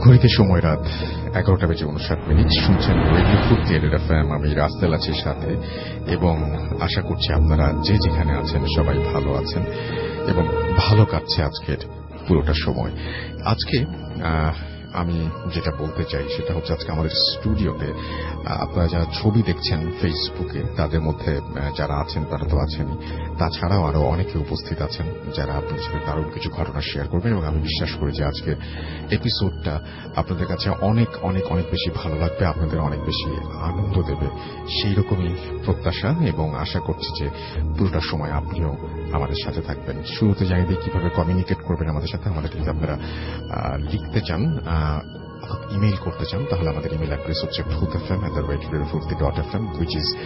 ঘড়িতে সময় রাত 11:59 শুনছেন রেডিও ফুর্তি এফএম। আমি রাসেল আছি সাথে, এবং আশা করছি আপনারা যে যেখানে আছেন সবাই ভালো আছেন এবং ভালো কাটছে আজকের পুরোটা সময়। আজকে আমি যেটা বলতে চাই সেটা হচ্ছে, আজকে আমাদের স্টুডিওতে আপনারা যারা ছবি দেখছেন ফেসবুকে, তাদের মধ্যে যারা আছেন তারা তো আছেনই, তাছাড়াও আরো অনেকে উপস্থিত আছেন যারা আপনাদের সাথে দারুণ কিছু ঘটনা শেয়ার করবেন, এবং আমি বিশ্বাস করি যে আজকের এপিসোডটা আপনাদের কাছে অনেক অনেক অনেক বেশি ভালো লাগবে, আপনাদের অনেক বেশি আনন্দ দেবে, সেই রকমই প্রত্যাশা, এবং আশা করছি যে পুরোটা সময় আপনিও আমাদের সাথে থাকবেন। শুরুতে জানিয়ে দিই কিভাবে কমিউনিকেট করবেন আমাদের সাথে। আমাদের যদি আপনারা লিখতে চান, ইমেইল করতে চান, তাহলে আমাদের ইমেইল অ্যাড্রেস হচ্ছে bhutfm@radiofurti.fm, which is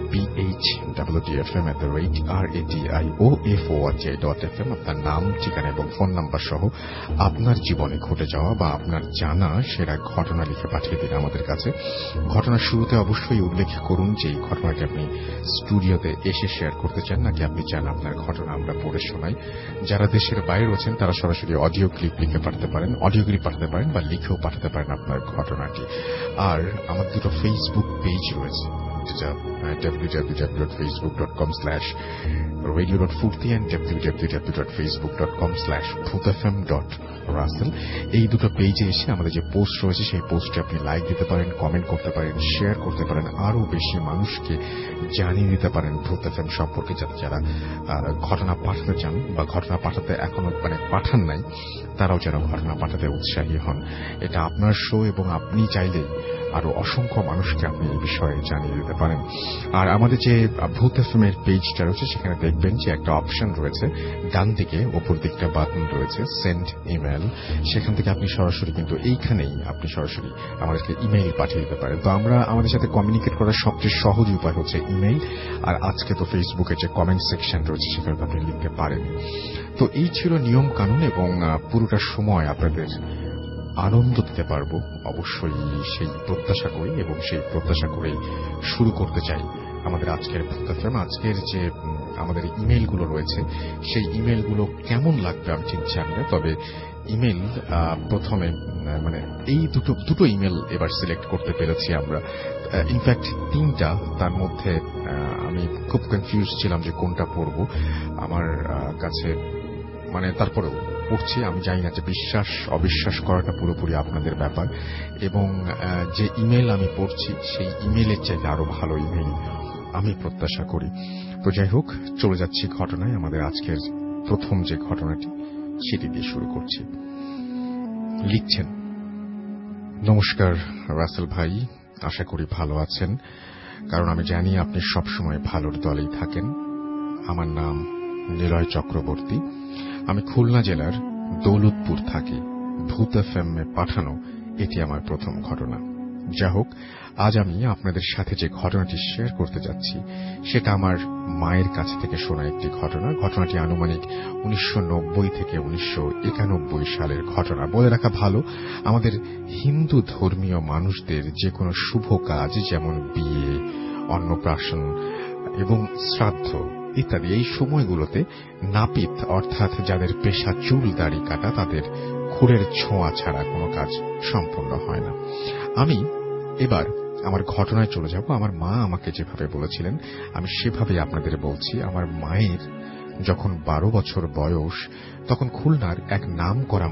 bhwtfm@radioforti.fm। আপনার নাম, ঠিকানা এবং ফোন নাম্বার সহ আপনার জীবনে ঘটে যাওয়া বা আপনার জানা সেরা ঘটনা লিখে পাঠিয়ে দিন আমাদের কাছে। ঘটনার শুরুতে অবশ্যই উল্লেখ করুন যে এই ঘটনাটি আপনি স্টুডিওতে এসে শেয়ার করতে চান, নাকি আপনি চান আপনার ঘটনা আমরা পড়ে শোনাই। যারা দেশের বাইরে রয়েছেন তারা সরাসরি অডিও ক্লিপ লিখে পাঠাতে পারেন, বা লিখেও পাঠাতে পারেন আপনার ঘটনাটি। আর আমার দুটো ফেসবুক পেজ রয়েছে, www.facebook.com/radio.furti and www.facebook.com/bhutfm.russell। এই দুটো পেজে এসে আমাদের যে পোস্ট রয়েছে সেই পোস্টে আপনি লাইক দিতে পারেন, কমেন্ট করতে পারেন, শেয়ার করতে পারেন, আরো বেশি মানুষকে জানিয়ে দিতে পারেন ভূত এফএম সম্পর্কে, যাতে যারা ঘটনা পাঠাতে চান বা ঘটনা পাঠাতে এখনো পাঠান নাই, তারাও যেন ঘটনা পাঠাতে উৎসাহী হন। এটা আপনার শো, এবং আপনি চাইলে আরো অসংখ্য মানুষকে আপনি এই বিষয়ে জানিয়ে দিতে পারেন। আর আমাদের যে ভূত এফএম এর পেজটা রয়েছে, সেখানে দেখবেন যে একটা অপশন রয়েছে ডান দিকে, ওপর দিকটা বাটন রয়েছে সেন্ড ইমেল। সেখান থেকে আপনি সরাসরি কিন্তু এইখানেই আপনি সরাসরি আমাদেরকে ইমেইল পাঠিয়ে দিতে পারেন। তো আমরা আমাদের সাথে কমিউনিকেট করার সবচেয়ে সহজ উপায় হচ্ছে ইমেইল। আর আজকে তো ফেসবুকে যে কমেন্ট সেকশন রয়েছে সেখানে আপনি লিখতে পারেন। তো এই ছিল নিয়ম কানুন, এবং পুরোটা সময় আপনাদের আনন্দ দিতে পারবো অবশ্যই, সেই প্রত্যাশা করি, এবং সেই প্রত্যাশা করেই শুরু করতে চাই আমাদের আজকের প্রোগ্রাম। আজকের যে আমাদের ইমেইলগুলো রয়েছে সেই ইমেইলগুলো কেমন লাগবে আমি ঠিক জানি না, তবে ইমেইল প্রথমে এই দুটো ইমেল এবার সিলেক্ট করতে পেরেছি আমরা, ইনফ্যাক্ট তিনটা। তার মধ্যে আমি খুব কনফিউজ ছিলাম যে কোনটা পড়ব। আমার কাছে তারপরেও পড়ছি। আমি জানি না যে বিশ্বাস অবিশ্বাস করাটা পুরোপুরি আপনাদের ব্যাপার, এবং যে ইমেল আমি পড়ছি সেই ইমেলের চাইতে আরো ভালো ইমেল আমি প্রত্যাশা করি। তো যাই হোক, চলে যাচ্ছি ঘটনায়। আমাদের আজকের প্রথম যে ঘটনাটি সেটি দিয়ে শুরু করছি। লিখছেন, নমস্কার রাসেল ভাই, আশা করি ভালো আছেন, কারণ আমি জানি আপনি সবসময় ভালোর দলেই থাকেন। আমার নাম নিলয় চক্রবর্তী, আমি খুলনা জেলার দৌলতপুর থাকি। ভূত এফএম এ পাঠানো এটি আমার প্রথম ঘটনা। যা হোক, আজ আমি আপনাদের সাথে যে ঘটনাটি শেয়ার করতে যাচ্ছি সেটা আমার মায়ের কাছ থেকে শোনা একটি ঘটনা। ঘটনাটি আনুমানিক 1990 থেকে 1991 সালের ঘটনা। বলে রাখা ভালো, আমাদের হিন্দু ধর্মীয় মানুষদের যে কোনো শুভ কাজ, যেমন বিয়ে, অন্নপ্রাশন এবং শ্রাদ্ধ ইত্যাদি, এই সময়গুলোতে নাপিত অর্থাৎ যাদের পেশা চুল দাড়ি কাটা, তাদের খুরের ছোঁয়া ছাড়া কোনো কাজ সম্পন্ন হয় না। আমি এবার আমার ঘটনায় চলে যাব। আমার মা আমাকে যেভাবে বলেছিলেন আমি সেভাবে আপনাদের বলছি। আমার মায়ের যখন 12 বছর বয়স, তখন খুলনার এক নাম করা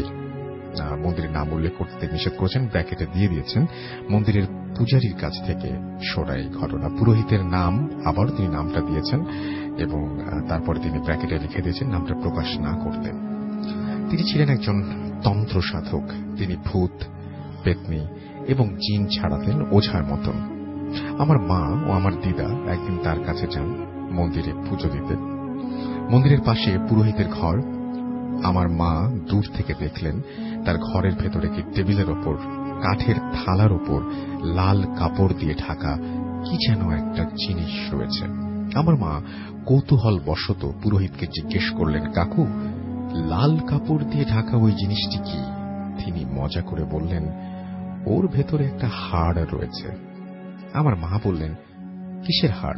মন্দিরের নাম উল্লেখ করতে নিষেধ করেছেন, ব্র্যাকেটে দিয়ে দিয়েছেন, মন্দিরের পূজারীর কাছ থেকে শোনা এই ঘটনা। পুরোহিতের নাম আবার তিনি নামটা দিয়েছেন, এবং তারপরে তিনি ব্র্যাকেটে লিখে দিয়েছেন নামটা প্রকাশ না করতে। তিনি ছিলেন একজন তন্ত্র সাধক। তিনি ভূত, পেতনি এবং জিন ছাড়াতেন ওঝার মতন। আমার মা ও আমার দিদা একদিন তার কাছে যান মন্দিরে পুজো দিতে। মন্দিরের পাশে পুরোহিতের ঘর। আমার মা দূর থেকে দেখলেন তার ঘরের ভেতরে একটি টেবিলের ওপর কাঠের থালার ওপর লাল কাপড় দিয়ে ঢাকা কি যেন একটা জিনিস রয়েছে। আমার মা কৌতূহল বশত পুরোহিতকে জিজ্ঞেস করলেন, কাকু, লাল কাপড় দিয়ে ঢাকা ওই জিনিসটি কি? তিনি মজা করে বললেন, ওর ভেতরে একটা হাড় রয়েছে। আমার মা বললেন, কিসের হাড়?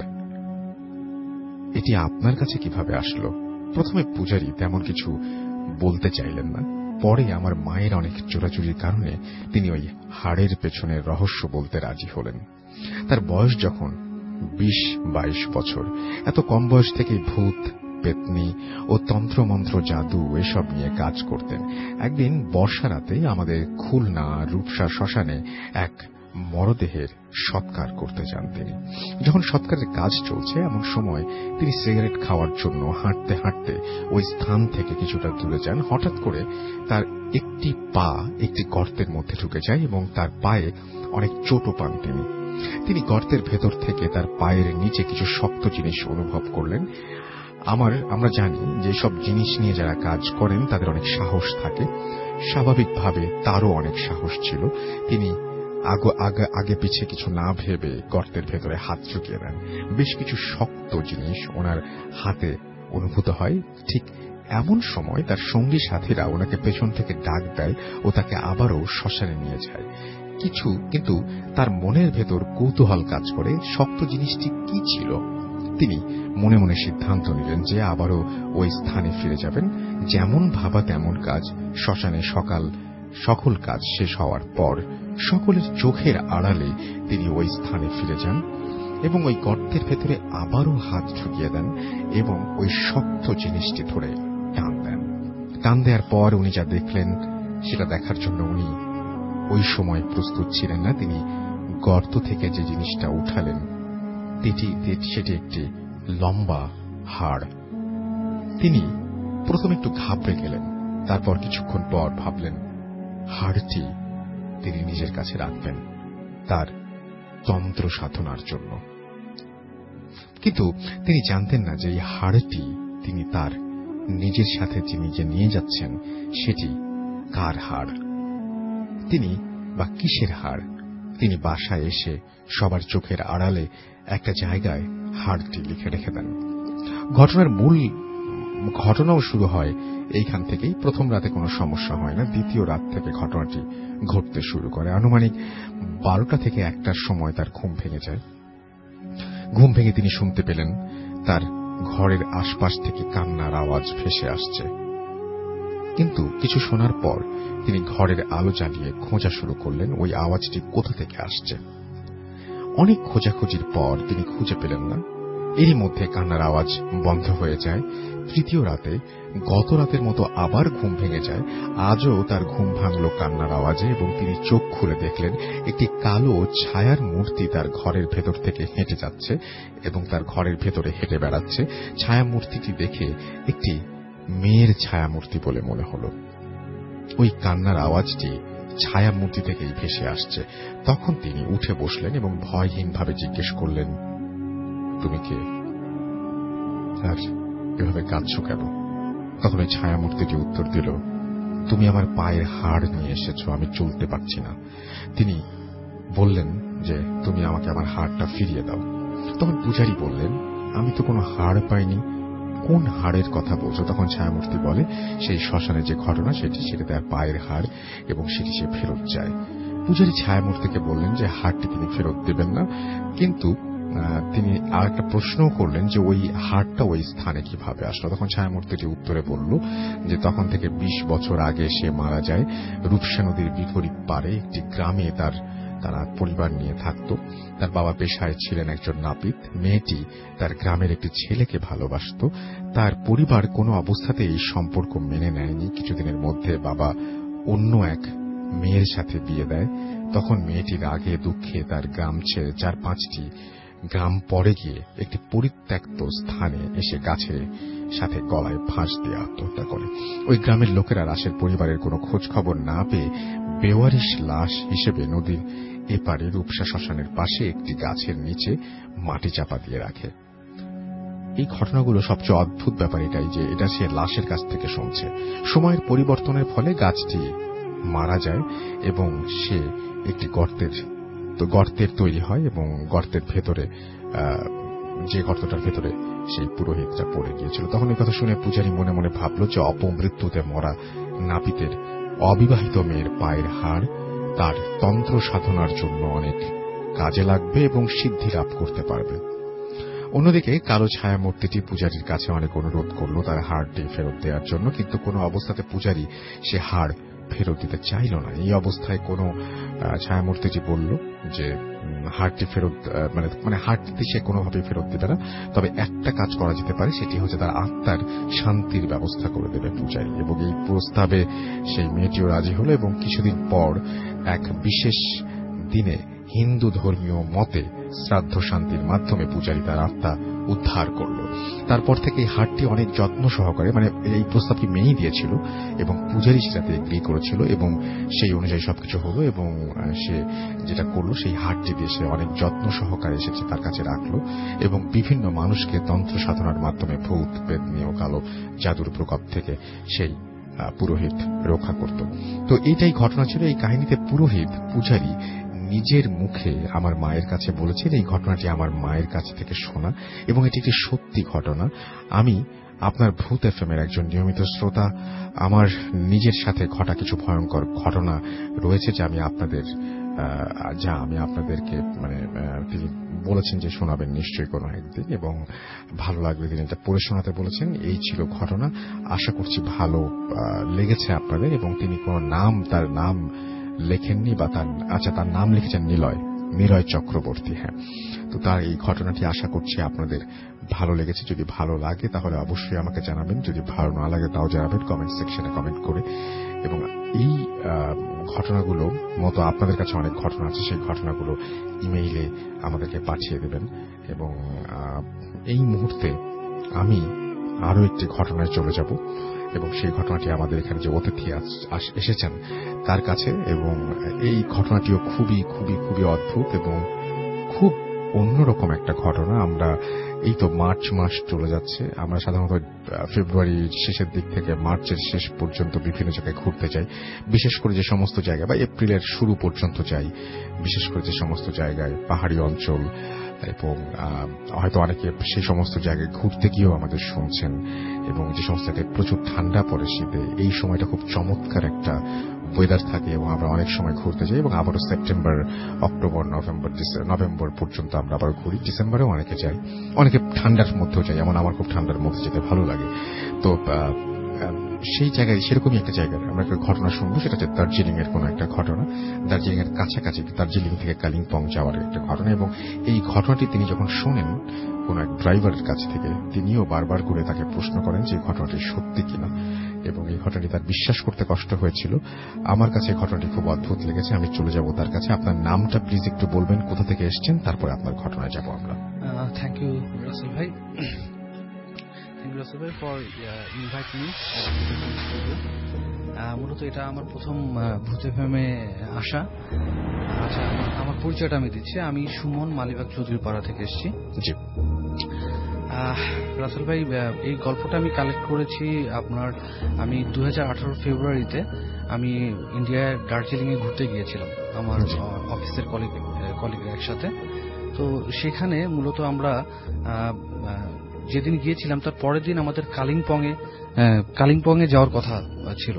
এটি আপনার কাছে কিভাবে আসলো? প্রথমে পূজারী তেমন কিছু বলতে চাইলেন না, পরে আমার মায়ের অনেক জোরাজুরির কারণে তিনি ওই হাড়ের পেছনের রহস্য বলতে রাজি হলেন। তার বয়স যখন 20-22 বছর, এত কম বয়স থেকেই ভূত, পেতনি ও তন্ত্রমন্ত্র, জাদু এসব নিয়ে কাজ করতেন। একদিন বর্ষা রাতে আমাদের খুলনা রূপসা শ্মশানে এক মরদেহের সৎকার করতে যান তিনি। যখন সৎকারের কাজ চলছে এমন সময় তিনি সিগারেট খাওয়ার জন্য হাঁটতে হাঁটতে ওই স্থান থেকে কিছুটা দূরে যান। হঠাৎ করে তার একটি পা একটি গর্তের মধ্যে ঢুকে যায় এবং তার পায়ে অনেক চোটও পান তিনি গর্তের ভেতর থেকে তার পায়ের নিচে কিছু শক্ত জিনিস অনুভব করলেন। আমরা জানি যে সব জিনিস নিয়ে যারা কাজ করেন তাদের অনেক সাহস থাকে। স্বাভাবিকভাবে তারও অনেক সাহস ছিল। তিনি আগে পিছে কিছু না ভেবে গর্তের ভেতরে হাত ঢুকিয়ে দেন। বেশ কিছু শক্ত জিনিস ওনার হাতে অনুভূত হয়। ঠিক এমন সময় তার সঙ্গী সাথীরা ওনাকে পেছন থেকে ডাক দেয় ও তাকে আবারও শ্মশানে নিয়ে যায়। কিন্তু তার মনের ভেতর কৌতূহল কাজ করে, শক্ত জিনিসটি কি ছিল। তিনি মনে মনে সিদ্ধান্ত নিলেন যে আবারও ওই স্থানে ফিরে যাবেন। যেমন ভাবা তেমন কাজ। শ্মশানে সকল কাজ শেষ হওয়ার পর সকলের চোখের আড়ালে তিনি ওই স্থানে ফিরে যান এবং ওই গর্তের ভেতরে আবারও হাত ঢুকিয়ে দেন এবং ওই শক্ত জিনিসটি ধরে টান দেন। টান দেওয়ার পর উনি যা দেখলেন সেটা দেখার জন্য উনি ওই সময় প্রস্তুত ছিলেন না। তিনি গর্ত থেকে যে জিনিসটা উঠালেন সেটি একটি লম্বা হাড়। তিনি প্রথম একটু ঘাবড়ে গেলেন, তারপর কিছুক্ষণ পর ভাবলেন হাড়টি তিনি নিজের কাছে রাখবেন তার তন্ত্র সাধনার জন্য। কিন্তু তিনি জানতেন না যে এই হাড়টি তিনি তার নিজের সাথে যিনি যে নিয়ে যাচ্ছেন সেটি কার হাড়, তিনি বা কিসের হাড়। তিনি বাসায় এসে সবার চোখের আড়ালে একটা জায়গায় হাড়টি লিখে রেখে দেন। ঘটনাও শুরু হয় এইখান থেকেই। প্রথম রাতে কোনো সমস্যা হয় না, দ্বিতীয় রাত থেকে ঘটনাটি ঘটতে শুরু করে। আনুমানিক 12টা থেকে 1টার সময় তার ঘুম ভেঙে যায়। ঘুম ভেঙে তিনি শুনতে পেলেন তার ঘরের আশপাশ থেকে কান্নার আওয়াজ ভেসে আসছে। কিন্তু কিছু শোনার পর তিনি ঘরের আলো জ্বালিয়ে খোঁজা শুরু করলেন ওই আওয়াজটি কোথা থেকে আসছে। অনেক খোঁজাখুঁজির পর তিনি খুঁজে পেলেন না। এরই মধ্যে কান্নার আওয়াজ বন্ধ হয়ে যায়। তৃতীয় রাতে গত রাতের মতো আবার ঘুম ভেঙে যায়। আজও তার ঘুম ভাঙল কান্নার আওয়াজে এবং তিনি চোখ খুলে দেখলেন একটি কালো ছায়ার মূর্তি তার ঘরের ভেতর থেকে হেঁটে যাচ্ছে এবং তার ঘরের ভেতরে হেঁটে বেড়াচ্ছে। ছায়া মূর্তিটি দেখে একটি মেয়ের ছায়া মূর্তি বলে মনে হল। ওই কান্নার আওয়াজটি ছায়া মূর্তি থেকেই ভেসে আসছে। তখন তিনি উঠে বসলেন এবং ভয়হীনভাবে জিজ্ঞেস করলেন, তুমি কে? আর এভাবে কাঁদছ কেন? তখন ওই ছায়া মূর্তিটি উত্তর দিল, তুমি আমার পায়ের হাড় নিয়ে এসেছ, আমি চলতে পারছি না। তিনি বললেন যে তুমি আমাকে আমার হাড়টা ফিরিয়ে দাও। তখন পূজারী বললেন, আমি তো কোনো হাড় পাইনি, কোন হাড়ের কথা বলছো? তখন ছায়ামূর্তি বলে, সেই শ্মশানে যে ঘটনা সেটি তার পায়ের হাড় এবং সেটি সে ফেরত যায়। পূজারী ছায়ামূর্তিকে বললেন যে হাড়টি তিনি ফেরত দেবেন না, কিন্তু তিনি আর একটা প্রশ্নও করলেন যে ওই হাড়টা ওই স্থানে কিভাবে আসলো। তখন ছায়ামূর্তিটি উত্তরে বলল যে তখন থেকে 20 বছর আগে সে মারা যায়। রূপসা নদীর বিপরীত পারে একটি গ্রামে তারা পরিবার নিয়ে থাকত। তার বাবা পেশায় ছিলেন একজন নাপিত। মেয়েটি তার গ্রামের একটি ছেলেকে ভালোবাসত। তার পরিবার কোনো অবস্থাতে এই সম্পর্ক মেনে নেয়নি। কিছুদিনের মধ্যে বাবা অন্য এক মেয়ের সাথে বিয়ে দেয়। তখন মেয়েটি রাগে দুঃখে তার গ্রাম ছেড়ে 4-5টি গ্রাম পরে গিয়ে একটি পরিত্যক্ত স্থানে এসে গাছের সাথে গলায় ফাঁস দিয়ে আত্মহত্যা করে। ওই গ্রামের লোকেরা লাশের পরিবারের কোনো খোঁজ খবর না পেয়ে বেওয়ারিশ লাশ হিসেবে নদীর এপারে রূপসা শ্মশানের পাশে একটি গাছের নিচে মাটি চাপা দিয়ে রাখে। এই ঘটনাগুলো সবচেয়ে অদ্ভুত ব্যাপার এটাই যে এটা সে লাশের কাছ থেকে শুনছে। সময়ের পরিবর্তনের ফলে গাছটি মারা যায় এবং সে একটি গর্তের তৈরি হয় এবং গর্তের ভেতরে যে গর্তটার ভেতরে সেই পুরোহিতটা পড়ে গিয়েছিল। তখন এই কথা শুনে পূজারী মনে মনে ভাবল যে অপমৃত্যুতে মরা নাপিতের অবিবাহিত মেয়ের পায়ের হাড় তার তন্ত্র সাধনার জন্য অনেক কাজে লাগবে এবং সিদ্ধি লাভ করতে পারবে। অন্যদিকে কালো ছায়া মূর্তিটি পূজারীর কাছে অনেক অনুরোধ করল তার হাড়টি ফেরত দেওয়ার জন্য, কিন্তু কোনো অবস্থাতে পূজারী সে হাড় ফেরত দিতে চাইল না। এই অবস্থায় কোন ছায়ামূর্তিটি বলল যে হাড়টি ফেরত মানে হাড়টি সে কোনোভাবেই ফেরত দেবে না, তবে একটা কাজ করা যেতে পারে, সেটি হচ্ছে তার আত্মার শান্তির ব্যবস্থা করে দেবে পূজারী। এবং এই প্রস্তাবে সেই মেয়েটিও রাজি হল এবং কিছুদিন পর এক বিশেষ দিনে হিন্দু ধর্মীয় মতে শ্রাদ্ধ শান্তির মাধ্যমে পূজারী তার আত্মা উদ্ধার করল। তারপর থেকে এই হাড়টি অনেক যত্ন সহকারে, মানে এই প্রস্তাবটি মেয়েই দিয়েছিল এবং পূজারী সেটাতে এগ্রি করেছিল এবং সেই অনুযায়ী সবকিছু হলো। এবং সে যেটা করলো, সেই হাড়টি দিয়ে সে অনেক যত্ন সহকারে এসেছে তার কাছে রাখলো এবং বিভিন্ন মানুষকে তন্ত্র সাধনার মাধ্যমে ভূত পেতনি ও কালো জাদুর প্রকোপ থেকে সেই পুরোহিত রক্ষা করত। তো এইটাই ঘটনা ছিল। এই কাহিনীতে পুরোহিত পূজারী নিজের মুখে আমার মায়ের কাছে বলেছেন। এই ঘটনাটি আমার মায়ের কাছ থেকে শোনা এবং এটি একটি সত্যি ঘটনা। আমি আপনার ভূত এফএম-এর একজন নিয়মিত শ্রোতা। আমার নিজের সাথে ঘটা কিছু ভয়ঙ্কর ঘটনা রয়েছে যা আমি আপনাদেরকে তিনি বলেছেন যে শোনাবেন নিশ্চয়ই কোনো একদিন, এবং ভালো লাগবে তিনি এটা পড়ে শোনাতে বলেছেন। এই ছিল ঘটনা। আশা করছি ভালো লেগেছে আপনাদের। এবং তিনি কোনো তার নাম লেখেননি, বা তার নাম লিখেছেন নিলয় চক্রবর্তী। হ্যাঁ, তো তার এই ঘটনাটি আশা করছি আপনাদের ভালো লেগেছে। যদি ভালো লাগে তাহলে অবশ্যই আমাকে জানাবেন, যদি ভালো না লাগে তাও জানাবেন কমেন্ট সেকশনে কমেন্ট করে। এবং এই ঘটনাগুলো মতো আপনাদের কাছে অনেক ঘটনা আছে, সেই ঘটনাগুলো ইমেইলে আমাদেরকে পাঠিয়ে দেবেন। এবং এই মুহূর্তে আমি আরো একটি ঘটনায় চলে যাব এবং সেই ঘটনাটি আমাদের এখানে যে অতিথি এসেছেন তার কাছে। এবং এই ঘটনাটিও খুবই খুবই খুবই অদ্ভুত এবং খুব অন্যরকম একটা ঘটনা। আমরা এই তো মার্চ মাস চলে যাচ্ছে, আমরা সাধারণত ফেব্রুয়ারির শেষের দিক থেকে মার্চের শেষ পর্যন্ত বিভিন্ন জায়গায় ঘুরতে যাই, বিশেষ করে যে সমস্ত জায়গায়, বা এপ্রিলের শুরু পর্যন্ত যাই, বিশেষ করে যে সমস্ত জায়গায় পাহাড়ি অঞ্চল, এবং হয়তো অনেকে সেই সমস্ত জায়গায় ঘুরতে গিয়েও আমাদের শুনছেন। এবং যে সমস্ত জায়গায় প্রচুর ঠান্ডা পড়ে শীতে, এই সময়টা খুব চমৎকার একটা ওয়েদার থাকে এবং আমরা অনেক সময় ঘুরতে যাই। এবং আবারও সেপ্টেম্বর, অক্টোবর, নভেম্বর পর্যন্ত আমরা আবার ঘুরি। ডিসেম্বরেও অনেকে যাই, অনেকে ঠান্ডার মধ্যেও যাই, যেমন আমার খুব ঠান্ডার মধ্যে যেতে ভালো লাগে। তো সেই জায়গায় সেরকমই একটা জায়গায় আমরা একটা ঘটনা শুনবো, সেটা হচ্ছে দার্জিলিং এর কোন একটা ঘটনা। দার্জিলিং এর কাছাকাছি, দার্জিলিং থেকে কালিম্পং যাওয়ার একটা ঘটনা। এবং এই ঘটনাটি তিনি যখন শোনেন কোন এক ড্রাইভারের কাছ থেকে, তিনিও বারবার করে তাকে প্রশ্ন করেন যে ঘটনাটি সত্যি কিনা। এবং এই ঘটনাটি তার বিশ্বাস করতে কষ্ট হয়েছিল। আমার কাছে ঘটনাটি খুব অদ্ভুত লেগেছে। আমি চলে যাব তার কাছে। আপনার নামটা প্লিজ একটু বলবেন, কোথা থেকে এসেছেন, তারপরে আপনার ঘটনায় যাব আমরা। থ্যাংক ইউ রাসেল ভাই, ফর ইনভাইটিং মি। মূলত এটা আমার প্রথম ভূত এফএম-এ আসা। আচ্ছা, আমার পরিচয়টা আমি দিচ্ছি। আমি সুমন, মালিবাগ চৌধুরীপাড়া থেকে এসেছি। জি রাসেল ভাই, এই গল্পটা আমি কালেক্ট করেছি আমি 2018 ফেব্রুয়ারিতে আমি ইন্ডিয়ার দার্জিলিং এ ঘুরতে গিয়েছিলাম আমার অফিসের কলিগের একসাথে। তো সেখানে মূলত আমরা যেদিন গিয়েছিলাম তার পরের দিন আমাদের কালিম্পং এ যাওয়ার কথা ছিল।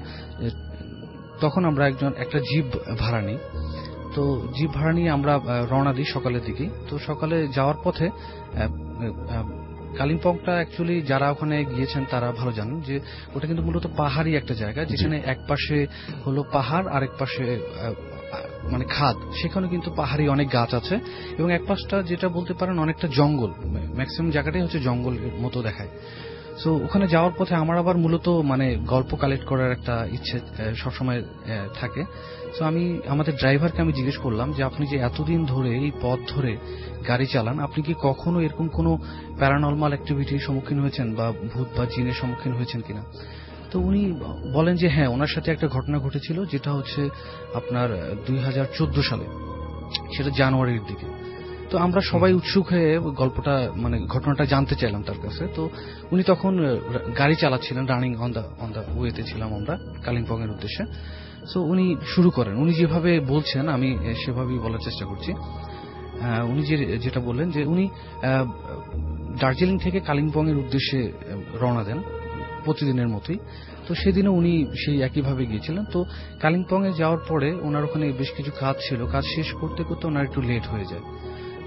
তখন আমরা একটা জিপ ভাড়া নিই। তো জিপ ভাড়া নিয়ে আমরা রওনা দিই সকালের দিকে। তো সকালে যাওয়ার পথে কালিম্পংটা অ্যাকচুয়ালি যারা ওখানে গিয়েছেন তারা ভালো জানেন যে ওটা কিন্তু মূলত পাহাড়ি একটা জায়গা, যেখানে এক পাশে হলো পাহাড়, আরেক পাশে মানে খাদ। সেখানে কিন্তু পাহাড়ি অনেক গাছ আছে এবং এক পাশটা যেটা বলতে পারেন অনেকটা জঙ্গল, ম্যাক্সিমাম জায়গাটাই হচ্ছে জঙ্গলের মতো দেখায়। সো ওখানে যাওয়ার পথে আমার আবার মূলত গল্প কালেক্ট করার একটা ইচ্ছে সবসময় থাকে। সো আমাদের ড্রাইভারকে আমি জিজ্ঞেস করলাম যে আপনি যে এতদিন ধরে এই পথ ধরে গাড়ি চালান, আপনি কি কখনো এরকম কোনো প্যারানর্মাল অ্যাক্টিভিটির সম্মুখীন হয়েছেন বা ভূত বা জিনের সম্মুখীন হয়েছেন কিনা? তো উনি বলেন যে হ্যাঁ, ওনার সাথে একটা ঘটনা ঘটেছিল, যেটা হচ্ছে আপনার 2014 সালে, সেটা জানুয়ারির দিকে। তো আমরা সবাই উৎসুক হয়ে ঘটনাটা জানতে চাইলাম তার কাছে। তো উনি তখন গাড়ি চালাচ্ছিলেন, রানিং অন দা ওয়েতে ছিলাম আমরা কালিম্পং এর উদ্দেশ্যে। সো উনি শুরু করেন, উনি যেভাবে বলছেন আমি সেভাবেই বলার চেষ্টা করছি। উনি যেটা বললেন যে উনি দার্জিলিং থেকে কালিম্পং এর উদ্দেশ্যে রওনা দেন প্রতিদিনের মতোই। তো সেদিনও উনি সেই একইভাবে গিয়েছিলেন। তো কালিম্পং এ যাওয়ার পরে ওনার ওখানে বেশ কিছু কাজ ছিল, কাজ শেষ করতে করতে ওনার একটু লেট হয়ে যায়।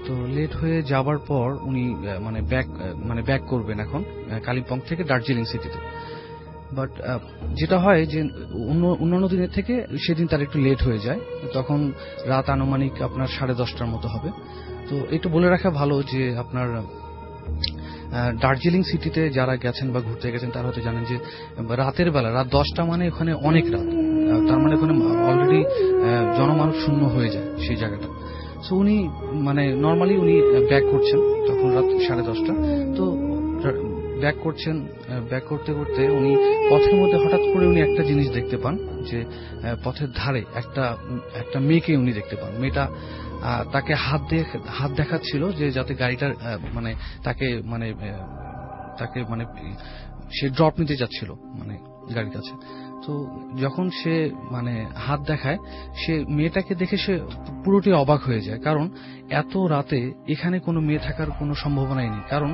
তো লেট হয়ে যাবার পর উনি মানে ব্যাক করবেন এখন কালিম্পং থেকে দার্জিলিং সিটিতে। বাট যেটা হয় যে অন্যান্য দিনের থেকে সেদিন তার একটু লেট হয়ে যায়, তখন রাত আনুমানিক আপনার 10:30টার মতো হবে। তো একটু বলে রাখা ভালো যে আপনার দার্জিলিং সিটিতে যারা গেছেন বা ঘুরতে গেছেন তারা হয়তো জানেন যে রাতের বেলা রাত 10টা মানে ওখানে অনেক রাত, তার মানে ওখানে অলরেডি জনমানব শূন্য হয়ে যায় সেই জায়গাটা। সো উনি মানে নর্মালি উনি ব্যাক করছেন তখন রাত 10:30টা। তো ব্যাক করতে করতে উনি পথের মধ্যে হঠাৎ করে উনি একটা জিনিস দেখতে পান যে পথের ধারে একটা মেয়েকে উনি দেখতে পান। মেয়েটা তাকে হাত দেখাচ্ছিল যে যাতে গাড়িটার তাকে সে ড্রপ নিতে যাচ্ছিল মানে গাড়ির কাছে। তো যখন সে মানে হাত দেখায়, সে মেয়েটাকে দেখে সে পুরোটি অবাক হয়ে যায়, কারণ এত রাতে এখানে কোনো মেয়ে থাকার কোনো সম্ভাবনাই নেই। কারণ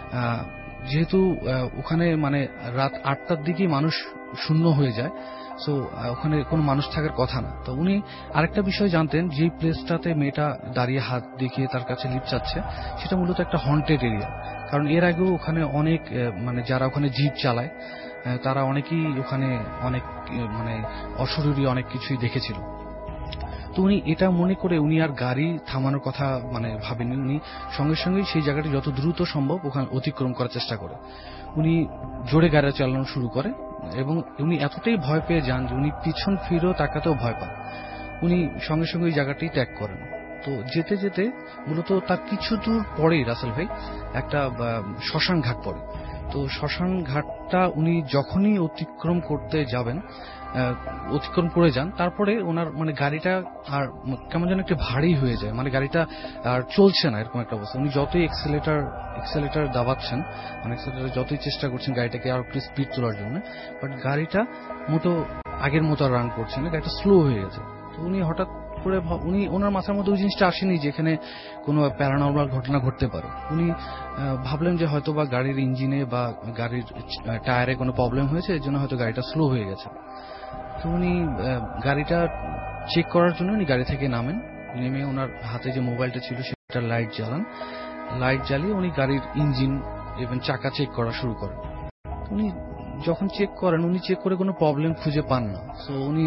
যেহেতু ওখানে মানে রাত 8টার দিকেই মানুষ শূন্য হয়ে যায়, সো ওখানে কোনো মানুষ থাকার কথা না। তো উনি আরেকটা বিষয় জানতেন, যে প্লেসটাতে মেয়েটা দাঁড়িয়ে হাত দেখিয়ে তার কাছে লিফট চাচ্ছে সেটা মূলত একটা হন্টেড এরিয়া। কারণ এর আগেও ওখানে অনেক মানে যারা ওখানে জিপ চালায় তারা অনেকেই ওখানে অনেক মানে অশরীরী অনেক কিছুই দেখেছিল। তো উনি এটা মনে করে উনি আর গাড়ি থামানোর কথা মানে ভাবেননি। উনি সঙ্গে সঙ্গেই সেই জায়গাটি যত দ্রুত সম্ভব ওখানে অতিক্রম করার চেষ্টা করে উনি জোরে গাড়ি চালানো শুরু করে, এবং উনি এতটাই ভয় পেয়ে যান যে উনি পিছন ফিরেও তাকাতেও ভয় পান। উনি সঙ্গে সঙ্গে ওই জায়গাটি ত্যাগ করেন। তো যেতে যেতে মূলত তার কিছু দূর পরেই রাসেল ভাই একটা শ্মশান ঘাট পড়ে। তো শ্মশান ঘাটটা উনি যখনই অতিক্রম করতে যাবেন, অতিক্রম করে যান, তারপরে ওনার মানে গাড়িটা আর কেমন যেন একটু ভারী হয়ে যায়, মানে গাড়িটা আর চলছে না এরকম একটা অবস্থা। উনি যতই এক্সেলেটার দাবাচ্ছেন, মানে এক্সেলেটার যতই চেষ্টা করছেন গাড়িটাকে আর একটু স্পিড তোলার জন্য, বাট গাড়িটা মোটো আগের মতো আর রান করছে না, গাড়িটা স্লো হয়ে গেছে। তো উনি হঠাৎ করে ওনার মাথার মধ্যে ওই জিনিসটা আসেনি যে এখানে কোনো প্যারানর্মাল ঘটনা ঘটতে পারে। উনি ভাবলেন যে হয়তো বা গাড়ির ইঞ্জিনে বা গাড়ির টায়ারে কোনো প্রবলেম হয়েছে, এর জন্য হয়তো গাড়িটা স্লো হয়ে গেছে। তো উনি গাড়িটা চেক করার জন্য উনি গাড়ি থেকে নামেন, নেমে ওনার হাতে যে মোবাইলটা ছিল সেটা লাইট জ্বালিয়ে উনি গাড়ির ইঞ্জিন এবং চাকা চেক করা শুরু করেন। উনি যখন চেক করেন, উনি চেক করে কোনো প্রবলেম খুঁজে পান না। তো উনি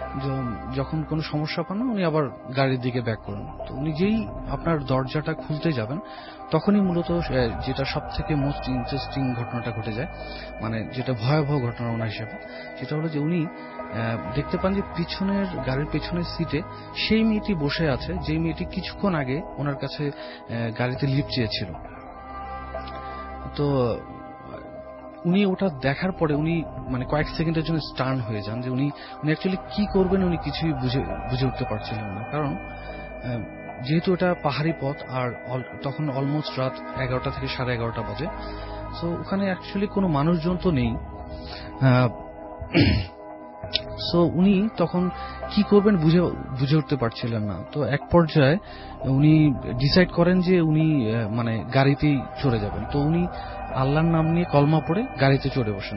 যখন কোনো সমস্যা পান না, উনি আবার গাড়ির দিকে ব্যাক করেন। তো উনি যেই আপনার দরজাটা খুলতে যাবেন, তখনই মূলত যেটা সব থেকে মোস্ট ইন্টারেস্টিং ঘটনাটা ঘটে যায়, মানে যেটা ভয়াবহ ঘটনা ওনার হিসেবে, সেটা হলো যে উনি দেখতে পান যে গাড়ির পেছনের সিটে সেই মেয়েটি বসে আছে, যেই মেয়েটি কিছুক্ষণ আগে ওনার কাছে গাড়িতে লিফট চেয়েছিল। তো উনি ওটা দেখার পরে উনি মানে কয়েক সেকেন্ডের জন্য স্টান হয়ে যান যে উনি অ্যাকচুয়ালি কি করবেন উনি কিছুই বুঝে উঠতে পারছিলেন না। কারণ যেহেতু এটা পাহাড়ি পথ আর তখন অলমোস্ট রাত 11টা থেকে 11:30 বাজে, সো ওখানে অ্যাকচুয়ালি কোনো মানুষজন তো নেই। সো উনি তখন কি করবেন বুঝে উঠতে পারছিলেন না। তো এক পর্যায়ে উনি ডিসাইড করেন যে উনি মানে গাড়িতেই চড়ে যাবেন। তো উনি আল্লাহর নাম নিয়ে কলমা পড়ে গাড়িতে চড়ে বসেন।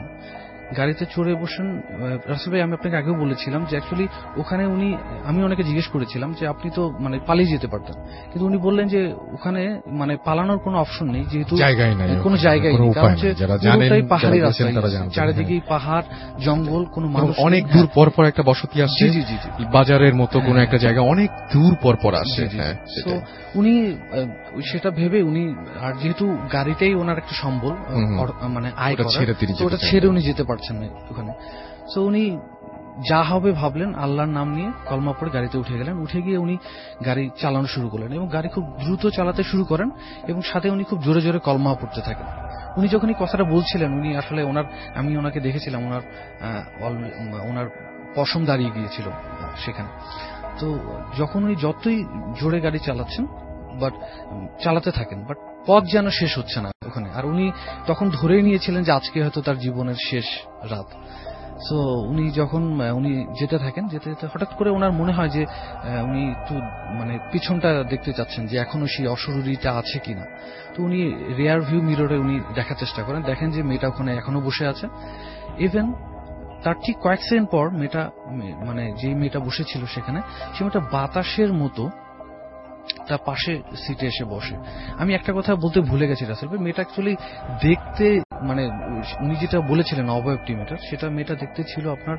রাসেল ভাই, আমি আপনাকে আগেও বলেছিলাম যে অ্যাকচুয়ালি ওখানে আমি ওনাকে জিজ্ঞেস করেছিলাম যে আপনি তো মানে পালিয়ে যেতে পারতেন, কিন্তু উনি বললেন যে ওখানে মানে পালানোর কোনো অপশন নেই, যেহেতু কোনো জায়গায় নেই, কারণ পুরোটাই পাহাড়ি রাস্তা, চারিদিকেই পাহাড় জঙ্গল, কোনো মানুষ অনেক দূর পর পর একটা বসতি আসছে, বাজারের মতো কোনো একটা জায়গা অনেক দূর পর পর আসে। তো উনি সেটা ভেবে উনি, আর যেহেতু গাড়িটাই ওনার একটা সম্বল মানে আয় করার, ওটা ছেড়ে উনি যেতে পারছেন না ওখানে। সো উনি যা হবে ভাবলেন, আল্লাহর নাম নিয়ে কলমা পড়ে গাড়িতে উঠে গেলেন। উঠে গিয়ে উনি গাড়ি চালানো শুরু করলেন এবং গাড়ি খুব দ্রুত চালাতে শুরু করেন এবং সাথে উনি খুব জোরে জোরে কলমা পড়তে থাকেন। উনি যখন এই কথাটা বলছিলেন, উনি আসলে আমি ওনাকে দেখেছিলাম, ওনার পশম দাঁড়িয়ে গিয়েছিল সেখানে। তো যখন উনি যতই জোরে গাড়ি চালাতে থাকেন, বাট পথ যেন শেষ হচ্ছে না ওখানে, আর উনি তখন ধরেই নিয়েছিলেন যে আজকে হয়তো তার জীবনের শেষ রাত। সো উনি যেতে থাকেন, যেতে যেতে হঠাৎ করে ওনার মনে হয় যে উনি একটু মানে পিছনটা দেখতে চাচ্ছেন যে এখনো সেই অশরীরীটা আছে কিনা। তো উনি রিয়ার ভিউ মিররে উনি দেখার চেষ্টা করেন, দেখেন যে মেয়েটা ওখানে এখনো বসে আছে। ইভেন তার ঠিক কয়েক সেকেন্ড পর যে মেয়েটা বসেছিল সেখানে, সে মেয়েটা বাতাসের মতো তার পাশে সিটে এসে বসে। আমি একটা কথা বলতে ভুলে গেছি রাসেল ভাই, মেয়েটা অ্যাকচুয়ালি দেখতে মানে উনি যেটা বলেছিলেন অবয়বটি মেয়েটার, সেটা মেয়েটা দেখতে ছিল আপনার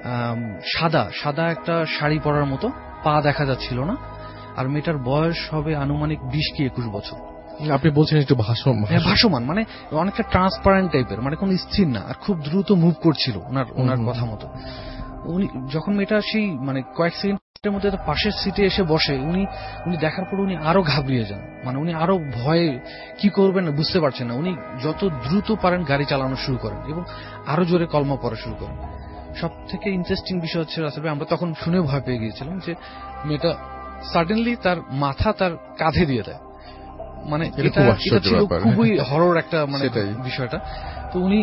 সাদা সাদা একটা শাড়ি পরার মতো, পা দেখা যাচ্ছিল না, আর মেয়েটার বয়স হবে আনুমানিক 20 কি 21 বছর। আপনি বলছেন একটু ভাসমান, মানে অনেকটা ট্রান্সপারেন্ট টাইপের, মানে কোন স্থির না, আর খুব দ্রুত মুভ করছিল ওনার কথা মতো। উনি যখন মেয়েটা সেই মানে কয়েক সেকেন্ডের মধ্যে পাশের সিটে এসে বসে, উনি দেখার পর উনি আরো ঘাবড়িয়ে যান, মানে উনি আরো ভয়ে কি করবেন বুঝতে পারছেন না। উনি যত দ্রুত পারেন গাড়ি চালানো শুরু করেন এবং আরো জোরে কলমা পড়া শুরু করেন। সব থেকে ইন্টারেস্টিং বিষয় হচ্ছে আসলে আমরা তখন শুনেও ভয় পেয়ে গিয়েছিলাম যে মেয়েটা সাডেনলি তার মাথা তার কাঁধে দিয়ে দেয়। মানে এটা ছিল খুবই হরর একটা মানে বিষয়টা। তো উনি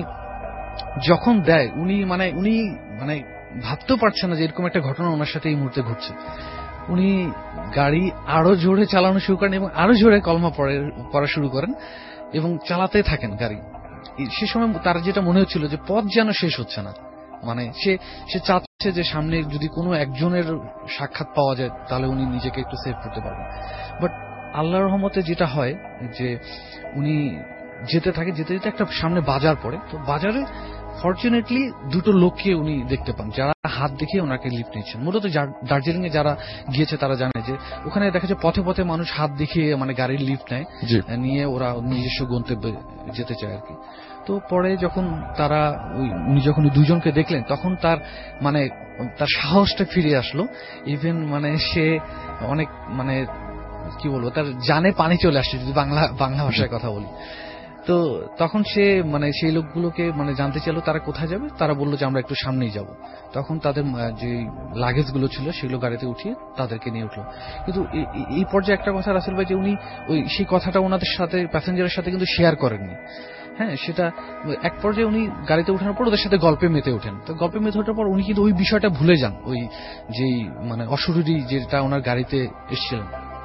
যখন দেয় উনি মানে ভাবতেও পারছেন না যে এরকম একটা ঘটনা ওনার সাথে এই মুহূর্তে ঘটছে। উনি গাড়ি আরো জোরে চালানো শুরু করেন এবং আরো জোরে কলমা পড়া শুরু করেন এবং চালাতে থাকেন গাড়ি। সে সময় তার যেটা মনে হচ্ছিল যে পথ যেন শেষ হচ্ছে না, মানে সে চাচ্ছে যে সামনে যদি কোনো একজনের সাক্ষাৎ পাওয়া যায় তাহলে উনি নিজেকে একটু সেভ করতে পারবেন। বাট আল্লাহর রহমতে যেটা হয় যে উনি যেতে যেতে একটা সামনে বাজার পড়ে, তো বাজারে ফরচুনেটলি দুটো লোককে উনি দেখতে পান যারা হাত দেখিয়ে ওনাকে লিফট নিচ্ছেন। মূলত দার্জিলিং এ যারা গিয়েছে তারা জানে যে ওখানে দেখা যায় পথে পথে মানুষ হাত দেখিয়ে মানে গাড়ির লিফট নেয়, নিয়ে ওরা নিজস্ব গন্তব্যে যেতে চায় আর কি। তো পরে যখন তারা উনি যখন দুজনকে দেখলেন তখন তার মানে তার সাহসটা ফিরে আসলো। ইভেন মানে সে অনেক মানে কি বলবো, তার জানে পানি চলে আসছে যদি বাংলা ভাষায় কথা বলি। তো তখন সে মানে সেই লোকগুলোকে মানে জানতে চাইলো তারা কোথায় যাবে। তারা বললো যে আমরা একটু সামনেই যাব। তখন তাদের যে লাগেজ গুলো ছিল সেগুলো গাড়িতে উঠিয়ে তাদেরকে নিয়ে উঠলো। কিন্তু এই পর্যায়ে একটা কথা রাসেল ভাই, যে উনি সেই কথাটা ওনাদের সাথে প্যাসেঞ্জারের সাথে কিন্তু শেয়ার করেননি। হ্যাঁ, সেটা এক পর্যায়ে উনি গাড়িতে ওঠার পর ওদের সাথে গল্পে মেতে ওঠেন। তো গল্পে মেতে ওঠার পর উনি কিন্তু ওই বিষয়টা ভুলে যান, ওই যেই মানে অশরীরী যেটা ওনার গাড়িতে এসেছিলেন।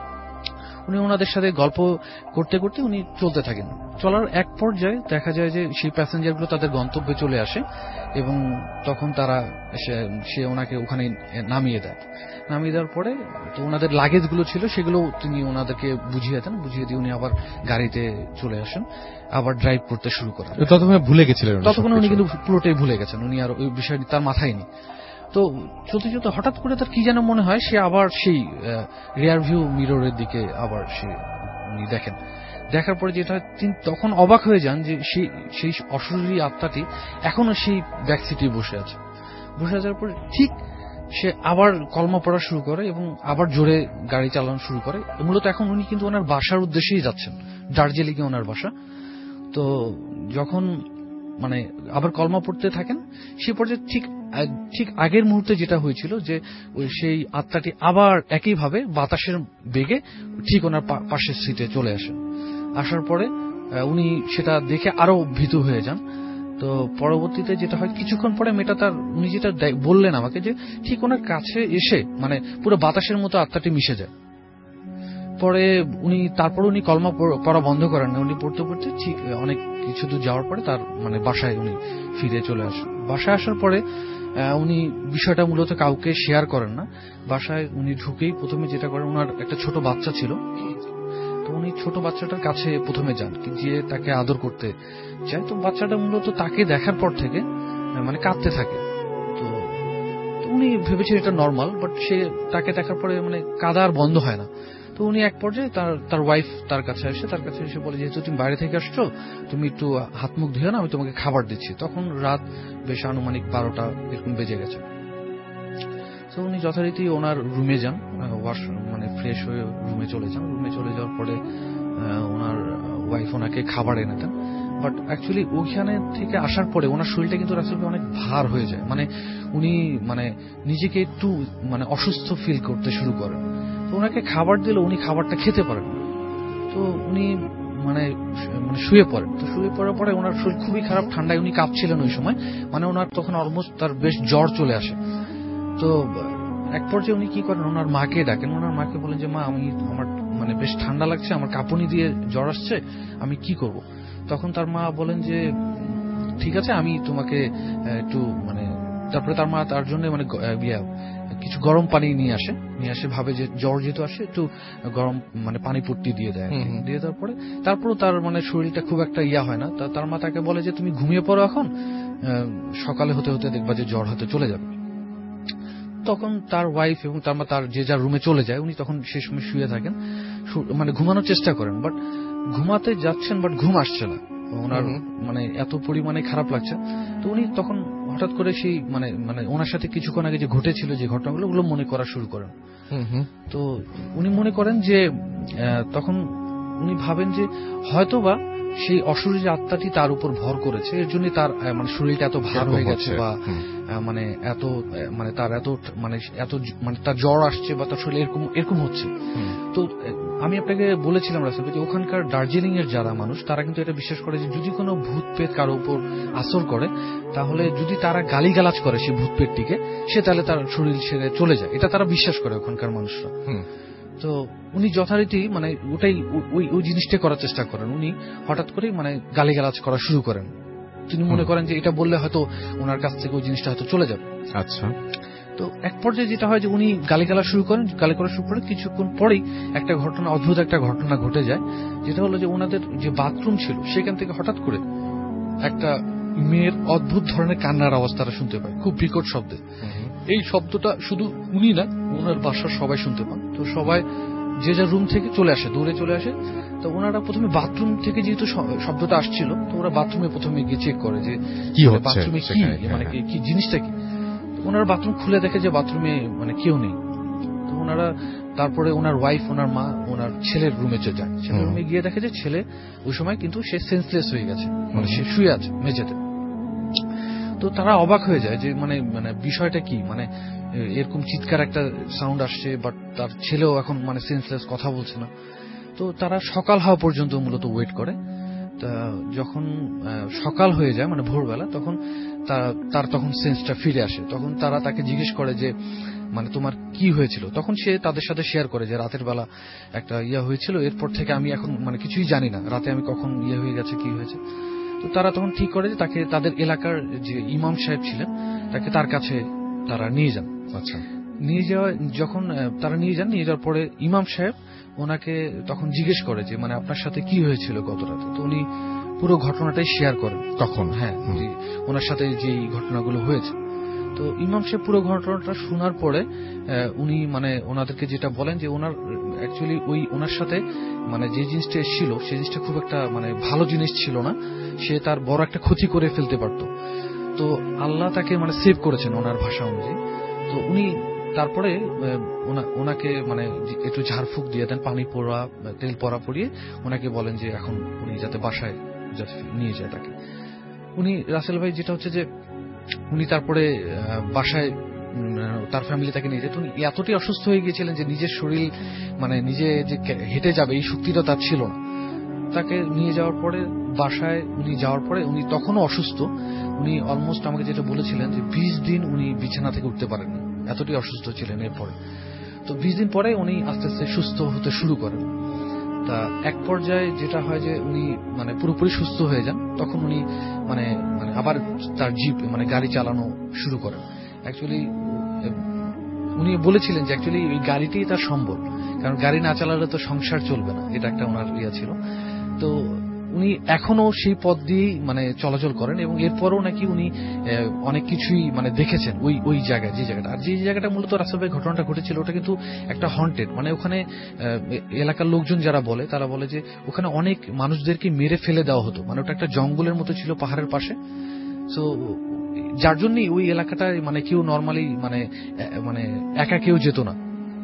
উনি ওনাদের সাথে গল্প করতে করতে উনি চলতে থাকেন। চলার এক পর্যায়ে দেখা যায় যে সেই প্যাসেঞ্জারগুলো তাদের গন্তব্যে চলে আসে এবং তখন তারা সে ওনাকে ওখানে নামিয়ে দেওয়ার পরে তো ওনাদের লাগেজগুলো ছিল সেগুলো তিনি ওনাদেরকে বুঝিয়ে দেন। বুঝিয়ে দিয়ে উনি আবার গাড়িতে চলে আসেন, আবার ড্রাইভ করতে শুরু করেন। ততক্ষণে ভুলে গেছিলেন? ততক্ষণে উনি কিন্তু পুরোটাই ভুলে গেছেন, উনি আর ওই বিষয়টি তার মাথায় নেই। তো চলতে চলতে হঠাৎ করে তার কি যেন মনে হয়, সে আবার সেই রিয়ার ভিউ মিররের দিকে আবার উনি দেখেন। দেখার পরে যেটা তিনি তখন অবাক হয়ে যান যে সেই অশরীরী আত্মাটি এখনো সেই ব্যাক সিটে বসে আছে। বসে যাওয়ার পর ঠিক সে আবার কলমা পড়া শুরু করে এবং আবার জোরে গাড়ি চালানো শুরু করে। মূলত এখন উনি কিন্তু ওনার বাসার উদ্দেশ্যেই যাচ্ছেন, দার্জিলিং এ ওনার বাসা। তো যখন মানে আবার কলমা পড়তে থাকেন সে পর্যায়ে ঠিক আগের মুহূর্তে যেটা হয়েছিল যে সেই আত্মাটি আবার একইভাবে বাতাসের বেগে ঠিক ওনার পাশের সিটে চলে আসে। আসার পরে উনি সেটা দেখে আরো ভীতু হয়ে যান। তো পরবর্তীতে যেটা হয়, কিছুক্ষণ পরে মেয়েটা উনি যেটা বললেন আমাকে যে ঠিক ওনার কাছে এসে মানে পুরো বাতাসের মতো আত্মাটি মিশে যায়। পরে তারপর উনি কলমা পড়া বন্ধ করেন না। উনি পড়তে পড়তে ঠিক অনেক কিছু দূর যাওয়ার পরে তার মানে বাসায় উনি ফিরে চলে আসেন। বাসায় আসার পরে উনি বিষয়টা মূলত কাউকে শেয়ার করেন না। বাসায় উনি ঢুকেই প্রথমে যেটা করেন, ওনার একটা ছোট বাচ্চা ছিল, তো উনি ছোট বাচ্চাটার কাছে প্রথমে যান, গিয়ে তাকে আদর করতে চায়। তো বাচ্চাটা মূলত তাকে দেখার পর থেকে মানে কাঁদতে থাকে। তো উনি ভেবেছেন এটা নর্মাল, বাট সে তাকে দেখার পরে মানে কাঁদা আর বন্ধ হয় না। তো উনি এক পর্যায়ে তার ওয়াইফ তার কাছে এসে বলে, যেহেতু তুমি বাইরে থেকে আসছো তুমি একটু হাত মুখ ধুয়ে না, আমি তোমাকে খাবার দিচ্ছি। তখন রাত বেশ আনুমানিক 12টা এরকম বেজে গেছে। তো উনি যথারীতি ওনার রুমে যান, মানে ফ্রেশ হয়ে রুমে চলে যান। রুমে চলে যাওয়ার পরে ওনার ওয়াইফ ওনাকে খাবার এনে দেন। বাট অ্যাকচুয়ালি ওইখানে থেকে আসার পরে ওনার শরীরটা কিন্তু আসলে অনেক ভার হয়ে যায়, মানে উনি মানে নিজেকে একটু মানে অসুস্থ ফিল করতে শুরু করেন। তো ওনাকে খাবার দিলে উনি খাবারটা খেতে পারেন না। তো উনি মানে শুয়ে পড়েন। তো শুয়ে পড়ার পরে ওনার শরীর খুবই খারাপ, ঠান্ডায় উনি কাঁপছিলেন ওই সময়, মানে ওনার তখন অলমোস্ট তার বেশ জ্বর চলে আসে। তো এক পর্যায়ে উনি কি করেন, ওনার মাকে ডাকেন। ওনার মাকে বলেন যে মা, আমার মানে বেশ ঠান্ডা লাগছে, আমার কাঁপুনি দিয়ে জ্বর আসছে, আমি কি করব? তখন তার মা বলেন যে ঠিক আছে, আমি তোমাকে একটু মানে তারপরে তার মা তার জন্য মানে কিছু গরম পানি নিয়ে আসে ভাবে যে জ্বর যেহেতু আসে একটু গরম মানে পানি পট্টি দিয়ে দেয়, দিয়ে দেওয়ার পরে তারপরও তার মানে শরীরটা খুব একটা হয় না। তার মা তাকে বলে যে তুমি ঘুমিয়ে পড়ো, এখন সকালে হতে হতে দেখবা যে জ্বর হয়তো চলে যাবে। তখন তার ওয়াইফ এবং তার মা তার যে যার রুমে চলে যায়, উনি তখন সেই সময় শুয়ে থাকেন, মানে ঘুমানোর চেষ্টা করেন, বাট ঘুমাতে যাচ্ছেন বাট ঘুম আসছে না, ওনার মানে এত পরিমাণে খারাপ লাগছে। তো উনি তখন হঠাৎ করে সেই মানে মানে ওনার সাথে কিছুক্ষণ আগে যে ঘটেছিল যে ঘটনাগুলো ওগুলো মনে করা শুরু করেন। তো উনি মনে করেন যে তখন উনি ভাবেন যে হয়তোবা সেই অশরীরী আত্মাটি তার উপর ভর করেছে, এর জন্য তার মানে শরীরটা এত ভার হয়ে গেছে বা মানে এত মানে তার এত মানে তার জ্বর আসছে বা তার শরীরে এরকম হচ্ছে। তো আমি আপনাকে বলেছিলাম রাসেল যে ওখানকার দার্জিলিং এর যারা মানুষ তারা কিন্তু এটা বিশ্বাস করে যে যদি কোনো ভূত পেট কারো উপর আসর করে, তাহলে যদি তারা গালিগালাজ করে সেই ভূত পেটটিকে, সে তাহলে তার শরীর ছেড়ে চলে যায়, এটা তারা বিশ্বাস করে ওখানকার মানুষরা। তো উনি যথারীতি মানে ওটাই ওই জিনিসটা করার চেষ্টা করেন। উনি হঠাৎ করে মানে গালিগালাজ করা শুরু করেন। তিনি মনে করেন যে এটা বললে হয়তো ওনার কাছ থেকে ওই জিনিসটা হয়তো চলে যাবে। আচ্ছা। তো এক পর্যায়ে যেটা হয় যে উনি গালিগালাজ শুরু করেন, গালি করা শুরু করে কিছুক্ষণ পরেই একটা ঘটনা, অদ্ভুত একটা ঘটনা ঘটে যায়, যেটা হলো যে ওনাদের যে বাথরুম ছিল সেখান থেকে হঠাৎ করে একটা মেয়ের অদ্ভুত ধরনের কান্নার আওয়াজ তারা শুনতে পায়, খুব বিকট শব্দে। এই শব্দটা শুধু উনি না, ওনার বাসার সবাই শুনতে পান। তো সবাই যে যার রুম থেকে চলে আসে, দূরে চলে আসে। তো ওনারা প্রথমে বাথরুম থেকে যেহেতু শব্দটা আসছিল, তো ওরা বাথরুমে প্রথমে গিয়ে চেক করে যে কি হচ্ছে, বাথরুমে কি মানে কি জিনিসটা কি। ওনারা বাথরুম খুলে দেখে যে বাথরুমে মানে কেউ নেই। তো ওনারা তারপরে ওনার ওয়াইফ, ওনার মা, ওনার ছেলের রুমে যায়। ছেলের রুমে গিয়ে দেখে যে ছেলে ওই সময় কিন্তু সে সেন্সলেস হয়ে গেছে, মানে সে শুয়ে আছে মেঝেতে। তো তারা অবাক হয়ে যায় যে মানে মানে বিষয়টা কি, মানে এরকম চিৎকার একটা সাউন্ড আসছে, বাট তার ছেলেও এখন মানে সেন্সলেস, কথা বলছে না। তো তারা সকাল হওয়া পর্যন্ত মূলত ওয়েট করে। তা যখন সকাল হয়ে যায় মানে ভোরবেলা, তখন তার তখন সেন্সটা ফিরে আসে। তখন তারা তাকে জিজ্ঞেস করে যে মানে তোমার কি হয়েছিল। তখন সে তাদের সাথে শেয়ার করে যে রাতের বেলা একটা হয়েছিল, এরপর থেকে আমি এখন মানে কিছুই জানি না, রাতে আমি কখন হয়ে গেছে, কি হয়েছে। তো তারা তখন ঠিক করে যে তাকে তাদের এলাকার যে ইমাম সাহেব ছিলেন তাকে তার কাছে তারা নিয়ে যান। আচ্ছা। যখন তারা নিয়ে যাওয়ার পরে ইমাম সাহেব ওনাকে তখন জিজ্ঞেস করে যে মানে আপনার সাথে কি হয়েছিল গত রাতে। তো উনি পুরো ঘটনাটাই শেয়ার করেন তখন। হ্যাঁ, ওনার সাথে যে ঘটনাগুলো হয়েছে। তো ইমাম সাহেব পুরো ঘটনাটা শোনার পরে উনি মানে ওনাদেরকে যেটা বলেন যে ওনার অ্যাকচুয়ালি ওনার সাথে মানে যে জিনিসটা এসেছিল সেই জিনিসটা খুব একটা মানে ভালো জিনিস ছিল না, সে তার বড় একটা ক্ষতি করে ফেলতে পারত। তো আল্লাহ তাকে মানে সেভ করেছেন ওনার ভাষা অনুযায়ী। তো উনি তারপরে ওনাকে মানে একটু ঝাড়ফুঁক দিয়ে দেন, পানি পড়া, তেল পরা পরিয়ে ওনাকে বলেন যে এখন উনি যাতে বাসায় যাতে নিয়ে যায় তাকে। উনি রাসেল ভাই যেটা হচ্ছে যে উনি তারপরে বাসায় তার ফ্যামিলি তাকে নিয়ে যেত। উনি এতটাই অসুস্থ হয়ে গিয়েছিলেন যে নিজের শরীর মানে নিজে যে হেঁটে যাবে এই শক্তিটা তার ছিল না। তাকে নিয়ে যাওয়ার পরে বাসায় উনি যাওয়ার পরে উনি তখনও অসুস্থ। উনি অলমোস্ট আমাকে যেটা বলেছিলেন যে 20 দিন উনি বিছানা থেকে উঠতে পারেননি, এতটাই অসুস্থ ছিলেন। এরপরে তো 20 দিন পরে উনি আস্তে আস্তে সুস্থ হতে শুরু করেন। তা এক পর্যায়ে যেটা হয় যে উনি মানে পুরোপুরি সুস্থ হয়ে যান। তখন উনি মানে মানে আবার তার জিপ মানে গাড়ি চালানো শুরু করেন। অ্যাকচুয়ালি উনি বলেছিলেন যে অ্যাকচুয়ালি এই গাড়িটি তার সম্বল, কারণ গাড়ি না চালালে তো সংসার চলবে না, এটা একটা ওনার ছিল। তো উনি এখনো সেই পথ দিয়েই মানে চলাচল করেন এবং এরপরও নাকি উনি অনেক কিছুই মানে দেখেছেন ওই জায়গায়, যে জায়গাটা। আর যে জায়গাটা মূলত রাসেল ভাই ঘটনাটা ঘটেছিল ওটা কিন্তু একটা হন্টেড, মানে ওখানে এলাকার লোকজন যারা বলে তারা বলে যে ওখানে অনেক মানুষদেরকে মেরে ফেলে দেওয়া হতো, মানে ওটা একটা জঙ্গলের মতো ছিল পাহাড়ের পাশে। সো যার জন্যই ওই এলাকাটায় মানে কেউ নর্মালি মানে মানে একা কেউ যেত না।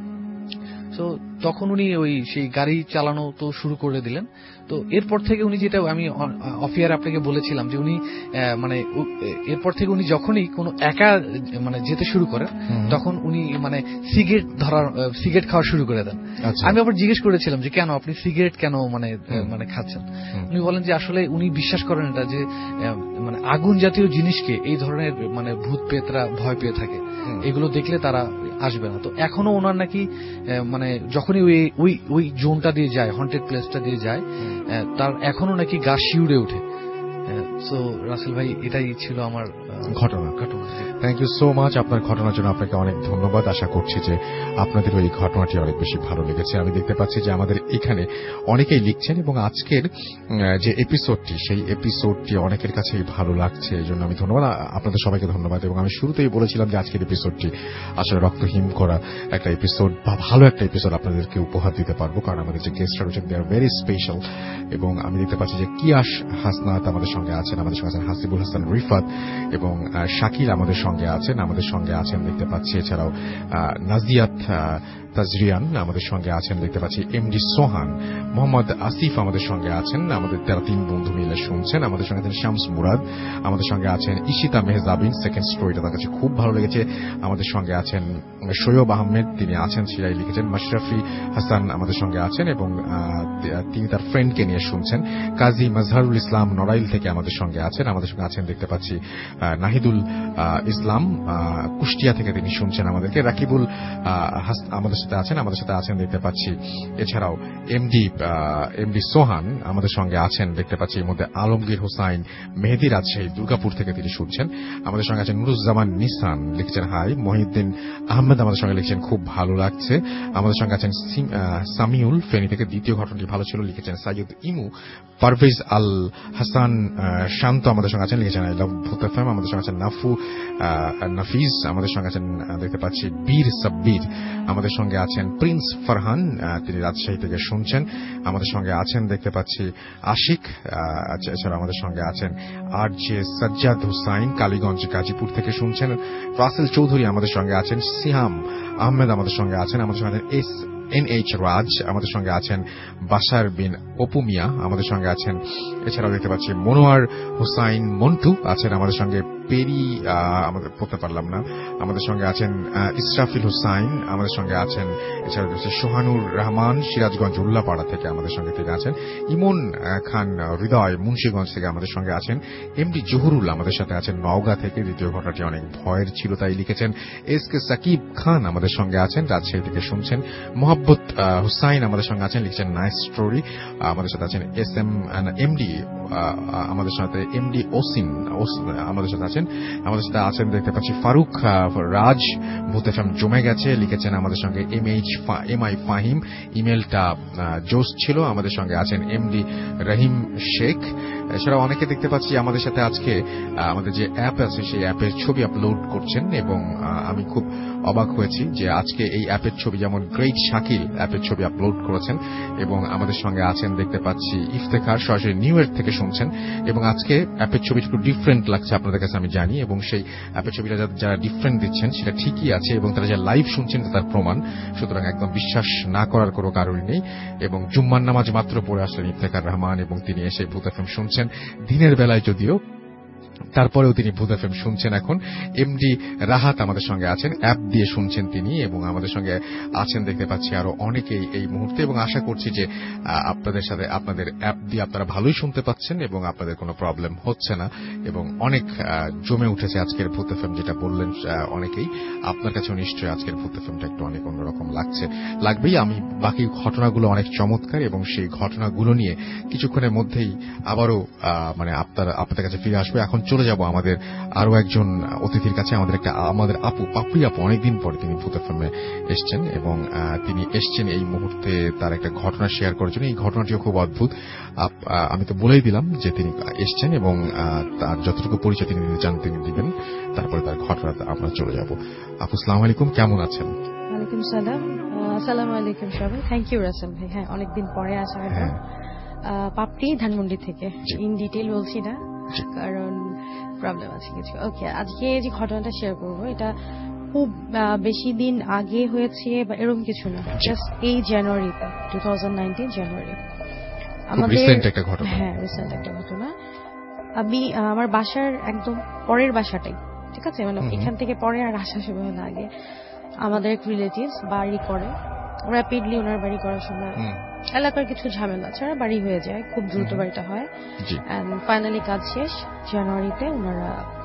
তো তখন উনি সেই গাড়ি চালানো তো শুরু করে দিলেন। তো এরপর থেকে উনি যেটা আমি অফিয়ার আপনাকে বলেছিলাম যে উনি মানে এরপর থেকে উনি যখনই কোনো একা মানে যেতে শুরু করেন তখন উনি মানে সিগারেট খাওয়া শুরু করে দেন। আমি আবার জিজ্ঞেস করেছিলাম যে কেন আপনি সিগারেট কেন মানে মানে খাচ্ছেন। উনি বলেন যে আসলে উনি বিশ্বাস করেন এটা যে মানে আগুন জাতীয় জিনিসকে এই ধরনের মানে ভূত পেতরা ভয় পেয়ে থাকে, এগুলো দেখলে তারা আসবে না। তো এখনো ওনার নাকি মানে যখনই ওই জোনটা দিয়ে যায়, হন্টেড প্লেসটা দিয়ে যায়, তার এখনো নাকি গা শিউরে ওঠে। সো রাসেল ভাই, এটাই ছিল আমার ঘটনা। Thank you so much. আপনার ঘটনার জন্য আপনাকে অনেক ধন্যবাদ। আশা করছি যে আপনাদের ওই ঘটনাটি অনেক বেশি ভালো লেগেছে। আমি দেখতে পাচ্ছি যে আমাদের এখানে অনেকেই লিখছেন এবং আজকের যে এপিসোডটি, সেই এপিসোডটি অনেকের কাছেই ভালো লাগছে। এই জন্য আমি ধন্যবাদ, আপনাদের সবাইকে ধন্যবাদ। এবং আমি শুরুতেই বলেছিলাম যে আজকের এপিসোডটি আসলে রক্তহীন করা একটা এপিসোড বা ভালো একটা এপিসোড আপনাদেরকে উপহার দিতে পারবো, কারণ আমাদের যে গেস্টরা রয়েছেন দে আর ভেরি স্পেশাল। এবং আমি দেখতে পাচ্ছি যে কিয়াস হাসনাত আমাদের সঙ্গে আছেন, আমাদের সঙ্গে আছেন হাসিবুল হাসান রিফাত এবং শাকিল আমাদের সঙ্গে আছেন দেখতে পাচ্ছি। এছাড়াও নাজিয়াত তাজরিয়ান আমাদের সঙ্গে আছেন দেখতে পাচ্ছি। এমডি সোহান, মোহাম্মদ আসিফ আমাদের সঙ্গে আছেন, আমাদের 3 বন্ধু মিলে শুনছেন। আমাদের সঙ্গে আছেন শামস মুরাদ, আমাদের সঙ্গে আছেন ইশিতা মেহজাবিন, সেকেন্ড স্টোরিটা তার কাছে খুব ভালো লেগেছে। আমাদের সঙ্গে আছেন সৈয়ব আহমেদ, তিনি আছেন সিরাই লিখেছেন। মাশরাফি হাসান আমাদের সঙ্গে আছেন এবং তিনি তার ফ্রেন্ডকে নিয়ে শুনছেন। কাজী মাজহারুল ইসলাম নড়াইল থেকে আমাদের সঙ্গে আছেন। আমাদের সঙ্গে আছেন দেখতে পাচ্ছি নাহিদুল ইসলাম, কুষ্টিয়া থেকে তিনি শুনছেন আমাদেরকে। রাকিবুল আমাদের সাথে আছেন দেখতে পাচ্ছি। এছাড়াও এমডি সোহান আমাদের সঙ্গে আছেন দেখতে পাচ্ছি। এর মধ্যে আলমগীর হোসাইন মেহেদি রাজশাহী দুর্গাপুর থেকে তিনি শুনছেন। আমাদের সঙ্গে আছেন নুরুজ্জামান নিসান, লিখছেন হাই। মহিউদ্দিন আহমেদ আমাদের সঙ্গে লিখছেন খুব ভালো লাগছে। আমাদের সঙ্গে আছেন সামিউল ফেনী থেকে, দ্বিতীয় ঘটনাটি ভালো ছিল, লিখেছেন সাইয়দ ইমু। পারভেজ আল হাসান শান্ত আমাদের সঙ্গে আছেন, লিখেছেন আই লাভ ভূত এফএম। আমাদের সঙ্গে আছেন নাফিজ, আমাদের সঙ্গে আছেন দেখতে পাচ্ছি বীর সাব্বির, আমাদের সঙ্গে আছেন প্রিন্স ফারহান, তিনি রাজশাহী থেকে শুনছেন। আমাদের সঙ্গে আছেন দেখতে পাচ্ছি আশিক। এছাড়া আমাদের সঙ্গে আছেন আর জে সাজ্জাদ হুসাইন, কালীগঞ্জ গাজীপুর থেকে শুনছেন। রাসেল চৌধুরী আমাদের সঙ্গে আছেন। সিহাম আহমেদ আমাদের সঙ্গে আছেন। আমাদের সঙ্গে আছেন NH রাজ, আমাদের সঙ্গে আছেন বাশার বিন অপুমিয়া, আমাদের সঙ্গে আছেন। এছাড়াও দেখতে পাচ্ছি মনোয়ার হুসাইন মন্টু আছেন আমাদের সঙ্গে। পেরি আমাদের পড়তে পারলাম না, আমাদের সঙ্গে আছেন ইসরাফিল হুসাইন, আমাদের সঙ্গে আছেন। এছাড়া সোহানুর রহমান সিরাজগঞ্জ উল্লাপাড়া থেকে আমাদের সঙ্গে তিনি আছেন। ইমন খান হৃদয় মুন্সিগঞ্জ থেকে আমাদের সঙ্গে আছেন। এমডি জহুরুল আমাদের সাথে আছেন নওগাঁ থেকে, দ্বিতীয় ঘটনাটি অনেক ভয়ের ছিল তাই লিখেছেন। SK সাকিব খান আমাদের সঙ্গে আছেন, রাজশাহী থেকে শুনছেন। মোহাব্বত হুসাইন আমাদের সঙ্গে আছেন, লিখছেন নাইস স্টোরি। আমাদের সাথে আছেন MD, আমাদের সাথে MD ওসিন আমাদের সাথে আছেন। আমাদের সাথে আছেন দেখতে পাচ্ছি ফারুক রাজ, ভূত এফএম জমে গেছে, লিখেছেন আমাদের সঙ্গে MI ফাহিম। ইমেলটা জোস ছিল। আমাদের সঙ্গে আছেন MD রহিম শেখ। এছাড়া অনেকে দেখতে পাচ্ছি আমাদের সাথে আজকে আমাদের যে অ্যাপ আছে সেই অ্যাপের ছবি আপলোড করছেন এবং আমি খুব অবাক হয়েছি যে আজকে এই অ্যাপের ছবি, যেমন গ্রেট শাকিল অ্যাপের ছবি আপলোড করেছেন এবং আমাদের সঙ্গে আছেন দেখতে পাচ্ছি ইফতেখার, সরাসরি নিউ ইয়র্ক থেকে শুনছেন। এবং আজকে অ্যাপের ছবিটা একটু ডিফারেন্ট লাগছে আপনাদের কাছে আমি জানি, এবং সেই অ্যাপের ছবিটা যারা ডিফারেন্ট দিচ্ছেন সেটা ঠিকই আছে এবং তারা যারা লাইভ শুনছেন তার প্রমাণ, সুতরাং একদম বিশ্বাস না করার কোনো কারণই নেই। এবং জুম্মার নামাজ মাত্র পড়ে আসলেন ইফতেখার রহমান এবং তিনি এসে ভূত এফএম শুনছেন দিনের বেলায়, যদিও তারপরেও তিনি ভূত এফএম শুনছেন এখন। এমডি রাহাত আমাদের সঙ্গে আছেন, অ্যাপ দিয়ে শুনছেন তিনি, এবং আমাদের সঙ্গে আছেন দেখতে পাচ্ছি আরো অনেকেই এই মুহূর্তে। এবং আশা করছি যে আপনাদের সাথে আপনাদের অ্যাপ দিয়ে আপনারা ভালোই শুনতে পাচ্ছেন এবং আপনাদের কোনো প্রবলেম হচ্ছে না এবং অনেক জমে উঠেছে আজকের ভূত এফএম, যেটা বললেন অনেকেই। আপনার কাছেও নিশ্চয়ই আজকের ভূত এফএমটা একটু অনেক অন্যরকম লাগবেই। আমি বাকি ঘটনাগুলো অনেক চমৎকার এবং সেই ঘটনাগুলো নিয়ে কিছুক্ষণের মধ্যেই আবারও আপনাদের কাছে ফিরে আসবো। এখন চলে যাব আমাদের আরো একজন অতিথির কাছে। আমাদের আপু পাপড়ি আপু, অনেকদিন পরে তিনি ভূত এফএমে এসছেন এবং তিনি এসছেন এই মুহূর্তে তার একটা ঘটনা শেয়ার করার জন্য। এই ঘটনাটিও খুব অদ্ভুত। আমি তো বলেই দিলাম যে তিনি এসছেন এবং তার যতটুকু পরিচয় তিনি চান তিনি দিবেন, তারপরে তার ঘটনাতে আমরা চলে যাব। আপু আসসালামু আলাইকুম, কেমন আছেন? ওয়ালাইকুম সালাম। আসসালামু আলাইকুম সবাই। থ্যাংক ইউ রাসেল ভাই। হ্যাঁ, অনেকদিন পরে আসা। পাপড়ি ধানমন্ডি থেকে, ইন ডিটেইল বলছি না কারণ প্রবলেম আছে কিছু। ওকে, আজকে যে ঘটনাটা শেয়ার করবো এটা খুব বেশি দিন আগে হয়েছে বা এরকম কিছু না, জাস্ট এই জানুয়ারিতে, 2019 জানুয়ারি আমাদের। হ্যাঁ, রিসেন্ট একটা ঘটনা। আমি আমার বাসার একদম পরের বাসাটাই, ঠিক আছে, মানে এখান থেকে পরে আর আসার সময় না, আগে আমাদের এক রিলেটিভস বাড়ি করে, র্যাপিডলি ওনার বাড়ি করার সময় এলাকার কিছু ঝামেলা ছাড়া বাড়ি হয়ে যায়, খুব দ্রুত বাড়িটা হয়। এন্ড ফাইনালি কাজ শেষ, জানুয়ারিতে ওনারা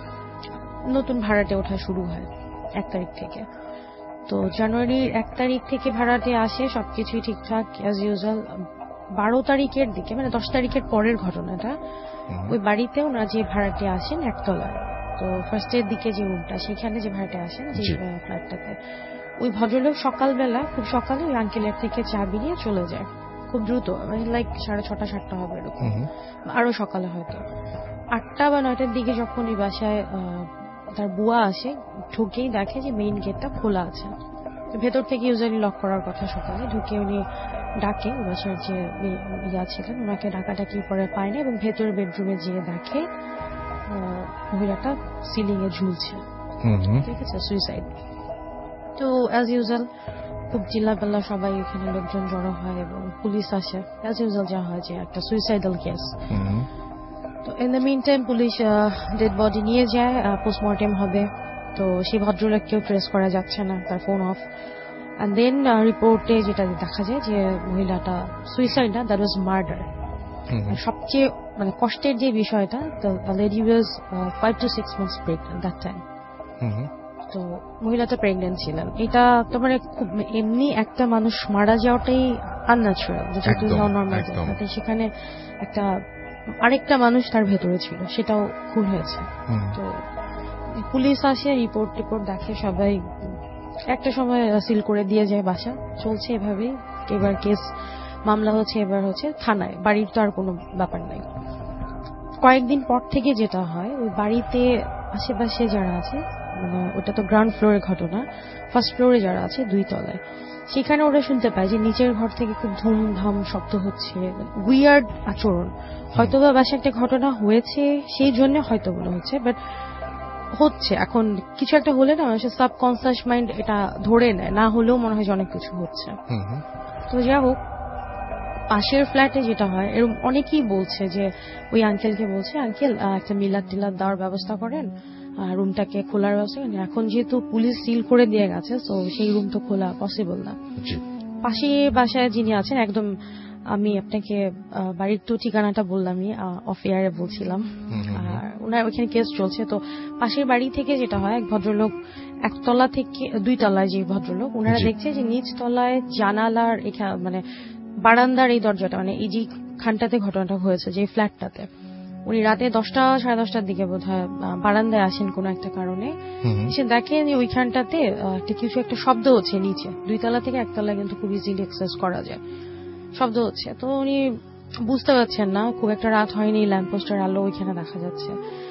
নতুন ভাড়াটে ওঠা শুরু হয় 1 তারিখ থেকে। তো জানুয়ারির 1 তারিখ থেকে ভাড়াটে আসে, সবকিছুই ঠিকঠাক অ্যাজ ইউজুয়াল। 12 তারিখের দিকে, মানে 10 তারিখের পরের ঘটনাটা। ওই বাড়িতে ওনারা যে ভাড়াটে আসেন একতলায়, তো ফার্স্টের দিকে যে রুমটা, সেখানে যে ভাড়াটে আসেন যে ফ্ল্যাটটাতে, ওই ভদ্রলোক সকালবেলা খুব সকালে ওই আঙ্কেলের থেকে চাবি নিয়ে চলে যায় খুব দ্রুত, মানে লাইক 6:30 7টা হবে এরকম, আরো সকালে হয়তো 8টা বা 9টার দিকে যখন ওই বাসায় তার বুয়া আসে, ঢুকেই দেখে যে মেইন গেটটা খোলা আছে। ভেতর থেকে ইউজুয়ালি লক করার কথা, সকালে ঢুকে উনি ডাকে বাসার যে ইয়া ছিলেন ওনাকে, ডাকাডাকি পরে পায় না এবং ভেতরের বেডরুমে যেয়ে দেখে মহিলাটা সিলিং এ ঝুলছে। ঠিক আছে, সুইসাইড। তো অ্যাজ ইউজুয়াল খুব চিল্লাপাল্লা, সবাই এখানে লোকজন জড়ো হয় এবং পুলিশ আসে। অ্যাজ ইউজুয়াল যা হয় যে একটা সুইসাইডাল কেস। তো in the mean time police dead body নিয়ে যায়, পোস্টমর্টেম হবে। তো সেই ভদ্রলোককেও ট্রেস করা যাচ্ছে না, তার ফোন অফ। অ্যান্ড দেন রিপোর্টে যেটা দেখা যায় যে মহিলাটা সুইসাইড না, দ্যাট ওয়াজ মার্ডার। সবচেয়ে মানে কষ্টের যে বিষয়টা, the lady was 5 to 6 months pregnant that time. তো মহিলাটা প্রেগন্যান্ট ছিলেন। এটা তো মানে খুব এমনি একটা মানুষ মারা যাওয়াটাই আনন্যাচারাল, যেটা নর্মাল, সেখানে একটা আরেকটা মানুষ তার ভেতরে ছিল, সেটাও খুন হয়েছে। তো পুলিশ আসে, রিপোর্ট দেখে, সবাই একটা সময় সিল করে দিয়ে যায়। বাসা চলছে এভাবেই, এবার কেস মামলা হচ্ছে, এবার হচ্ছে থানায়, বাড়ির তো আর কোনো ব্যাপার নাই। কয়েকদিন পর থেকে যেটা হয়, ওই বাড়িতে আশেপাশে যারা আছে, মানে ওটা তো গ্রাউন্ড ফ্লোরের ঘটনা, ফার্স্ট ফ্লোরে যারা আছে 2 তলায়, সেখানে ওরা শুনতে পায় যে নিচের ঘর থেকে খুব ধুমধাম শব্দ হচ্ছে, উইয়ার্ড আচরণ। হয়তোবা বাসায় একটা ঘটনা হয়েছে সেই জন্য হয়তো মনে হচ্ছে, বাট হচ্ছে এখন কিছু একটা হলে না মানুষের সাবকনসিয়াস মাইন্ড এটা ধরে নেয়, না হলেও মনে হয় যে অনেক কিছু হচ্ছে। তো যা হোক, পাশের ফ্ল্যাটে যেটা হয়, এরকম অনেকেই বলছে যে ওই আঙ্কেলকে বলছে, আঙ্কেল একটা মিলাদ টিলাদ দেওয়ার ব্যবস্থা করেন, রুমটাকে খোলার ব্যবস্থা করেন। এখন যেহেতু পুলিশ সিল করে দিয়ে গেছে, তো সেই রুম তো খোলা পসিবল না। পাশে বাসায় যিনি আছেন, একদম আমি আপনাকে বাড়ির তো ঠিকানাটা বললামই, অফ এয়ারে বলছিলাম, আর ওনার ওইখানে কেস চলছে। তো পাশের বাড়ি থেকে যেটা হয়, এক ভদ্রলোক একতলা থেকে 2 তলায় যে ভদ্রলোক, ওনারা দেখছে যে নিচ তলায় জানালার এখানে মানে বারান্দার এই দরজাটা, মানে এই যে খানটাতে ঘটনাটা হয়েছে যে ফ্ল্যাটটাতে, উনি রাতে 10টা 10:30টার দিকে বোধহয় বারান্দায় আসেন কোনো একটা কারণে, এসে দেখেন যে ওইখানটাতে কিছু একটা শব্দ হচ্ছে নিচে, 2 তলা থেকে 1 তলায় কিন্তু খুব ইজিলি অ্যাক্সেস করা যায়, শব্দ হচ্ছে। তো উনি বুঝতে পারছেন না, খুব একটা রাত হয়নি, ল্যাম্পপোস্টের আলো ওইখানে দেখা যাচ্ছে।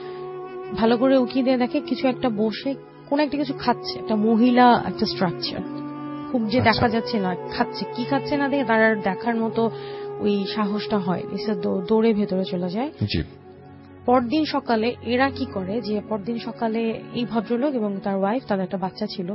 ভালো করে উকি দিয়ে দেখে কিছু একটা বসে কোন একটা কিছু খাচ্ছে, একটা মহিলা, একটা স্ট্রাকচার, খুব যে দেখা যাচ্ছে না খাচ্ছে, কি খাচ্ছে না দেখে তার দেখার মতো ওই সাহসটা হয়, এসে দৌড়ে ভেতরে চলে যায়। পরদিন সকালে এরা কি করে যে পরদিন সকালে এই ভদ্রলোক এবং তার ওয়াইফ, তাদের একটা বাচ্চা ছিল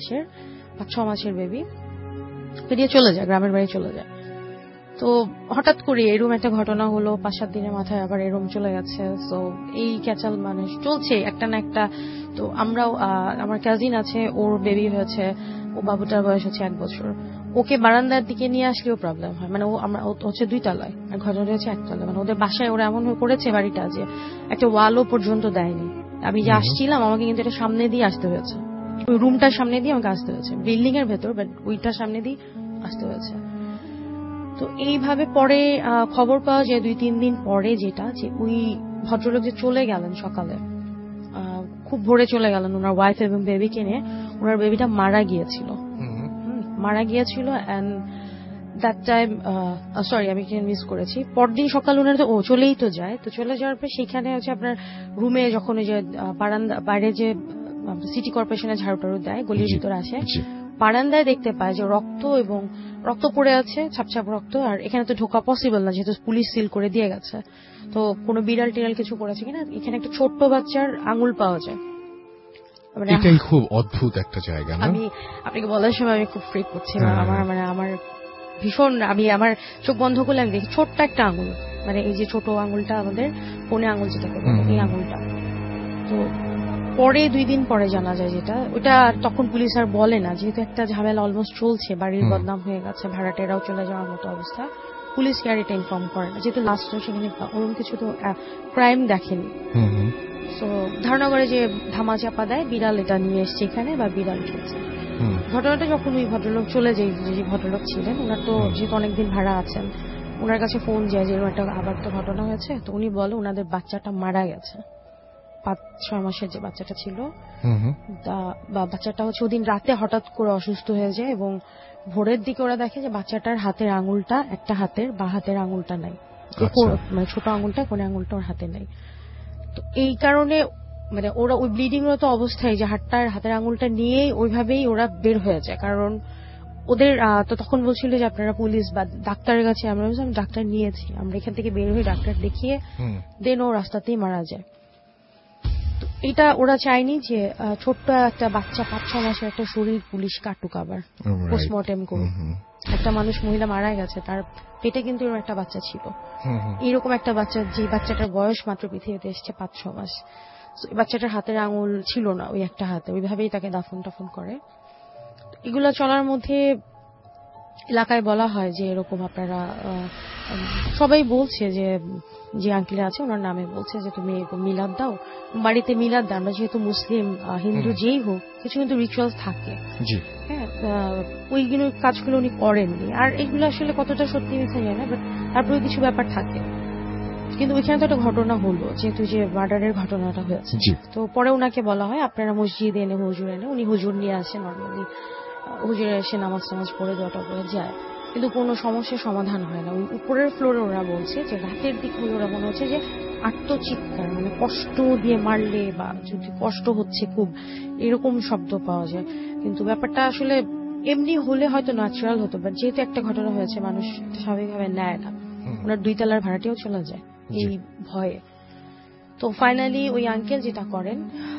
5-6 মাসের বেবি, বেরিয়ে চলে যায়, গ্রামের বাড়ি চলে যায়। তো হঠাৎ করে এরকম একটা ঘটনা হলো, 5-7 দিনের মাথায় আবার এরকম চলে গেছে। তো এই ক্যাচাল মানুষ চলছে একটা না একটা। তো আমরাও, আমার কাজিন আছে, ওর বেবি হয়েছে, ও বাবুটার বয়স হচ্ছে 1 বছর, ওকে বারান্দার দিকে নিয়ে আসলেও প্রবলেম হয়, মানে ও হচ্ছে 2 তলায় আর ঘটনাটা হচ্ছে 1 তলায়, মানে ওদের বাসায় ওরা এমন করেছে বাড়িটা যে একটা ওয়ালও পর্যন্ত দেয়নি। আমি যে আসছিলাম আমাকে কিন্তু এটা সামনে দিয়ে আসতে হয়েছে, ওই রুমটার সামনে দিয়ে আমাকে আসতে হয়েছে, বিল্ডিং এর ভেতর, বাট ওইটার সামনে দিয়ে আসতে হয়েছে। তো এইভাবে পরে খবর পাওয়া যায় 2-3 দিন পরে, যেটা যে ওই ভদ্রলোক যে চলে গেলেন সকালে, খুব ভোরে চলে গেলেন ওনার ওয়াইফ এবং বেবিকে নিয়ে, ওনার বেবিটা মারা গিয়েছিল। অ্যান্ড দ্যাট টাইম, সরি আমি মিস করেছি, পরদিন সকাল ওনার তো চলেই তো যায়। তো চলে যাওয়ার পর সেখানে হচ্ছে আপনার রুমে যখন ওই যে বারান্দা বাইরে যে সিটি কর্পোরেশনের ঝাড়ু দেয়, গলির ভিতরে আসে, বারান্দায় দেখতে পায় যে রক্ত পড়ে আছে, ছাপছাপ রক্ত। আর এখানে তো ঢোকা পসিবল না, যেহেতু পুলিশ সিল করে দিয়ে গেছে। তো কোনো বিড়াল টিড়াল কিছু করেছে কিনা, এখানে একটা ছোট্ট বাচ্চার আঙুল পাওয়া যায়। এটাই খুব অদ্ভুত একটা জায়গা। আমি আপনাকে বলার সময় আমি খুব ফ্রিক করছিলাম, আমার ভীষণ, আমি আমার চোখ বন্ধ করলে আমি দেখি ছোট্ট একটা আঙুল, মানে এই যে ছোট আঙুলটা আমাদের কোণে আঙুল যেটাকে বলে, এই আঙুলটা। তো পরে 2 দিন পরে জানা যায় যেটা, ওটা তখন পুলিশ আর বলে না, যেহেতু একটা ঝামেলা অলমোস্ট চলছে, বাড়ির বদনাম হয়ে গেছে, ভাড়াটেরাও চলে যাওয়ার মতো অবস্থা, পুলিশকে আর এটা ইনফর্ম করে না, যেহেতু লাস্টে সেখানে ওরকম কিছু তো ক্রাইম দেখেনি। তো ধারণা করে যে ধামা চাপা দেয়, বিড়াল এটা নিয়ে এসছে এখানে, বা বিড়াল খেয়েছে। ঘটনাটা যখন ওই ভদ্রলোক চলে যায়, যে ভদ্রলোক ছিলেন ওনার তো যেহেতু অনেকদিন ভাড়া আছেন, ওনার কাছে ফোন যায় যে এরকম একটা আবার তো ঘটনা হয়েছে, তো উনি বলে ওনাদের বাচ্চাটা মারা গেছে, 5-6 মাসের যে বাচ্চাটা ছিল, বাচ্চাটা হচ্ছে ওদিন রাতে হঠাৎ করে অসুস্থ হয়ে যায় এবং ভোরের দিকে ওরা দেখে যে বাচ্চাটার হাতের আঙুলটা, একটা হাতের বা হাতের আঙুলটা নাই, মানে ছোট আঙুলটা কোন আঙুলটা ওর হাতে নাই। তো এই কারণে মানে ওরা ওই ব্লিডিং রত অবস্থায় যে হাতের আঙুলটা নিয়ে ওইভাবেই ওরা বের হয়ে যায়। কারণ ওদের তো তখন বলছিল যে আপনারা পুলিশ বা ডাক্তারের কাছে, আমরা ডাক্তার নিয়েছি, আমরা এখান থেকে বের হয়ে ডাক্তার দেখিয়ে দেন ও রাস্তাতেই মারা যায়। তো এটা ওরা চায়নি যে ছোট্ট একটা বাচ্চা 5-6 মাসের একটা শরীর পুলিশ কাটুক, আবার পোস্টমর্টেম করুক। একটা মানুষ, মহিলা মারা গেছে, তার পেটে কিন্তু এরকম একটা বাচ্চা ছিল, এরকম একটা বাচ্চা, যে বাচ্চাটার বয়স মাত্র পৃথিবীতে এসছে 5-6 মাস। বাচ্চাটার হাতের আঙুল ছিল না, ওই একটা হাতে, ওইভাবেই তাকে দাফন টাফন করে। এগুলা চলার মধ্যে এলাকায় বলা হয় যে এরকম আপনারা সবাই বলছে যে আঙ্কেল আছে ওনার নামে বলছে যে তুমি এরকম মিলাদ দাও, বাড়িতে মিলাদ দাও। আমরা যেহেতু মুসলিম, হিন্দু যেই হোক, কিছু কিন্তু রিচুয়ালস থাকে, হ্যাঁ, ওইগুলো কাজগুলো উনি করেননি। আর এগুলো আসলে কতটা সত্যি মিথ্যা জানি না, বাট তারপরে কিছু ব্যাপার থাকে। কিন্তু ওইখানে তো একটা ঘটনা হলো, যেহেতু যে মার্ডারের ঘটনাটা হয়েছে, তো পরে ওনাকে বলা হয় আপনারা মসজিদে এনে হুজুর এনে, উনি হুজুর নিয়ে আসে, নর্মালি হুজুরে এসে নামাজ পড়ে দোয়াটা করে যায়, কিন্তু কোনো সমস্যার সমাধান হয় না। ওই উপরের ফ্লোরে ওরা বলছে যে রাতের দিক হলে ওরা মনে হচ্ছে যে আত্মচিৎকার, মানে কষ্ট দিয়ে মারলে বা যদি কষ্ট হচ্ছে খুব, এরকম শব্দ পাওয়া যায়। কিন্তু ব্যাপারটা আসলে এমনি হলে হয়তো ন্যাচারাল হতো, বাট যেহেতু একটা ঘটনা হয়েছে, মানুষ স্বাভাবিকভাবে নেয় না, ওনার 2 তলার ভাড়াটিও চলে যায় এই ভয়ে। তো ফাইনালি ওই আঙ্কেল যেটা করেন,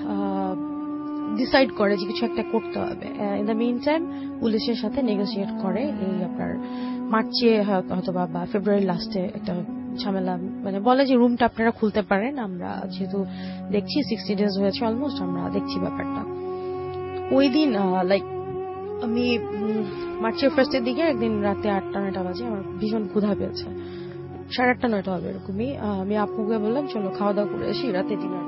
ডিসাইড করে যে কিছু একটা করতে হবে। ইন দ্য মিন টাইম পুলিশের সাথে নেগোসিয়েট করে, এই আপনার মার্চে হয়তো বা ফেব্রুয়ারি লাস্টে একটা ঝামেলা, মানে বলে যে রুমটা আপনারা খুলতে পারেন, আমরা যেহেতু দেখছি 60 ডেজ হয়েছে অলমোস্ট, আমরা দেখছি ব্যাপারটা। ওই দিন লাইক আমি মার্চের ফার্স্টের দিকে একদিন রাতে 8-9টা বাজে, আমার ভীষণ ক্ষুধা পেয়েছে, 8:30-9টা হবে এরকমই। আমি আপুকে বললাম চলো খাওয়া দাওয়া করে আসি, রাতে dinner.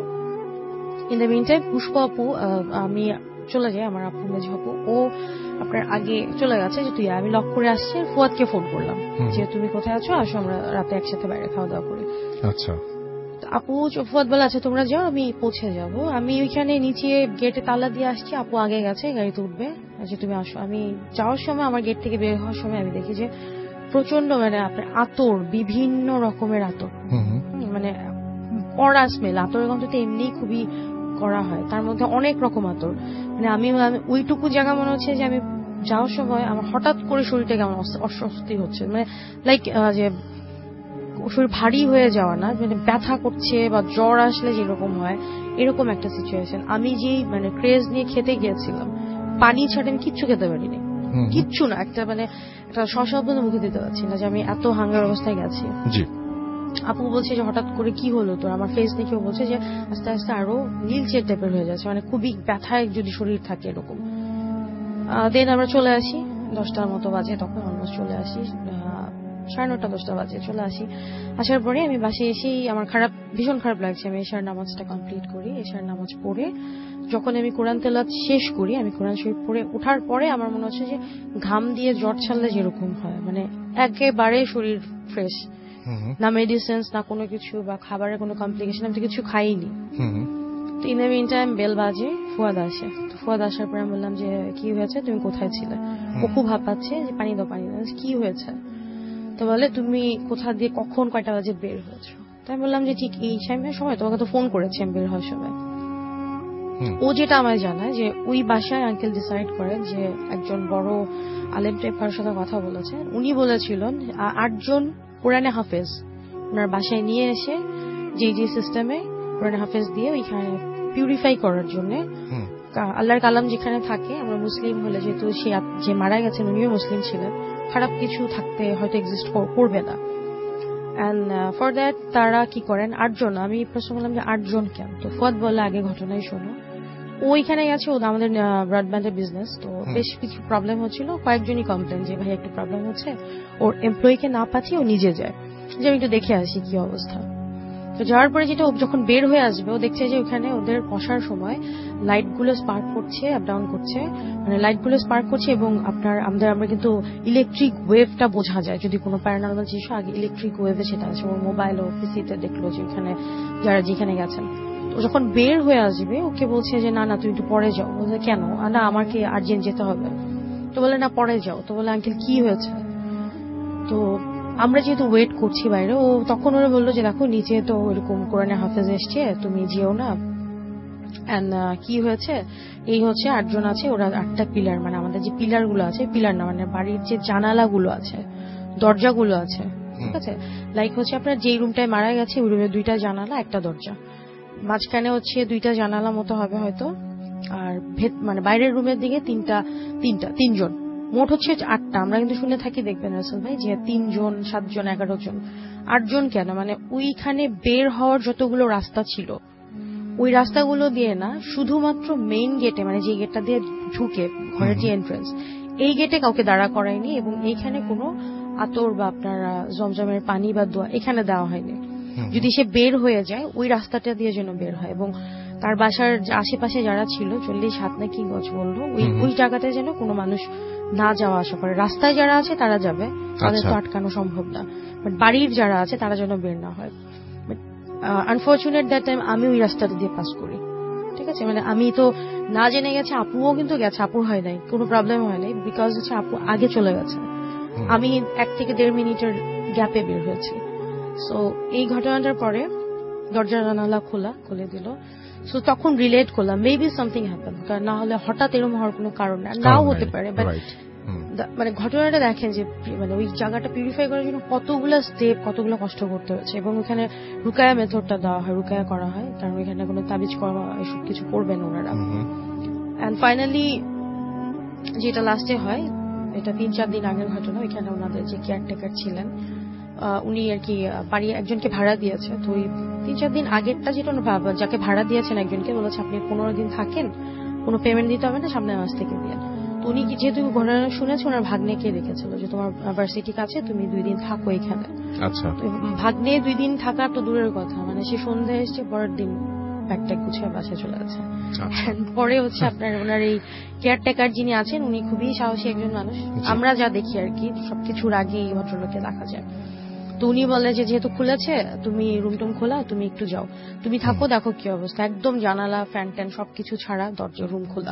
In the mean time Pushpa আপু, আমি চলে যাই, আমার আপু মেজ আপু, ও আপনার আগে চলে গেছে যে তুই, আমি লক করে আসছি। ফুয়াদকে ফোন করলাম যে তুমি কোথায় আছো, আসো আমরা রাতে একসাথে বাইরে খাওয়া দাওয়া করি। আচ্ছা, আপু ফুয়াদ বলে আচ্ছা তোমরা যাও, আমি পৌঁছে যাব। আমি ওইখানে নিচে গেটে তালা দিয়ে আসছি, আপু আগে গেছে, গাড়িতে উঠবে, আচ্ছা তুমি আসো। আমি যাওয়ার সময়, আমার গেট থেকে বের হওয়ার সময় আমি দেখি যে প্রচন্ড, মানে আপনার আতর, বিভিন্ন রকমের আতর, মানে কড়া স্মেল, আতরের গন্ধ তো এমনি খুবই করা হয়, তার মধ্যে অনেক রকম আতর। মানে আমি ওইটুকু জায়গা মনে হচ্ছে যে আমি যাওয়ার সময় আমার হঠাৎ করে শরীরটা কেমন অস্বস্তি হচ্ছে, মানে লাইক যে শরীর ভারী হয়ে যাওয়া না, মানে ব্যথা করছে বা জ্বর আসলে যেরকম হয় এরকম একটা সিচুয়েশন। আমি যেই মানে ক্রেজ নিয়ে খেতে গিয়েছিলাম, পানি ছাড়া আমি কিচ্ছু খেতে পারিনি, কিচ্ছু না, একটা মানে একটা শশা পর্যন্ত মুখে দিতে পারছি না, যে আমি এত হাঙ্গার অবস্থায় গেছি। আপু বলছে যে হঠাৎ করে কি হলো তোর, আমার ফেস দেখে বলছে যে আস্তে আস্তে আরো নীলচে টাইপের হয়ে যাচ্ছে, মানে খুবই ব্যথায় যদি শরীর থাকে এরকম। দেন আমরা চলে আসি, 10টার মতো বাজে তখন, অলমোস্ট চলে আসি, 9:30-10টা বাজে চলে আসি। আসার পরে আমি বাসায় এসেই আমার ভীষণ খারাপ লাগছে। আমি এশার নামাজটা কমপ্লিট করি, এশার নামাজ পড়ে যখন আমি কোরআন তেলাওয়াত শেষ করি, আমি কোরআন শরীফ পড়ে ওঠার পরে আমার মনে হচ্ছে যে ঘাম দিয়ে জ্বর ছাড়লে যেরকম হয়, মানে একেবারে শরীর ফ্রেশ, না মেডিসিনস না কোনো কিছু বা খাবারের কোনো কমপ্লিকেশন, আমি তো কিছু খাইনি। তো in the mean time bell বাজে, ফুয়াদ আসে। তো ফুয়াদ আসার পরে আমি বললাম যে কি হয়েছে, তুমি কোথায় ছিলে? ও খুব হাঁপাচ্ছে যে পানি দাও, পানি দাও। কি হয়েছে? তো বলে তুমি কোথা দিয়ে কখন কয়টা বাজে বের হয়েছো? তাই বললাম যে ঠিক এই সময়, তোমাকে তো ফোন করেছি আমি বের হওয়ার সময়। ও যেটা আমায় জানায় যে ওই বাসায় আঙ্কেল ডিসাইড করে যে একজন বড় আলেম টাইপের সাথে কথা বলেছে, উনি বলেছিলেন 8 জন কোরআনে হাফেজ ওনার বাসায় নিয়ে এসে যে সিস্টেমে কোরআনে হাফেজ দিয়ে ওইখানে পিউরিফাই করার জন্য, আল্লাহর কালাম যেখানে থাকে, আমরা মুসলিম হলে যেহেতু সে যে মারা গেছেন উনিও মুসলিম ছিলেন, খারাপ কিছু থাকতে হয়তো এক্সিস্ট করবে না। অ্যান্ড ফর দ্যাট তারা কি করেন 8 জন। আমি প্রশ্ন করলাম যে 8 জন কেন? তো ফুয়াদ বলে আগে ঘটনাই শোনো। ওইখানে গেছে, ও আমাদের ব্রডব্যান্ডের বিজনেস, তো বেশ কিছু প্রবলেম হচ্ছিল, কয়েকজনই কমপ্লেন যে ভাই একটু প্রবলেম হচ্ছে, ওর এমপ্লয়িকে না পাঠিয়ে ও নিজে যায় যে আমি একটু দেখে আসি কি অবস্থা। তো যাওয়ার পরে যেটা যখন বের হয়ে আসবে ও দেখছে যে ওখানে ওদের বসার সময় লাইটগুলো স্পার্ক করছে, আপ ডাউন করছে, মানে লাইটগুলো স্পার্ক করছে এবং আমরা কিন্তু ইলেকট্রিক ওয়েভটা বোঝা যায় যদি কোনো প্যারানর্মাল জিনিস আগে ইলেকট্রিক ওয়েভে সেটা আছে। ওর মোবাইল ও পিসিতে দেখলো যে ওখানে যারা যেখানে গেছেন। তো যখন বের হয়ে আসবে ওকে বলছে যে না তুমি একটু পরে যাও। বলছে কেন? না আমাকে আর্জেন্ট যেতে হবে। তো বলে না পরে যাও। তো বলে আঙ্কেল কি হয়েছে? তো আমরা যেহেতু ওয়েট করছি বাইরে, ও তখন ওরা বললো যে দেখো নিচে তো এরকম কোরআনে হাফেজ এসছে, তুমি যেও না। কি হয়েছে, এই হচ্ছে 8 জন আছে, ওরা 8টা পিলার, মানে আমাদের যে পিলার গুলো আছে, পিলার না মানে বাড়ির যে জানালাগুলো আছে, দরজাগুলো আছে, ঠিক আছে, লাইক হচ্ছে আপনার যেই রুমটায় মারা গেছে ওই রুমে 2টা জানালা 1টা দরজা, মাঝখানে হচ্ছে 2টা জানালা মতো হবে হয়তো, আর মানে বাইরের রুমের দিকে 3জন, মোট হচ্ছে 8টা। আমরা কিন্তু শুনে থাকি দেখবেন রাসেল ভাই যে 3 জন 7 জন 11 জন 8 জন কেন, মানে ওইখানে বের হওয়ার যতগুলো রাস্তা ছিল ওই রাস্তাগুলো দিয়ে না, শুধুমাত্র মেইন গেটে, মানে যে গেটটা দিয়ে ঢুকে ঘরের যে এন্ট্রান্স, এই গেটে কাউকে দাঁড়া করায়নি এবং এইখানে কোনো আতর বা আপনার জমজমের পানি বা দোয়া এখানে দেওয়া হয়নি। যদি সে বের হয়ে যায় ওই রাস্তাটা দিয়ে যেন বের হয়, এবং তার বাসার আশেপাশে যারা ছিল 40 হাত না কি গজ বললো, ওই জায়গাতে যেন কোনো মানুষ না যাওয়া আসা করে। রাস্তায় যারা আছে তারা যাবে, তাদের তো আটকানো সম্ভব না, বাট বাড়ির যারা আছে তারা যেন বের না হয়। আনফর্চুনেট দ্যাট টাইম আমি ওই রাস্তাটা দিয়ে পাস করি, ঠিক আছে, মানে আমি তো না জেনে গেছে, আপুও কিন্তু গেছে, আপুর হয় নাই, কোনো প্রবলেম হয় নাই, বিকজ হচ্ছে আপু আগে চলে গেছে, আমি 1 থেকে 1.5 মিনিটের গ্যাপে বের হয়েছি। সো এই ঘটনাটার পরে দরজা জানালা খুলে দিল। সো তখন রিলেট করলাম মেবি সামথিং হ্যাপেন, কারণ না হলে হঠাৎ এরকম হওয়ার কোনো কারণ নাও হতে পারে। বাট মানে ঘটনাটা দেখেন যে মানে ওই জায়গাটা পিউরিফাই করার জন্য কতগুলো স্টেপ, কতগুলো কষ্ট করতে হচ্ছে, এবং ওখানে রুকায়া মেথডটা দেওয়া হয়, রুকায়া করা হয়, কারণ ওইখানে কোনো তাবিজ করা এসব কিছু করবেন ওনারা। অ্যান্ড ফাইনালি যেটা লাস্টে হয়, এটা 3-4 দিন আগের ঘটনা, ওইখানে ওনাদের যে কেয়ারটেকার ছিলেন উনি আর কি বাড়ি একজনকে ভাড়া দিয়েছে। তো ওই 3-4 দিন আগেরটা যেটা যাকে ভাড়া দিয়েছেন একজনকে বলেছে আপনি 15 দিন থাকেন, কোনো পেমেন্ট দিতে হবে না, সামনের মাস থেকে দিয়ে। তো উনি যেহেতু ঘটনা শুনেছে, ওনার ভাগ্নেকে রেখেছিল যে তোমার ভার্সিটি কাছে, তুমি 2 দিন থাকো এখানে। আচ্ছা, ভাগ্নে 2 দিন থাকা তো দূরের কথা, মানে সে সন্ধ্যায় এসছে, পরের দিন ব্যাগটা গুছিয়ে বাসায় চলে যাচ্ছে। পরে হচ্ছে আপনার ওনার এই কেয়ারটেকার যিনি আছেন উনি খুবই সাহসী একজন মানুষ, আমরা যা দেখি আর কি, সবকিছুর আগে এই ভদ্রলোককে দেখা যায়। তো উনি বলে যে যেহেতু খুলেছে, তুমি রুম টুম খোলা, তুমি একটু যাও, তুমি থাকো, দেখো কি অবস্থা, একদম জানালা ফ্যান ট্যান সবকিছু ছাড়া দরজা, রুম খোলা।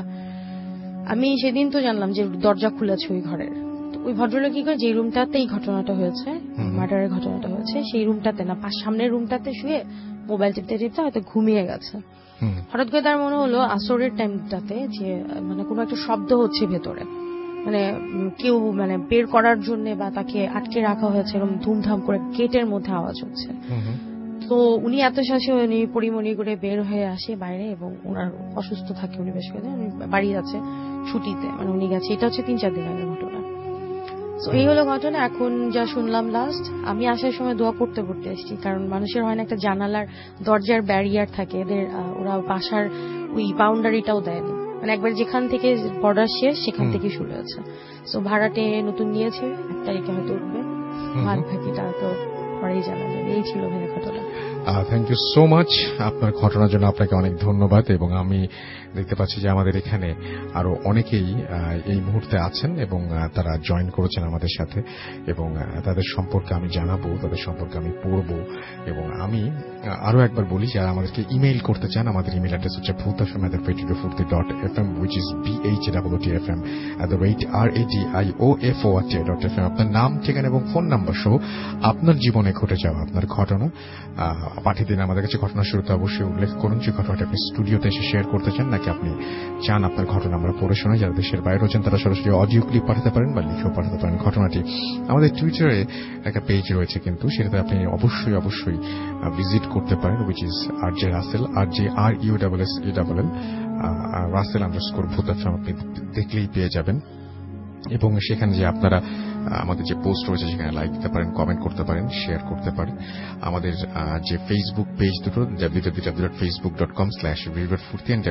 আমি সেদিন তো জানলাম যে দরজা খুলেছে ওই ঘরের। তো ওই ভদ্রলোক কি করে, যে রুমটাতে এই ঘটনাটা হয়েছে, মার্ডারের ঘটনাটা হয়েছে, সেই রুমটাতে না, সামনের রুমটাতে শুয়ে মোবাইল টিপতে টিপতে হয়তো ঘুমিয়ে গেছে। হঠাৎ করে তার মনে হলো আসরের টাইমটাতে যে মানে কোনো একটা শব্দ হচ্ছে ভেতরে, মানে কেউ মানে বের করার জন্য বা তাকে আটকে রাখা হয়েছে, এরকম ধুমধাম করে গেটের মধ্যে আওয়াজ হচ্ছে। তো উনি এত শাসে উনি পরিমণি করে বের হয়ে আসে বাইরে, এবং ওনার অসুস্থ থাকে, উনি বেশ করে উনি বাড়ি যাচ্ছে ছুটিতে, মানে উনি গেছে, এটা হচ্ছে 3-4 দিন আগের ঘটনা। তো এই হলো ঘটনা। এখন যা শুনলাম লাস্ট, আমি আসার সময় দোয়া পড়তে এসেছি, কারণ মানুষের হয় না একটা জানালার দরজার ব্যারিয়ার থাকে, এদের ওরা বাসার ওই বাউন্ডারিটাও দেয়নি, মানে একবার যেখান থেকে বর্ডার শেষ সেখান থেকে শুরু হয়েছে। সো ভাড়াটে নতুন নিয়েছে, 1 তারিখে হয়তো উঠবে, আর বাকিটা তো পরেই জানা যাবে। এই ছিল ভাইয়া ঘটনা। থ্যাংক ইউ সো মাচ আপনার ঘটনার জন্য, আপনাকে অনেক ধন্যবাদ। এবং আমি দেখতে পাচ্ছি যে আমাদের এখানে আরো অনেকেই এই মুহূর্তে আছেন এবং তারা জয়েন করেছেন আমাদের সাথে, এবং তাদের সম্পর্কে আমি জানাবো, তাদের সম্পর্কে আমি পড়বো। এবং আমি আরো একবার বলি, যারা আমাদেরকে ইমেইল করতে চান, আমাদের ইমেইল অ্যাড্রেস হচ্ছে bhutfm@radio40.fm, which is bhwtfm@radioforty.fm। আপনার নাম, ঠিকানা এবং ফোন নাম্বার সহ আপনার জীবনে ঘটে যাওয়া আপনার ঘটনা পাঠিয়ে দিন আমাদের কাছে। ঘটনার শুরুতে অবশ্যই উল্লেখ করুন যে ঘটনাটা আপনি স্টুডিওতে এসে শেয়ার করতে চান, নাকি আপনি চান আপনার ঘটনা আমরা পড়ে শোনাই। যারা দেশের বাইরে আছেন তারা সরাসরি অডিও ক্লিপ পাঠাতে পারেন বা লিখেও পাঠাতে পারেন ঘটনাটি। আমাদের টুইটারে একটা পেজ রয়েছে কিন্তু, সেটাতে আপনি অবশ্যই ভিজিট করতে পারেন, which is RJ Russell, RJRUSSELL, Russell_Bhutfm, আপনি দেখলেই পেয়ে যাবেন। এবং সেখানে যে আপনারা আমাদের যে পোস্ট রয়েছে সেখানে লাইক দিতে পারেন, কমেন্ট করতে পারেন, শেয়ার করতে পারেন। আমাদের যে ফেসবুক পেজ দুটো, www.facebook.com/radioforty and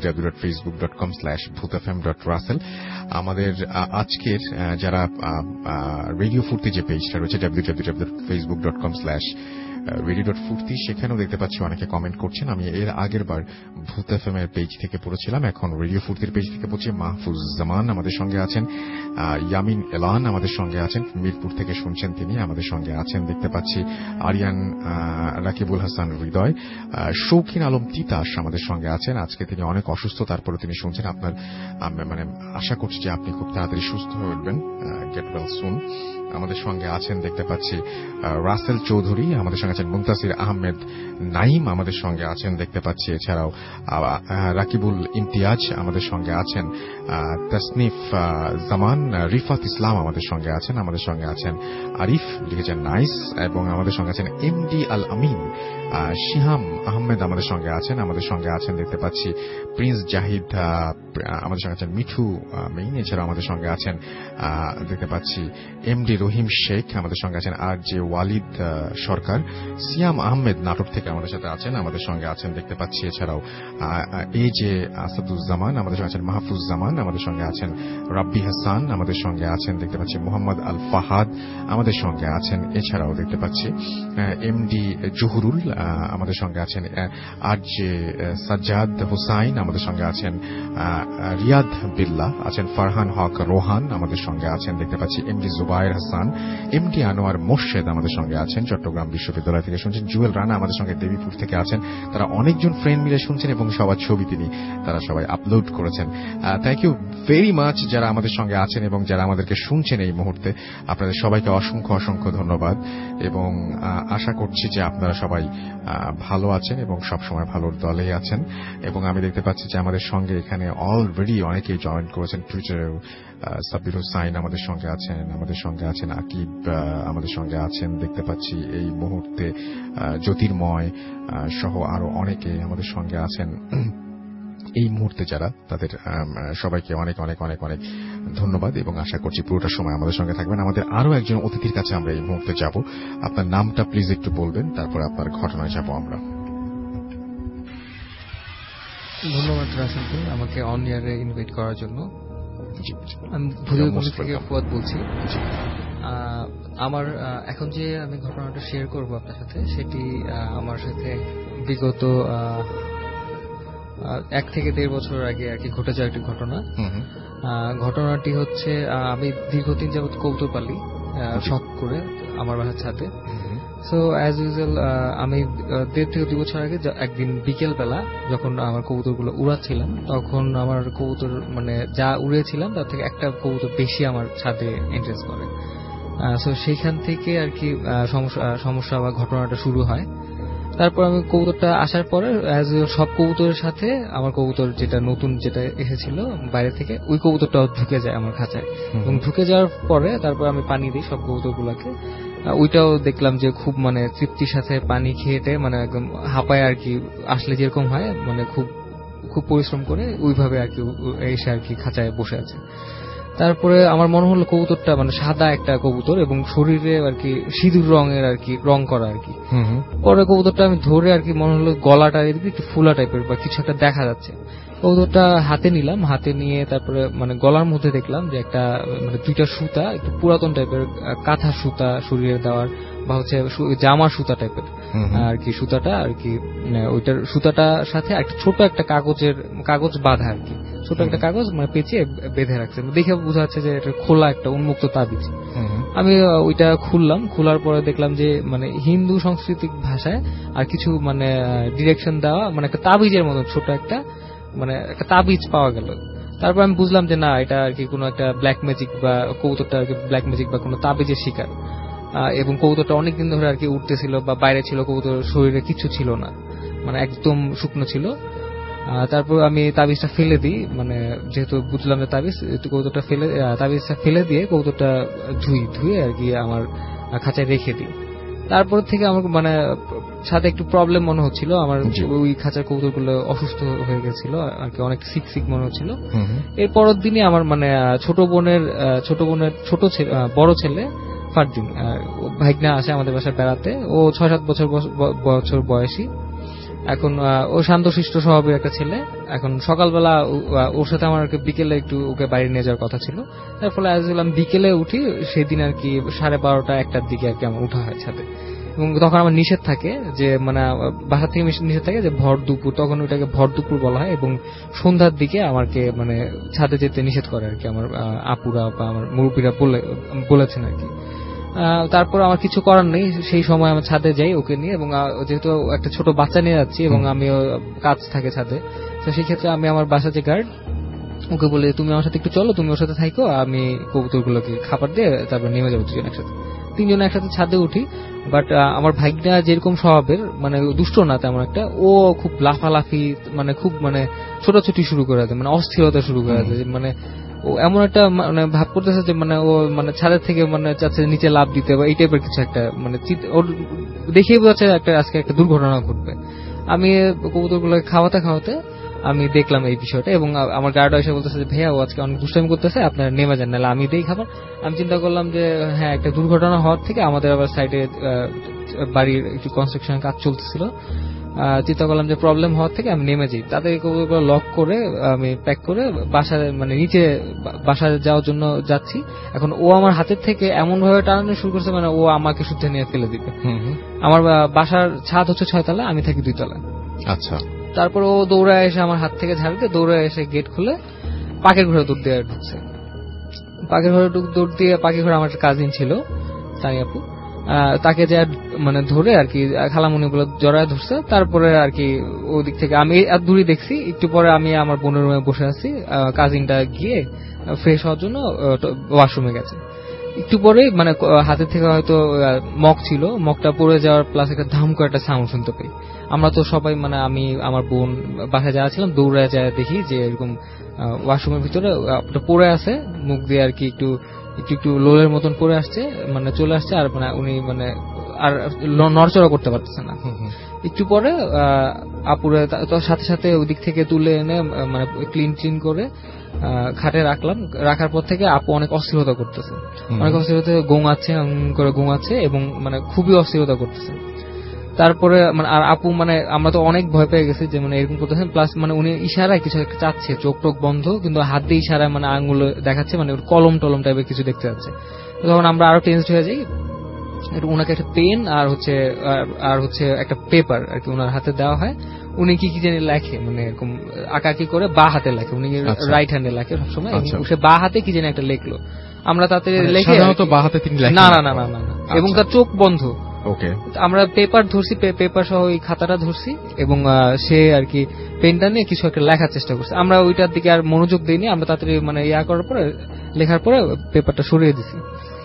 www.facebook.com/bhutfm.russell। আমাদের আজকের যারা রেডিও ফুর্তি যে পেজটা রয়েছে, www.facebook.com/radio রেডিও.ফুর্তি, সেখানেও দেখতে পাচ্ছি অনেকে কমেন্ট করছেন। আমি এর আগের বার ভূত এফএম এর পেজ থেকে পড়েছিলাম, এখন রেডিও ফুর্তির পেজ থেকে পড়ছি। মাহফুজ জামান আমাদের সঙ্গে আছেন, ইয়ামিন এলান আমাদের সঙ্গে আছেন, মিরপুর থেকে শুনছেন তিনি আমাদের সঙ্গে আছেন দেখতে পাচ্ছি। আরিয়ান রাকিবুল হাসান হৃদয়, শৌখিন আলম তিতাস আমাদের সঙ্গে আছেন। আজকে তিনি অনেক অসুস্থ, তারপরে তিনি শুনছেন। আপনার মানে আশা করছি যে আপনি খুব তাড়াতাড়ি সুস্থ হয়ে উঠবেন, গেট ওয়েল সুন। আমাদের সঙ্গে আছেন দেখতে পাচ্ছি রাসেল চৌধুরী, আমাদের সঙ্গে আছেন মুনতাসির আহমেদ নাইম, আমাদের সঙ্গে আছেন দেখতে পাচ্ছি। এছাড়াও রাকিবুল ইমতিয়াজ আমাদের সঙ্গে আছেন, তাসনিফ জামান, রিফাত ইসলাম আমাদের সঙ্গে আছেন, আমাদের সঙ্গে আছেন আরিফ লিখেছেন নাইস, এবং আমাদের সঙ্গে আছেন এমডি আল আমিন, শিহাম আহমেদ আমাদের সঙ্গে আছেন, আমাদের সঙ্গে আছেন দেখতে পাচ্ছি প্রিন্স জাহিদ, আমাদের সঙ্গে আছেন মিঠু মেইন। এছাড়াও আমাদের সঙ্গে আছেন দেখতে পাচ্ছি এমডি রহিম শেখ, আমাদের সঙ্গে আছেন আর জে ওয়ালিদ সরকার, সিয়াম আহমেদ নাটক থেকে আমাদের সাথে আছেন, আমাদের সঙ্গে আছেন দেখতে পাচ্ছি। এছাড়াও এ জে আসাদুজ্জামান, আমাদের সঙ্গে আছেন মাহফুজ জামান, আমাদের সঙ্গে আছেন রাব্বি হাসান, আমাদের সঙ্গে আছেন দেখতে পাচ্ছি মোহাম্মদ আল ফাহাদ, আমাদের সঙ্গে আছেন। এছাড়াও দেখতে পাচ্ছি এমডি জহুরুল, আমাদের সঙ্গে আছেন আর জে সাজ্জাদ হুসাইন, আমাদের সঙ্গে আছেন রিয়াদ বিল্লাহ, আছেন ফারহান হক রোহান, আমাদের সঙ্গে আছেন দেখতে পাচ্ছি এমডি জুবায়ের হাসান, এমডি আনোয়ার মোর্শেদ আমাদের সঙ্গে আছেন, চট্টগ্রাম বিশ্ববিদ্যালয় থেকে শুনছেন। জুয়েল রানা আমাদের সঙ্গে দেবীপুর থেকে আছেন। তারা অনেকজন ফ্রেন্ড মিলে শুনছেন এবং সবার ছবি তারা সবাই আপলোড করেছেন। থ্যাংক ইউ ভেরি মাচ যারা আমাদের সঙ্গে আছেন এবং যারা আমাদেরকে শুনছেন এই মুহূর্তে। আপনাদের সবাইকে অসংখ্য অসংখ্য ধন্যবাদ এবং আশা করছি যে আপনারা সবাই ভালো আছেন এবং সবসময় ভালোর দলেই আছেন। এবং আমি দেখতে পাচ্ছি যে আমাদের সঙ্গে এখানে অলরেডি অনেকেই জয়েন করেছেন টুইটারেও। সাব্বির হুসাইন আমাদের সঙ্গে আছেন, আমাদের সঙ্গে আছেন আকিব, আমাদের সঙ্গে আছেন দেখতে পাচ্ছি এই মুহূর্তে জ্যোতির্ময় সহ আরো অনেকে আমাদের সঙ্গে আছেন এই মুহূর্তে। যারা তাদের সবাইকে অনেক অনেক অনেক অনেক ধন্যবাদ এবং আশা করছি পুরোটা সময় আমাদের সঙ্গে থাকবেন। আমাদের আরো একজন অতিথির কাছে আমরা এই মুহূর্তে যাব। আপনার নামটা প্লিজ একটু বলবেন, তারপর আপনার ঘটনায় যাব আমরা। ধন্যবাদ রাসেলকে আমাকে অন ইয়ারে ইনভাইট করার জন্য। আমি ভুলবুলি থেকে ফুয়াদ বলছি। আমার এখন যে আমি ঘটনাটা শেয়ার করব আপনার সাথে, সেটি আমার সাথে বিগত 1 থেকে 1.5 বছর আগে আর কি ঘটে যাওয়া একটি ঘটনা। ঘটনাটি হচ্ছে আমি দীর্ঘদিন যাবৎ কবুতর পালি শখ করে আমার বাসার ছাদে। সো অ্যাজ ইউজুয়াল আমি 1.5 থেকে 2 বছর আগে একদিন বিকেল বেলা যখন আমার কবুতরগুলো উড়াচ্ছিলাম, তখন আমার কবুতর মানে যা উড়িয়েছিলাম তার থেকে একটা কবুতর বেশি আমার ছাদে এন্ট্রেন্স করে। সো সেইখান থেকে আর কি সমস্যা বা ঘটনাটা শুরু হয়। তারপর আমি কবুতরটা আসার পরে অ্যাজ সব কবুতরের সাথে আমার কবুতর যেটা নতুন যেটা এসেছিল বাইরে থেকে, ওই কবুতরটাও ঢুকে যায় আমার খাঁচায়। এবং ঢুকে যাওয়ার পরে তারপর আমি পানি দিই সব কবুতরগুলোকে। ওইটাও দেখলাম যে খুব মানে তৃপ্তির সাথে পানি খেয়েটে মানে একদম হাঁপায় আর কি, আসলে যেরকম হয় মানে খুব খুব পরিশ্রম করে ওইভাবে আর কি এসে আর কি খাঁচায় বসে আছে। তারপরে আমার মনে হলো কবুতরটা মানে সাদা একটা কবুতর এবং শরীরে আর কি সিঁদুর রঙের আর কি রং করা আর কি। পরে কবুতরটা আমি ধরে আর কি মনে হলো গলাটা এদিকে একটু ফুলা টাইপের বা কিছু একটা দেখা যাচ্ছে। কবুতরটা হাতে নিলাম, হাতে নিয়ে তারপরে মানে গলার মধ্যে দেখলাম যে একটা মানে 2টা সুতা, একটু পুরাতন টাইপের কাঁথা সুতা শরীরে দেওয়ার বা হচ্ছে জামার সুতা টাইপের আর কি। সুতাটা আর কি ওইটার সুতাটার সাথে একটা ছোট একটা কাগজ বাঁধা আর কি, ছোট একটা কাগজ মানে পেঁচিয়ে বেঁধে রাখছে। দেখে বোঝা যাচ্ছে যে এটা খোলা একটা উন্মুক্ত তাবিজ। আমি ওইটা খুললাম, খোলার পরে দেখলাম যে মানে হিন্দু সাংস্কৃতিক ভাষায় আর কিছু মানে ডিরেকশন দেওয়া, মানে একটা তাবিজের মতো ছোট একটা মানে একটা তাবিজ পাওয়া গেল। তারপর আমি বুঝলাম যে না, এটা আর কি কোনো একটা ব্ল্যাক ম্যাজিক বা কবুতরটা আর কি ব্ল্যাক ম্যাজিক বা কোনো তাবিজের শিকার। এবং কবুতরটা অনেকদিন ধরে আর কি উঠতেছিল বা বাইরে ছিল, কবুতর শরীরে কিছু ছিল না, মানে একদম শুকনো ছিল। তারপর আমি তাবিজটা ফেলে দিই, মানে যেহেতু বুঝলাম যে তাবিজ, কবুতরটা তাবিজটা ফেলে দিয়ে কবুতরটা ধুয়ে আর কি আমার খাঁচায় রেখে দিই। তারপর থেকে আমার মানে সাথে একটু প্রবলেম মনে হচ্ছিল, আমার ওই খাঁচার কবুতরগুলো অসুস্থ হয়ে গেছিল আর কি, অনেক সিক মনে হচ্ছিল। এর পরের দিনই আমার মানে ছোট বোনের বড় ছেলে ফারদিন ভাইগনা আসে আমাদের বাসায় বেড়াতে। ও 6-7 বছর বয়সী। এখন ও শান্তশিষ্ট স্বভাবের একটা ছেলে। এখন সকালবেলা ওর সাথে আমার বিকেলে একটু ওকে বাইরে নিয়ে যাওয়ার কথা ছিল। তার ফলে আমি বিকেলে উঠি, সেদিন আর কি 12:30-1টার দিকে আর কি আমার উঠা হয় ছাদে। এবং তখন আমার নিষেধ থাকে যে মানে বাসা থেকে নিষেধ থাকে যে ভর দুপুর, তখন ওটাকে ভর দুপুর বলা হয়, এবং সন্ধ্যার দিকে আমাকে মানে ছাদে যেতে নিষেধ করে আর কি আমার আপুরা বা আমার মুরব্বীরা বলেছেন আর কি। তারপর আমার কিছু করার নেই, সেই সময় আমার ছাদে যাই ওকে নিয়ে, এবং যেহেতু একটা ছোট বাচ্চা নিয়ে যাচ্ছি এবং আমি কাজ থাকে ছাদে, তো সেই ক্ষেত্রে আমি আমার বাসা যে গার্ড ওকে বলে তুমি আমার সাথে একটু চলো, তুমি ওর সাথে থাকো, আমি কবুতরগুলোকে খাবার দিয়ে তারপর নেমে যাবো দুজন একসাথে। তিনজন একসাথে ছাদে উঠি। বাট আমার ভাইটা যেরকম স্বভাবের, মানে দুষ্ট না তেমন একটা, ও খুব লাফালাফি, মানে খুব মানে ছোটাছুটি শুরু করে দেয়, মানে অস্থিরতা শুরু করে দেয়, মানে ও এমন একটা মানে ভাব করতেছে যে মানে ও মানে ছাদের থেকে মানে চাচ্ছে নিচে লাফ দিতে বা এই টাইপের কিছু একটা, মানে ওর দেখেই বোঝাচ্ছে একটা আজকে একটা দুর্ঘটনা ঘটবে। আমি কবুতরগুলোকে খাওয়াতে খাওয়াতে আমি দেখলাম এই বিষয়টা, এবং আমার গার্ড এসে বলতেছে যে ভাইয়া ও আজকে অনেক দুষ্টামি করতেছে, আপনারা নেমে যান, নাহলে আমি দেই খাবার। আমি চিন্তা করলাম যে হ্যাঁ, একটা দুর্ঘটনা হওয়ার থেকে আমাদের আবার সাইডে বাড়ির একটু কনস্ট্রাকশনের কাজ চলতেছিল, চিন্তা করলাম যে প্রবলেম হওয়ার থেকে আমি নেমে যাই। তাদের লক করে আমি প্যাক করে বাসায় মানে নিচে বাসায় যাওয়ার জন্য যাচ্ছি। এখন ও আমার হাতের থেকে এমন ভাবে টানানো শুরু করছে, মানে ও আমাকে শুদ্ধে নিয়ে ফেলে দিবে। আমার বাসার ছাদ হচ্ছে 6 তলা, আমি থাকি 2 তলায়। আচ্ছা। তারপর ও দৌড়ে এসে আমার হাত থেকে ঝাড় দিয়ে দৌড়ে এসে গেট খুলে পাখির ঘরে দৌড় দিয়ে ঢুকছে। পাখির ঘরে দৌড় দিয়ে, পাখির ঘরে আমার কাজিন ছিল তাই আপু, তাকে যে মানে ধরে আর কি খালামুনি বলে জড়ায় ধরছে। তারপরে আর কি ওদিক থেকে আমি দূরে দেখছি, একটু পরে আমি আমার বোনের রুমে বসে আছি, কাজিনটা গিয়ে ফ্রেশ হওয়ার জন্য ওয়াশরুমে গেছে। একটু পরে মানে হাতের থেকে হয়তো মগ ছিল, মগটা পড়ে যাওয়ার প্লাস একটা ধাম করে একটা সাউন্ড শুনতে পাই। আমরা তো সবাই মানে আমি আমার বোন বাসায় যাওয়া ছিলাম, দৌড়ে যায় দেখি যে এরকম ওয়াশরুমের ভিতরে পড়ে আছে, মুখ দিয়ে আর কি একটু একটু লোলের মতন পড়ে আসছে, মানে চলে আসছে, আর মানে উনি মানে আর নড়চড়া করতে পারতেছে না। একটু পরে আপুরে সাথে সাথে ওই দিক থেকে তুলে এনে মানে ক্লিন করে খাটে রাখলাম। রাখার পর থেকে আপু অনেক অস্থিরতা করতেছে, অনেক অস্থিরতা গোঙাচ্ছে এবং মানে খুবই অস্থিরতা করতেছে। তারপরে মানে আর আপু মানে আমরা তো অনেক ভয় পেয়ে গেছি যে মানে এরকম করতেছেন, প্লাস মানে উনি ইশারায় কিছু একটা চাচ্ছে, চোখ টোক বন্ধ, কিন্তু হাত দিয়ে ইশারায় মানে আঙুল দেখাচ্ছে, মানে কলম টলম টাইপের কিছু দেখতে যাচ্ছে। তখন আমরা আরো টেনসড হয়ে যাই। উনাকে একটা পেন আর হচ্ছে একটা পেপার আর কি উনার হাতে দেওয়া হয়। উনি কি জানি লেখে, মানে এরকম আঁকাকি করে বা হাতে লেখে, উনি রাইট হ্যান্ডে লেখে সবসময়, সে বা হাতে কি জানি একটা লেখলো। আমরা তাতে লেখে না, এবং তার চোখ বন্ধ। আমরা পেপার ধরছি, পেপার সহ ওই খাতাটা ধরছি, এবং সে আর কি পেনটা নিয়ে কিছু একটা লেখার চেষ্টা করছে। আমরা ওইটার দিকে আর মনোযোগ দিইনি, আমরা তাড়াতাড়ি মানে করার পরে লেখার পরে পেপারটা সরিয়ে দিছি।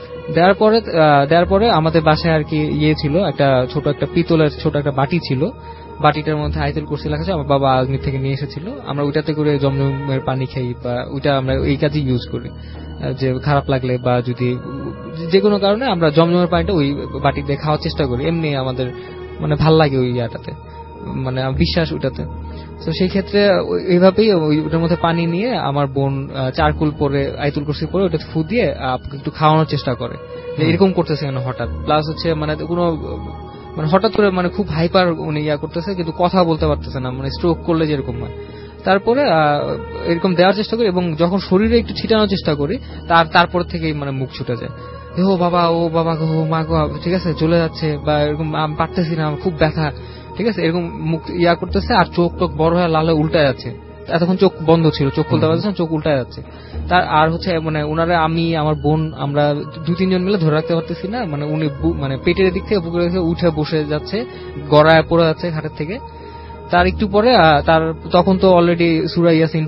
দেওয়ার পরে আমাদের বাসায় আর কি ছিল একটা ছোট একটা পিতলের ছোট একটা বাটি ছিল, বাটিটার মধ্যে আয়াতুল কুরসি লেখা ছিল, আমার বাবা আজমির থেকে নিয়ে এসেছিল। আমরা ওইটাতে করে জমজমের পানি খাই, বা ওইটা আমরা এই কাজে ইউজ করি, যে খারাপ লাগলে বা যদি যে কোনো কারণে আমরা জমজমের পানিটা ওই বাটিতে খাওয়ার চেষ্টা করি, এমনি আমাদের মানে ভাল লাগে ওই ইয়াটাতে, মানে বিশ্বাস ওইটাতে। তো সেই ক্ষেত্রে এইভাবেই ওইটার মধ্যে পানি নিয়ে আমার বোন চারকুল পরে আয়াতুল কুরসি পরে ওটা ফু দিয়ে একটু খাওয়ানোর চেষ্টা করে, এরকম করতেছে কেন হঠাৎ, প্লাস হচ্ছে মানে কোনো মানে হঠাৎ করে মানে খুব হাইপার উনি করতেছে, কিন্তু কথা বলতে পারতেছে না, মানে স্ট্রোক করলে যেরকম হয়। তারপরে এরকম দেওয়ার চেষ্টা করি, এবং যখন শরীরে একটু ছিটানোর চেষ্টা করি তারপর থেকেই মানে মুখ ছুটে যায়, ও বাবা ও মা গো, ঠিক আছে চলে যাচ্ছে, বা এরকম আমি পারতেছি না, খুব ব্যথা, ঠিক আছে এরকম মুখ করতেছে, আর চোখ টোক বড় হয়ে লাল হয়ে উল্টায় যাচ্ছে। এতক্ষণ চোখ বন্ধ ছিল, চোখ খুলতে পারছে না, চোখ উল্টায় যাচ্ছে। তার আর হচ্ছে মানে ওনারা আমি আমার বোন আমরা 2-3 জন মিলে ধরে রাখতে পারতেছি না, মানে উনি মানে পেটের দিক থেকে বুকের দিকে উঠে বসে যাচ্ছে, গড়ায় পড়ে যাচ্ছে খাটের থেকে। তার একটু পরে তখন তো অলরেডি সূরা ইয়াসিন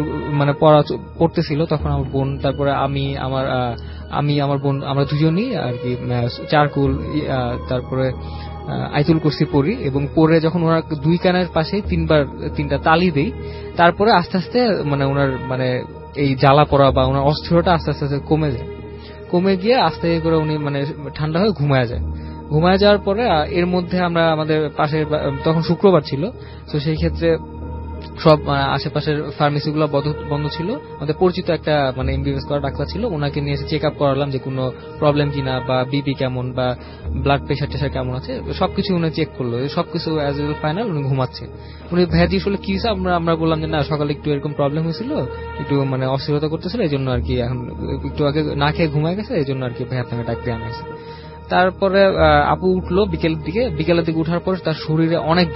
পড়তেছিল তখন আমার বোন, তারপরে আমি আমার বোন, আমরা দুজনই আর কি চারকুল তারপরে আয়াতুল কুরসি পড়ি, এবং পড়ে যখন ওনার 2 কানের পাশে 3টা তালি দেই, তারপরে আস্তে আস্তে মানে ওনার মানে এই জ্বালা পড়া বা ওনার অস্থিরতা আস্তে আস্তে কমে গিয়ে আস্তে করে উনি মানে ঠান্ডা হয়ে ঘুমায় যাওয়ার পরে এর মধ্যে আমরা আমাদের পাশে তখন শুক্রবার ছিল, তো সেই ক্ষেত্রে সব আশেপাশের ফার্মেসি গুলো বন্ধ ছিল। আমাদের পরিচিত একটা মানে এমবিবিএস করা ডাক্তার ছিল, ওনাকে নিয়ে এসে চেক আপ করালাম যে কোনো প্রবলেম কিনা, বা বিপি কেমন বা ব্লাড প্রেশার কেমন আছে, সবকিছু উনি চেক করলো, সবকিছু অ্যাজ ইউজুয়াল ফাইনাল, উনি ঘুমাচ্ছে। উনি ভ্যাজি আসলে কি আমরা বললাম যে না সকালে একটু এরকম প্রবলেম হয়েছিল, একটু মানে অস্থিরতা করতেছিল, এই জন্য আর কি এখন একটু আগে না খেয়ে ঘুমায় গেছে, এই জন্য আর কি ভাই আপনাকে ডাক দিয়ে আনা হয়েছে। তারপরে আপু উঠলো বিকেলের দিকে উঠার পর তার শরীরে অনেক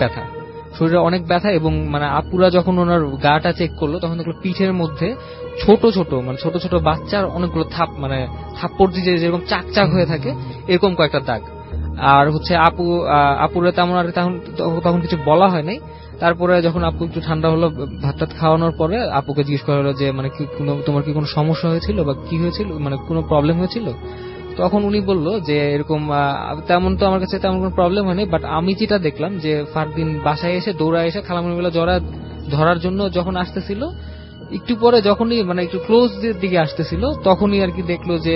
ব্যথা এবং মানে আপুরা যখন ওনার গাটা চেক করলো তখন দেখলো পিঠের মধ্যে ছোট ছোট বাচ্চার অনেকগুলো থাপ্পড় দিয়ে যেরকম চাক হয়ে থাকে এরকম কয়েকটা দাগ। আর হচ্ছে আপুরা তেমন আর তখন কিছু বলা হয় নাই। তারপরে যখন আপু একটু ঠান্ডা হলো, ভাত খাওয়ানোর পরে আপুকে জিজ্ঞেস করা হলো যে মানে তোমার কি কোনো সমস্যা হয়েছিল বা কি হয়েছিল, মানে কোনো প্রবলেম হয়েছিল? তখন উনি বললো যে এরকম তেমন তো আমার কাছে তেমন কোনো প্রবলেম হয়নি, বাট আমি যেটা দেখলাম যে ফারদিন বাসায় এসে দৌড়ায় এসে খালামণিগুলো ধরার জন্য যখন আসতেছিল, একটু পরে যখনই মানে একটু ক্লোজ দিকে আসতেছিল তখনই আর কি দেখলো যে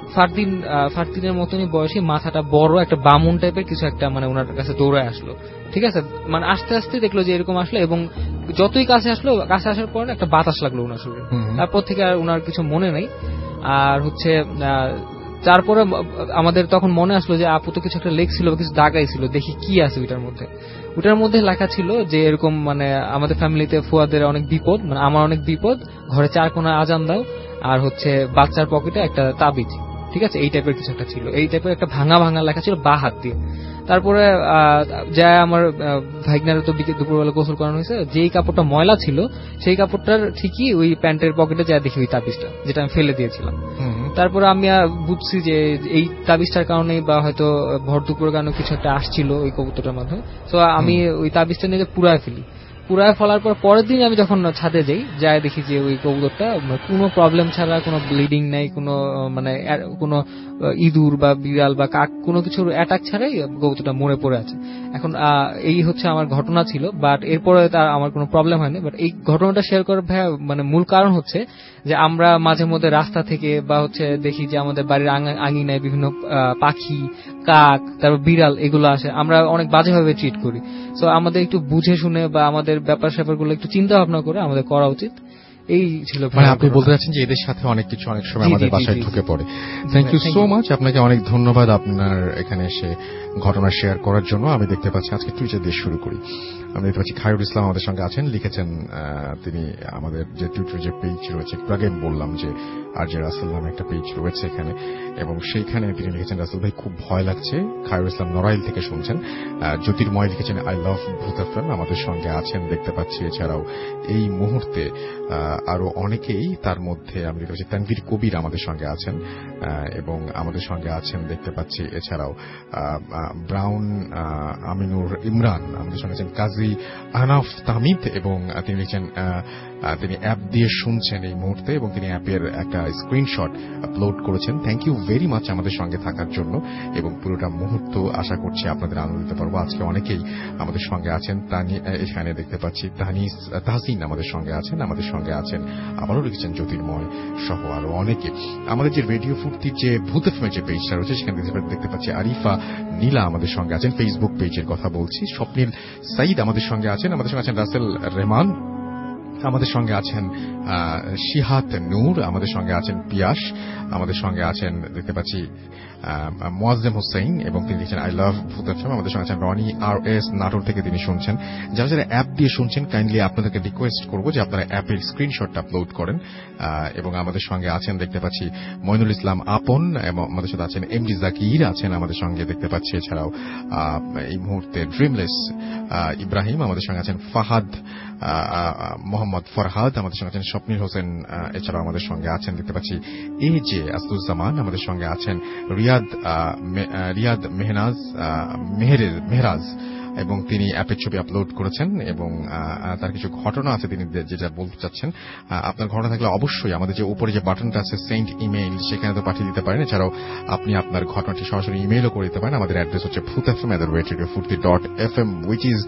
ফারদিনের মতনই বয়সী, মাথাটা বড়, একটা বামুন টাইপের কিছু একটা মানে ওনার কাছে দৌড়ায় আসলো। ঠিক আছে, মানে আস্তে আস্তে দেখলো যে এরকম আসলো এবং যতই কাছে আসার পর একটা বাতাস লাগলো ওনার শরীরে। তারপর থেকে আর ওনার কিছু মনে নেই। আর হচ্ছে তারপরে আমাদের তখন মনে আসলো যে আপু তো কিছু একটা লেখছিল, কিছু দাগাইছিল, দেখি কি আছে ওটার মধ্যে লেখা ছিল যে এরকম মানে আমাদের ফ্যামিলিতে ফুয়াদের অনেক বিপদ, মানে আমার অনেক বিপদ, ঘরে 4 কোণা আজান দাও, আর হচ্ছে বাচ্চার পকেটে একটা তাবিজ। ঠিক আছে, এই টাইপের কিছু একটা ছিল, এই টাইপের একটা ভাঙা লেখা ছিল বা হাত দিয়ে। তারপরে যা আমার ভাইগনার তো দুপুরবেলা গোসল করানো হয়েছে, যেই কাপড়টা ময়লা ছিল সেই কাপড়টার ঠিকই ওই প্যান্টের পকেটে যা দেখি ওই তাবিজটা, যেটা আমি ফেলে দিয়েছিলাম। তারপরে আমি বুঝছি যে এই তাবিজটার কারণে বা হয়তো ভর দুপুরের কারণে কিছু একটা আসছিল ওই কবুতরটার মাধ্যমে। তো আমি ওই তাবিজটা নিয়ে পুরায় ফেলার পর পরের দিন আমি যখন ছাদে যাই দেখি যে ওই কবুতরটা কোনো প্রবলেম ছাড়া, কোনো ব্লিডিং নাই, কোনো মানে কোনো ইঁদুর বা বিড়াল বা কাক কোনো কিছুর অ্যাটাক ছাড়াই কবুতরটা মরে পড়ে আছে। এখন এই হচ্ছে আমার ঘটনা ছিল, বাট এরপরে তার আমার কোনো প্রবলেম হয়নি। বাট এই ঘটনাটা শেয়ার করার মানে মূল কারণ হচ্ছে যে আমরা মাঝে মধ্যে রাস্তা থেকে বা হচ্ছে দেখি যে আমাদের বাড়ির আঙিনায় বিভিন্ন পাখি, কাক, তারপর বিড়াল এগুলো আসে, আমরা অনেক বাজেভাবে ট্রিট করি। সো আমাদের একটু বুঝে শুনে বা আমাদের ব্যাপার স্যাপারগুলো একটু চিন্তা ভাবনা করে আমাদের করা উচিত। এই ছিল। মানে আপনি বলতে চাচ্ছেন যে এদের সাথে অনেক কিছু অনেক সময় আমাদের বাসায় ঢুকে পড়ে। থ্যাংক ইউ সো মাচ, আপনাকে অনেক ধন্যবাদ আপনার এখানে এসে ঘটনা শেয়ার করার জন্য। আমি দেখতে পাচ্ছি আজকে টুইটার দিয়ে শুরু করি। আমি দেখতে পাচ্ছি খায়রুল ইসলাম আমাদের সঙ্গে আছেন, লিখেছেন তিনি আমাদের যে টুইটার যে পেজ রয়েছে, একটু আগে বললাম যে আরজে রাসেল নামে একটা পেজ রয়েছে এখানে, এবং সেইখানে তিনি লিখেছেন রাসেল ভাই খুব ভয় লাগছে। খায়রুল ইসলাম নড়াইল থেকে শুনছেন। জ্যোতির্ময় লিখেছেন আই লাভ ভূত এফএম, আমাদের সঙ্গে আছেন দেখতে পাচ্ছি। এছাড়াও এই মুহূর্তে আরো অনেকেই, তার মধ্যে আমি দেখতে পাচ্ছি তানভীর কবির আমাদের সঙ্গে আছেন এবং আমাদের সঙ্গে আছেন দেখতে পাচ্ছি। এছাড়াও ব্রাউন আমিনুর ইমরান আমাদের সঙ্গে আছেন, কাজী আনাফ তাহমিদ, এবং তিনি লিখছেন তিনি অ্যাপ দিয়ে শুনছেন এই মুহূর্তে এবং তিনি অ্যাপের একটা স্ক্রিনশট আপলোড করেছেন। থ্যাংক ইউ ভেরি মাচ আমাদের সঙ্গে থাকার জন্য, এবং পুরোটা মুহূর্ত আশা করছি আপনাদের আনন্দ দিতে পারবো। আজকে অনেকেই আমাদের সঙ্গে আছেন। এখানে দেখতে পাচ্ছি তাহসিন আমাদের সঙ্গে আছেন, আবারও লিখছেন জ্যোতির্ময় সহ আরো অনেকে। আমাদের যে রেডিও ফুর্তির যে ভূত এফএমের যে পেজটা রয়েছে সেখানে দেখতে পাচ্ছি আরিফা নীলা আমাদের সঙ্গে আছেন, ফেসবুক পেজের কথা বলছি। স্বপ্নীল সাইদ আমাদের সঙ্গে আছেন রাসেল রেহমান আমাদের সঙ্গে আছেন, শিহাত নূর আমাদের সঙ্গে আছেন, পিয়াস আমাদের সঙ্গে আছেন দেখতে পাচ্ছি, মোয়াজ্জেম হোসেন, এবং তিনি লিখছেন আই লাভ ভূত এফএম। আমাদের সঙ্গে আছেন রনি RS নাটোর থেকে, তিনি শুনছেন। যারা অ্যাপ দিয়ে শুনছেন কাইন্ডলি আপনাদেরকে রিকোয়েস্ট করবো যে আপনারা অ্যাপের স্ক্রিনশটটা আপলোড করেন। এবং আমাদের সঙ্গে আছেন দেখতে পাচ্ছি মইনুল ইসলাম আপন, এবং আমাদের সাথে আছেন এমডি জাকির আছেন আমাদের সঙ্গে দেখতে পাচ্ছি। এছাড়াও এই মুহূর্তে ড্রিমলেস ইব্রাহিম আমাদের সঙ্গে আছেন, ফাহাদ মোহাম্মদ ফরহাদ আমাদের সঙ্গে আছেন, স্বপ্নীল হোসেন এছাড়াও আমাদের সঙ্গে আছেন দেখতে পাচ্ছি। যে আসদুজ্জামান আমাদের সঙ্গে আছেন, রিয়াদ মেহরাজ, এবং তিনি অ্যাপের ছবি আপলোড করেছেন এবং তার কিছু ঘটনা আছে তিনি যেটা বলতে চাচ্ছেন। আপনার ঘটনা থাকলে অবশ্যই আমাদের যে উপরে যে বাটনটা আছে সেন্ড ইমেইল, সেখানে তো পাঠিয়ে দিতে পারেন। এছাড়াও আপনি আপনার ঘটনাটি সরাসরি ইমেইলও করে দিতে পারেন। আমাদের অ্যাড্রেস হচ্ছে bhutfm@radiofurti.fm, which is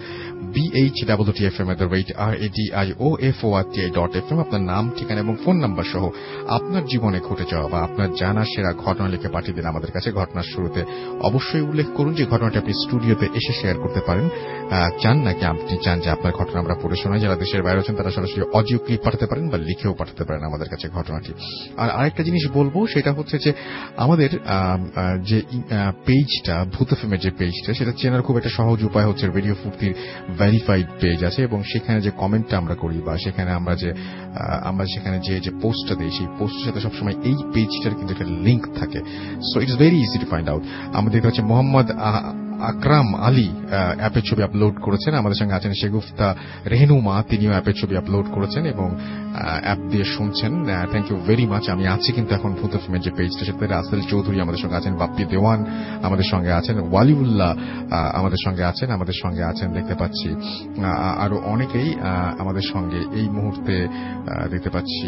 BHWTFM@radiofurti.fm। আপনার নাম, ঠিকানা এবং ফোন নাম্বার সহ আপনার জীবনে ঘটে যাওয়া বা আপনার জানা সেরা ঘটনা লিখে পাঠিয়ে দিন আমাদের কাছে। ঘটনার শুরুতে অবশ্যই উল্লেখ করুন যে ঘটনাটি আপনি স্টুডিওতে এসে শেয়ার করতে পারেন পারেন, চান নাকি আপনি চান যে আপনার ঘটনা আমরা পড়ে শোনাই? যারা দেশের বাইরে আছেন তারা সরাসরি অডিও ক্লিপ পাঠাতে পারেন বা লিখেও পাঠাতে পারেন আমাদের কাছে ঘটনাটি। আর আরেকটা জিনিস বলবো, সেটা হচ্ছে যে আমাদের যে পেজটা, ভূত এফএম-এর যে পেজটা, সেটা চেনার খুব একটা সহজ উপায় হচ্ছে রেডিও ফুর্তির ভেরিফাইড পেজ আছে, এবং সেখানে যে কমেন্টটা আমরা করি বা সেখানে আমরা সেখানে যে পোস্টটা দিই, সেই পোস্টের সাথে সবসময় এই পেজটার কিন্তু একটা লিঙ্ক থাকে। So it's very easy to find out. আমাদের হচ্ছে মোহাম্মদ আকরাম আলী অ্যাপের ছবি আপলোড করেছেন, আমাদের সঙ্গে আছেন শেগুফতা রেহনুমা, তিনিও অ্যাপের ছবি আপলোড করেছেন এবং অ্যাপ দিয়ে শুনছেন। Thank you very much. আমি আছি কিন্তু এখন ভূত এফএম-এর যে পেজটা, সেটাতে রাসেল চৌধুরী আমাদের সঙ্গে আছেন, বাপ্পি দেওয়ান আমাদের সঙ্গে আছেন, ওয়ালিউল্লাহ আমাদের সঙ্গে আছেন দেখতে পাচ্ছি, আরো অনেকেই আমাদের সঙ্গে এই মুহূর্তে দেখতে পাচ্ছি।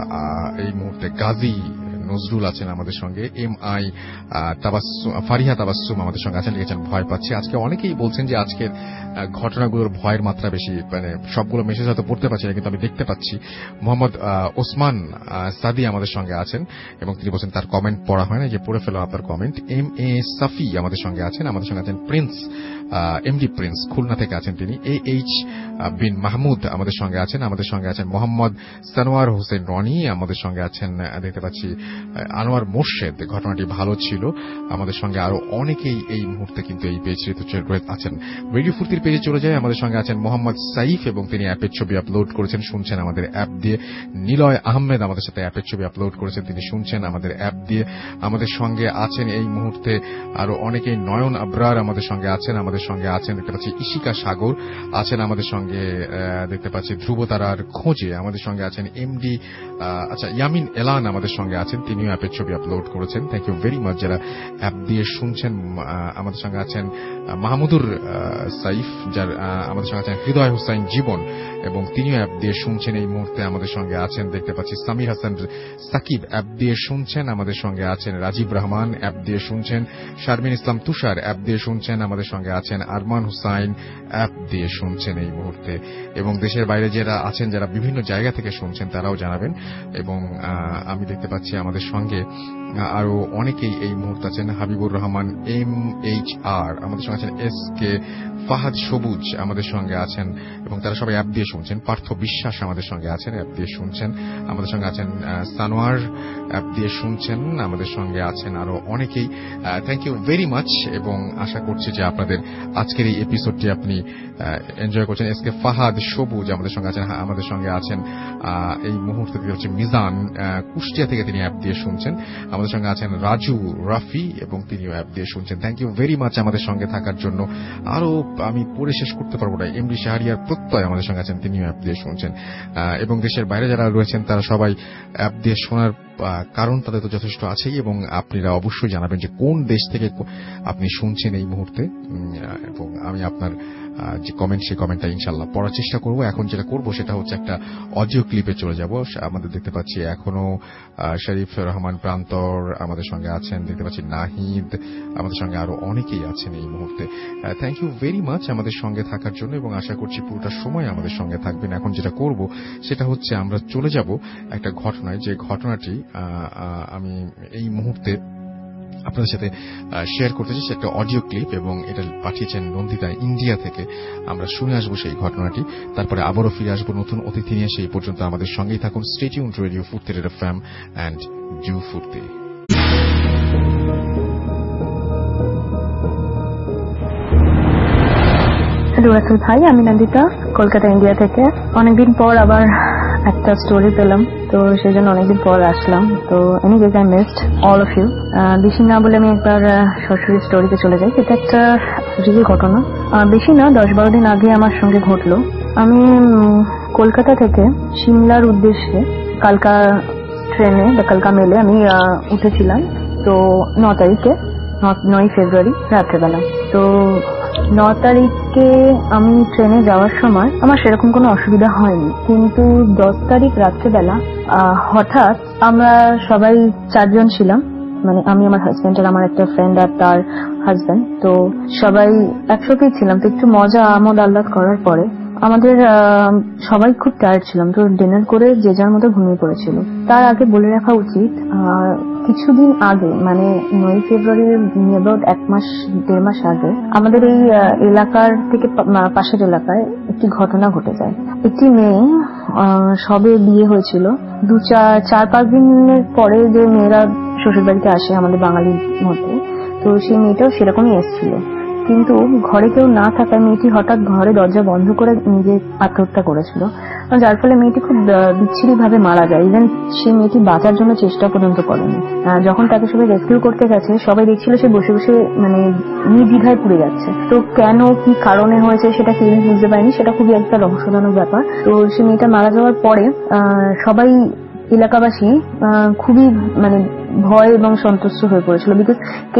এই মুহূর্তে গাজী নজরুল আছেন আমাদের সঙ্গে, MI ফারিহা তাবাসসুম আমাদের সঙ্গে আছেন, লিখেছেন ভয় পাচ্ছি। আজকে অনেকেই বলছেন যে আজকের ঘটনাগুলোর ভয়ের মাত্রা বেশি, মানে সবগুলো মেসেজ হয়তো পড়তে পারছি না, কিন্তু আমি দেখতে পাচ্ছি। মোহাম্মদ ওসমান সাদি আমাদের সঙ্গে আছেন এবং তিনি বলছেন তার কমেন্ট পড়া হয় না, যে পড়ে ফেলো আপনার কমেন্ট। MA সাফি আমাদের সঙ্গে আছেন প্রিন্স, MD প্রিন্স খুলনা থেকে আছেন তিনি। AH বিন মাহমুদ আমাদের সঙ্গে আছেন মোহাম্মদ সানোয়ার হোসেন রনি আমাদের সঙ্গে আছেন, দেখতে পাচ্ছি আনোয়ার মোর্শেদ, ঘটনাটি ভালো ছিল আমাদের সঙ্গে। আরো অনেকেই এই মুহূর্তে কিন্তু এই পেজে আছেন। রেডিও ফুর্তির পেজে চলে যায়, আমাদের সঙ্গে আছেন মোহাম্মদ সাইফ এবং তিনি অ্যাপের ছবি আপলোড করেছেন, শুনছেন আমাদের অ্যাপ দিয়ে। নিলয় আহমেদ আমাদের সাথে অ্যাপের ছবি আপলোড করেছেন, তিনি শুনছেন আমাদের অ্যাপ দিয়ে। আমাদের সঙ্গে আছেন এই মুহূর্তে আরো অনেকেই। নয়ন আবরার আমাদের সঙ্গে আছেন দেখতে পাচ্ছি। ইশিকা সাগর আছেন আমাদের সঙ্গে, দেখতে পাচ্ছি। ধ্রুবতারার খোঁজে আমাদের সঙ্গে আছেন MD ইয়ামিন এলান আমাদের সঙ্গে আছেন, তিনিও অ্যাপের ছবি আপলোড করেছেন। থ্যাংক ইউ ভেরি মাচ যারা অ্যাপ দিয়ে শুনছেন। আমাদের সঙ্গে আছেন মাহমুদুর সাইফ, যার আমাদের সঙ্গে আছেন হৃদয় হুসাইন জীবন এবং তিনিও অ্যাপ দিয়ে শুনছেন এই মুহূর্তে আমাদের সঙ্গে আছেন, দেখতে পাচ্ছি। সামির হাসান সাকিব অ্যাপ দিয়ে শুনছেন আমাদের সঙ্গে আছেন। রাজীব রহমান অ্যাপ দিয়ে শুনছেন। শারমিন ইসলাম তুষার অ্যাপ দিয়ে শুনছেন আমাদের সঙ্গে আছেন। আরমান হুসাইন অ্যাপ দিয়ে শুনছেন এই মুহূর্তে, এবং দেশের বাইরে যারা আছেন, যারা বিভিন্ন জায়গা থেকে শুনছেন, তারাও জানাবেন। এবং আমি দেখতে পাচ্ছি আমাদের সঙ্গে আরো অনেকেই এই মুহূর্তে আছেন। হাবিবুর রহমান MHR আমাদের সঙ্গে আছেন। SK ফাহাদ সবুজ আমাদের সঙ্গে আছেন এবং তারা সবাই অ্যাপ দিয়ে শুনছেন। পার্থ বিশ্বাস আমাদের সঙ্গে আছেন, অ্যাপ দিয়ে শুনছেন। আমাদের সঙ্গে আছেন সানোয়ার, অ্যাপ দিয়ে শুনছেন। আমাদের সঙ্গে আছেন আরো অনেকেই। থ্যাংক ইউ ভেরি মাচ, এবং আশা করছি যে আপনাদের আজকের এই এপিসোডটি আপনি এনজয় করছেন। SK ফাহাদ সবুজ আমাদের সঙ্গে আছেন এই মুহূর্তে হচ্ছে মিজান কুষ্টিয়া থেকে, তিনি অ্যাপ দিয়ে শুনছেন। আমাদের সঙ্গে আছেন রাজু রাফি এবং তিনিও অ্যাপ দিয়ে শুনছেন। থ্যাংক ইউ ভেরি মাচ আমাদের সঙ্গে থাকার জন্য। আরো আমি পড়ে শেষ করতে পারবো না। MD শাহরিয়ার প্রত্যয় আমাদের সঙ্গে আছেন, তিনিও অ্যাপ দিয়ে শুনছেন। এবং দেশের বাইরে যারা রয়েছেন তারা সবাই অ্যাপ দিয়ে শোনার কারণ তাদের তো যথেষ্ট আছেই, এবং আপনারা অবশ্যই জানাবেন যে কোন দেশ থেকে আপনি শুনছেন এই মুহূর্তে, এবং আমি আপনার যে কমেন্ট, সেই কমেন্টটা ইনশাআল্লাহ পড়ার চেষ্টা করব। এখন যেটা করব সেটা হচ্ছে একটা অডিও ক্লিপে চলে যাব। আমাদের দেখতে পাচ্ছি এখনো শরীফ রহমান প্রান্তর আমাদের সঙ্গে আছেন, দেখতে পাচ্ছি নাহিদ আমাদের সঙ্গে, আরো অনেকেই আছেন এই মুহূর্তে। থ্যাংক ইউ ভেরি মাচ আমাদের সঙ্গে থাকার জন্য, এবং আশা করছি পুরোটা সময় আমাদের সঙ্গে থাকবেন। এখন যেটা করব সেটা হচ্ছে আমরা চলে যাব একটা ঘটনায়, যে ঘটনাটি আমি এই মুহূর্তে আপনাদের সাথে শেয়ার করতে চাই। একটা অডিও ক্লিপ, এবং এটা পাঠিয়েছেন নন্দিতা ইন্ডিয়া থেকে। আমরা শুনে আসবো সেই ঘটনাটি, তারপরে আবারও ফিরে আসবো নতুন অতিথি নিয়ে। সেই পর্যন্ত আমাদের সঙ্গেই থাকুন। Stay tuned radio Foorti FM and do Foorti. Hello Rasel ভাই, আমি নন্দিতা, কলকাতা ইন্ডিয়া থেকে। অনেকদিন পর আবার একটা স্টোরি পেলাম, তো সেই জন্য অনেকদিন পর আসলাম। তো anyways I missed all of you. বেশি না বলে আমি একবার সরাসরি স্টোরিতে চলে যাই। এটা একটা রিয়েল ঘটনা, বেশি না, 10-12 দিন আগে আমার সঙ্গে ঘটলো। আমি কলকাতা থেকে সিমলার উদ্দেশ্যে কালকা ট্রেনে বা কালকা মেলে আমি উঠেছিলাম। তো 9 ফেব্রুয়ারি রাত্রেবেলা। তো 9 তারিখে আমি ট্রেনে যাওয়ার সময় আমার সেরকম কোনো অসুবিধা হয়নি, কিন্তু 10 তারিখ রাত্রেবেলা হঠাৎ আমরা সবাই 4 জন ছিলাম, মানে আমি, আমার হাজব্যান্ড আর আমার একটা ফ্রেন্ড আর তার হাজব্যান্ড। তো সবাই একসাথেই ছিলাম। তো একটু মজা আমোদ আহ্লাদ করার পরে আমাদের সবাই খুব টায়ার্ড ছিলাম, তো ডিনার করে যে যার মতো ঘুমিয়ে পড়েছিল। তার আগে বলে রাখা উচিত কিছুদিন আগে, মানে 9 ফেব্রুয়ারির অ্যাবাউট 1-1.5 মাস আগে আমাদের এই এলাকার থেকে পাশের এলাকায় একটি ঘটনা ঘটে যায়। একটি মেয়ে সবে বিয়ে হয়েছিল, 4-5 দিনের পরে যে মেয়েরা শ্বশুর বাড়িতে আসে আমাদের বাঙালির মধ্যে, তো সেই মেয়েটাও সেরকমই এসেছিল। কিন্তু ঘরে কেউ না থাকায় মেয়েটি হঠাৎ ঘরে দরজা বন্ধ করে নিজে আত্মহত্যা করেছিল, যার ফলে মেয়েটি খুব বিচ্ছিরি ভাবে মারা যায়। ইভেন সেই মেয়েটি বাঁচার জন্য চেষ্টা পর্যন্ত করেনি। যখন তাকে সবাই রেস্কিউ করতে গেছে, সবাই দেখছিল সে বসে বসে মানে নির্দ্বিধায় পুড়ে যাচ্ছে। তো কেন, কি কারণে হয়েছে সেটা কেউ বুঝতে পারেনি, সেটা খুবই একটা রহস্যজনক ব্যাপার। তো সে মেয়েটা মারা যাওয়ার পরে সবাই এলাকাবাসী খুবই মানে ভয় এবং সন্তুষ্ট হয়ে পড়েছিল, বিকজ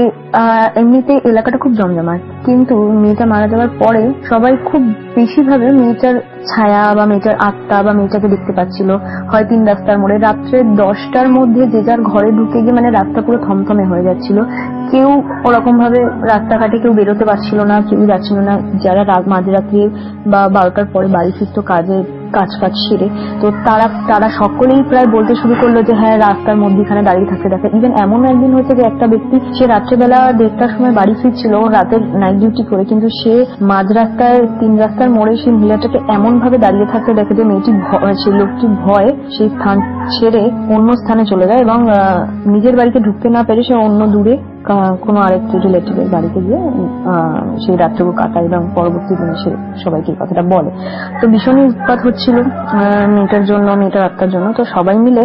এমনিতে এলাকাটা খুব জমজমাট। কিন্তু মেয়েটা মারা যাওয়ার পরে সবাই খুব বেশিভাবে মেয়েটার ছায়া বা মেয়েটার আত্মা বা মেয়েটাকে দেখতে পাচ্ছিল, হয় 3 রাস্তার মোড়ে। রাত্রে 10টার মধ্যে যে যার ঘরে ঢুকে গিয়ে মানে রাস্তা পুরো থমথমে হয়ে যাচ্ছিল। কেউ ওরকম ভাবে রাস্তাঘাটে কেউ বেরোতে পারছিল না, কেউ যাচ্ছিল না। যারা মাঝরাত্রে বা 12টার পরে বাড়ি ফিরতো কাজ সেরে, তো তারা সকলেই প্রায় বলতে শুরু করলো যে হ্যাঁ, রাস্তার মধ্যখানে দাঁড়িয়ে থাকতে দেখা। ইভেন এমন একদিন হয়েছে যে একটা ব্যক্তি, সে রাত্রেবেলা 1:30টার সময় বাড়ি ফিরছিল রাতের নাইট ডিউটি করে, কিন্তু সে মাঝ রাস্তায় 3 রাস্তার মোড়ে সেই মহিলাটাকে এমন ভাবে দাঁড়িয়ে থাকতে দেখে যে সেই লোকটি ভয়ে সেই স্থান ছেড়ে অন্য স্থানে চলে যায় এবং নিজের বাড়িতে ঢুকতে না পেরে সে অন্য দূরে কোনো আরেকটি রিলেটিভের বাড়িতে গিয়ে সেই রাত্রেও কাটায় এবং পরবর্তী দিনে সে সবাইকে কথাটা বলে। তো ভীষণই উৎপাত হচ্ছিল মেয়েটার জন্য, মেয়েটার আত্মার জন্য। তো সবাই মিলে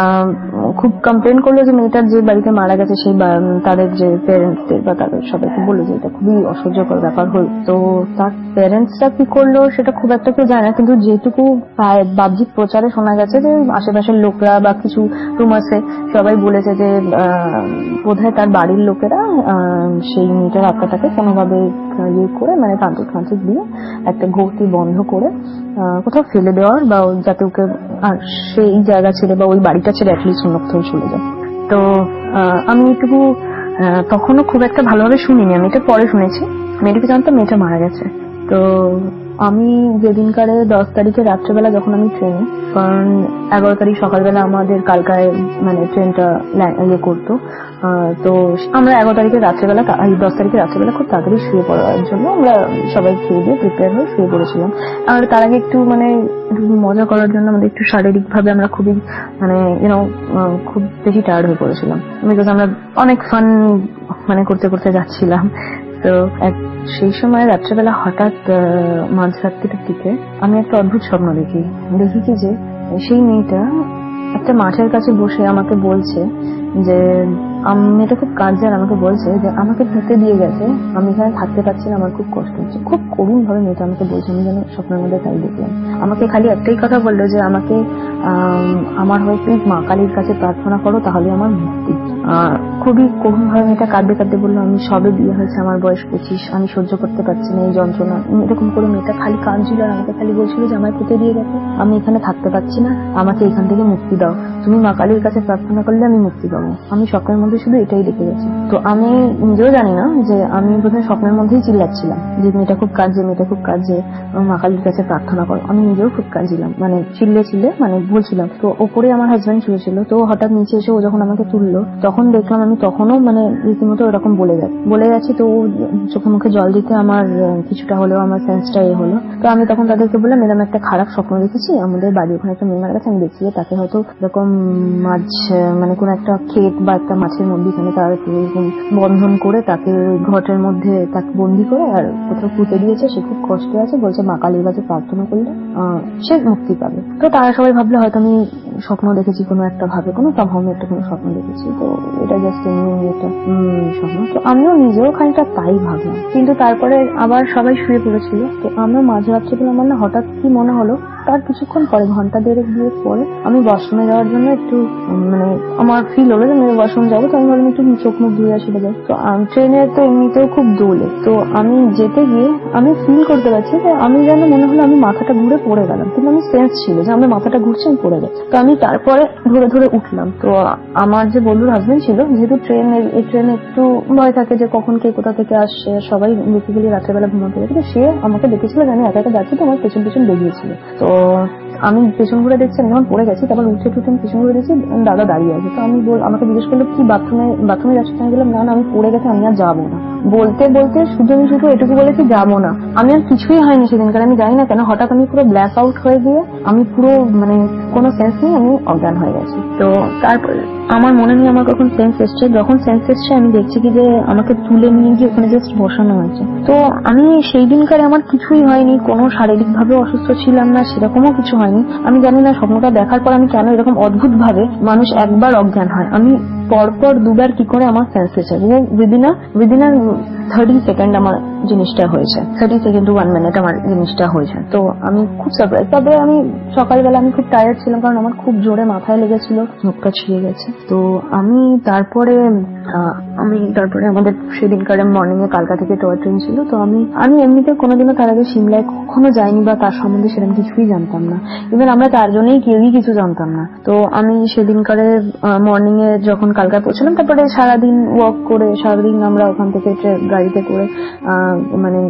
খুব কমপ্লেন করলো যে মেয়েটার যে বাড়িতে মারা গেছে সেই তাদের যে প্যারেন্টসদের বা তাদের সবাইকে বললো যে এটা খুবই অসহ্যকর ব্যাপার হল। তো তার প্যারেন্টসরা কি করলো সেটা খুব একটা কেউ জানে না, কিন্তু যেটুকু বাহ্যিক প্রচারে শোনা গেছে যে আশেপাশের লোকরা বা কিছু রুমার্সে সবাই বলেছে যে বোধহয় তার বাড়ির লোকেরা সেই মেয়েটার আত্মাটাকে কোনোভাবে ইয়ে করে মানে তান্ত্রিক দিয়ে একটা গতি বন্ধ করে কোথাও ফেলে দেওয়ার, বা যাতে ওকে সেই জায়গা ছেড়ে বা ওই বাড়িটা ছেড়ে অ্যাটলিস্ট অন্য কোথাও চলে যায়। তো আমি এটুকু তখনও খুব একটা ভালোভাবে শুনিনি, আমি এটা পরে শুনেছি। মেয়েটাকে জানতাম মেয়েটা মারা গেছে। তো আমি যেদিনকারে 10 তারিখে রাত্রেবেলা যখন আমি ট্রেনে, কারণ 11 তারিখ সকালবেলা আমাদের কালকায় মানে ট্রেনটা ইয়ে করতো, তো আমরা 11 তারিখের রাত্রেবেলা 10 তারিখের রাত্রেবেলা খুব তাড়াতাড়ি শুয়ে পড়ার জন্য আমরা সবাই খেয়ে দিয়ে প্রিপেয়ার হয়ে শুয়ে পড়েছিলাম। আর তার আগে একটু মানে মজা করার জন্য আমাদের একটু শারীরিক ভাবে আমরা খুবই মানে খুব বেশি টায়ার্ড হয়ে পড়েছিলাম, বিকজ আমরা অনেক ফান মানে করতে করতে যাচ্ছিলাম। তো সেই সময় রাত্রেবেলা হঠাৎ মাঝরাত্রির দিকে আমি একটা অদ্ভুত স্বপ্ন দেখি কি যে সেই মেয়েটা একটা মাঠের কাছে বসে আমাকে বলছে যে মেয়েটা খুব কাঁদছে, আর আমাকে বলছে যে আমাকে পুঁতে দিয়ে গেছে, আমি এখানে থাকতে পারছি না, আমার খুব কষ্ট হচ্ছে। খুব করুণ ভাবে মেয়েটা আমাকে বলছে, আমি যেন স্বপ্নের মধ্যে তাই দেখলাম। আমাকে খালি একটাই কথা বললো যে আমাকে আমার হয়ে প্লিজ মা কালীর কাছে প্রার্থনা করো, তাহলে আমার মুক্তি। খুবই করুণ ভাবে মেয়েটা কাঁদতে কাঁদতে বললো আমি সবে বিয়ে হয়েছে, আমার বয়স 25, আমি সহ্য করতে পারছি না এই যন্ত্রণা। এরকম করে মেয়েটা খালি কাঁদছিল আর আমাকে খালি বলছিল যে আমায় পুঁতে দিয়ে গেছে, আমি এখানে থাকতে পারছি না, আমাকে এখান থেকে মুক্তি দাও, তুমি মা কালীর কাছে প্রার্থনা করলে আমি মুক্তি পাবো। আমি স্বপ্নের মধ্যে শুধু এটাই দেখে গেছি। তো আমি নিজেও জানি না যে আমি বোধহয় স্বপ্নের মধ্যেই চিল্লাচ্ছিলাম যে মেয়েটা খুব কাঁদছে, মেয়েটা খুব কাঁদছে, মা কালীর কাছে প্রার্থনা করো। আমি নিজেও খুব কাঁদছিলাম, মানে চিল্লে মানে বলছিলাম। তো ওপরে আমার হাজবেন্ড শুয়েছিল, তো হঠাৎ নিচে এসে ও যখন আমাকে তুললো তখন দেখলাম আমি তখনও মানে রীতিমতো এরকম বলে যাচ্ছি। তো চোখে মুখে জল দিতে আমার কিছুটা হলেও আমার সেন্সটা হলো। তো আমি তখন তাদেরকে বললাম এরকম একটা খারাপ স্বপ্ন দেখেছি, আমাদের বাড়ি ওখানে একটা মেয়ে মারা গেছে, আমি দেখছি তাকে হয়তো এরকম মাছ মানে কোন একটা ক্ষেত বা একটা মাছের মধ্যখানে তার এরকম বন্ধন করে তাকে ঘটের মধ্যে তাকে বন্দি করে আর কোথাও পুঁতে দিয়েছে, সে খুব কষ্টে আছে, বলছে মা কালীর কাছে প্রার্থনা করলে সে মুক্তি পাবে। তো তারা সবাই ভাবলে হয়তো আমি স্বপ্ন দেখেছি কোনো একটা ভাবে, কোনো প্রভাবে একটা কোনো স্বপ্ন দেখেছি, তো এটা জাস্ট এমনি একটা স্বপ্ন। তো আমিও নিজেও খানিকটা তাই ভাবলাম। কিন্তু তারপরে আবার সবাই শুয়ে পড়েছিল, তো আমরা মাঝরাত্রে পেলে আমার না হঠাৎ কি মনে হলো, তার কিছুক্ষণ পরে ঘন্টা 1.5 পরে আমি ওয়াশরুমে যাওয়ার জন্য একটু মানে আমার ফিল হলো যে আমি ওয়াশরুম যাবো, তো আমি ভাবলাম একটু চোখ মুখ ধুয়ে আসি যাই। তো ট্রেনে তো এমনিতেও খুব দোলে, তো আমি যেতে গিয়ে আমি ফিল করতে পারছি যে আমি যেন মনে হলো আমি মাথাটা ঘুরে পড়ে গেলাম, কিন্তু আমি সেন্স ছিল যে আমার মাথাটা ঘুরছে, আমি পড়ে গেছি। তো আমি তারপরে ধরে উঠলাম। তো আমার যে বন্ধুর হাজবেন্ড ছিল, যেহেতু ট্রেনে একটু ভয় থাকে যে কখন কে কোথা থেকে আসছে, সবাই বেসিক্যালি রাত্রেবেলা ঘুমাতে গেছে, তো সে আমাকে দেখেছিল যে আমি একা একা যাচ্ছি, তো আমার পেছন বেরিয়েছিল। তো আমি পেছন ঘুরে দেখছি, আমি যখন পড়ে গেছি তারপর উঠে টুটে আমি পেছন ঘুরে দেখছি দাদা দাঁড়িয়ে আছে। তো আমি আমাকে জিজ্ঞেস করলো কি বাথরুমে যাচ্ছি? আমি বললাম না আমি পড়ে গেছি, আমি আর যাবো না। বলতে বলতে শুধু এটুকু বলেছি যাবো না। আমি আর কিছুই হয়নি সেদিনকার, আমি জানি না কেন হঠাৎ আমি পুরো ব্ল্যাক আউট হয়ে গিয়ে আমি পুরো মানে কোনো সেন্স নেই, আমি অজ্ঞান হয়ে গেছি। তো তারপর আমার মনে নেই আমার কখন সেন্স এসছে। যখন সেন্স এসছে আমি দেখছি কি যে আমাকে তুলে নিয়ে গিয়ে ওখানে জাস্ট বসানো হয়েছে। তো আমি সেই দিনকারে আমার কিছুই হয়নি, কোনো শারীরিক ভাবে অসুস্থ ছিলাম না, সেরকমও কিছু হয়নি। আমি জানি না স্বপ্নটা দেখার পর আমি কেন এরকম অদ্ভুত ভাবে মানুষ একবার অজ্ঞান হয়, আমি পরপর দুবার কি করে আমার সেন্স এসেছে। উইদিন 30 সেকেন্ড আমার জিনিসটা হয়েছে, 30 সেকেন্ড টু 1 মিনিট আমার জিনিসটা হয়েছে। তো আমি খুব সারপ্রাইজ। তবে আমি সকালবেলা আমি খুব টায়ার্ড ছিলাম, কারণ আমার খুব জোরে মাথায় লেগেছিল, মুখটা ছিঁড়ে গেছে। তো আমি তারপরে আমাদের সেদিনকারে মর্নিং এ কালকা থেকে টয় ট্রেন ছিল। তো আমি এমনিতে কোনোদিনও তার আগে সিমলায় কখনো যাইনি বা তার সম্বন্ধে সেরকম কিছুই জানতাম না। ইভেন আমরা চারজনেই কেউই কিছু জানতাম না। তো আমি সেদিনকারে মর্নিং এ যখন কালকায় পৌঁছলাম, তারপরে সারাদিন ওয়াক করে, সারাদিন আমরা ওখান থেকে গাড়িতে করে মানে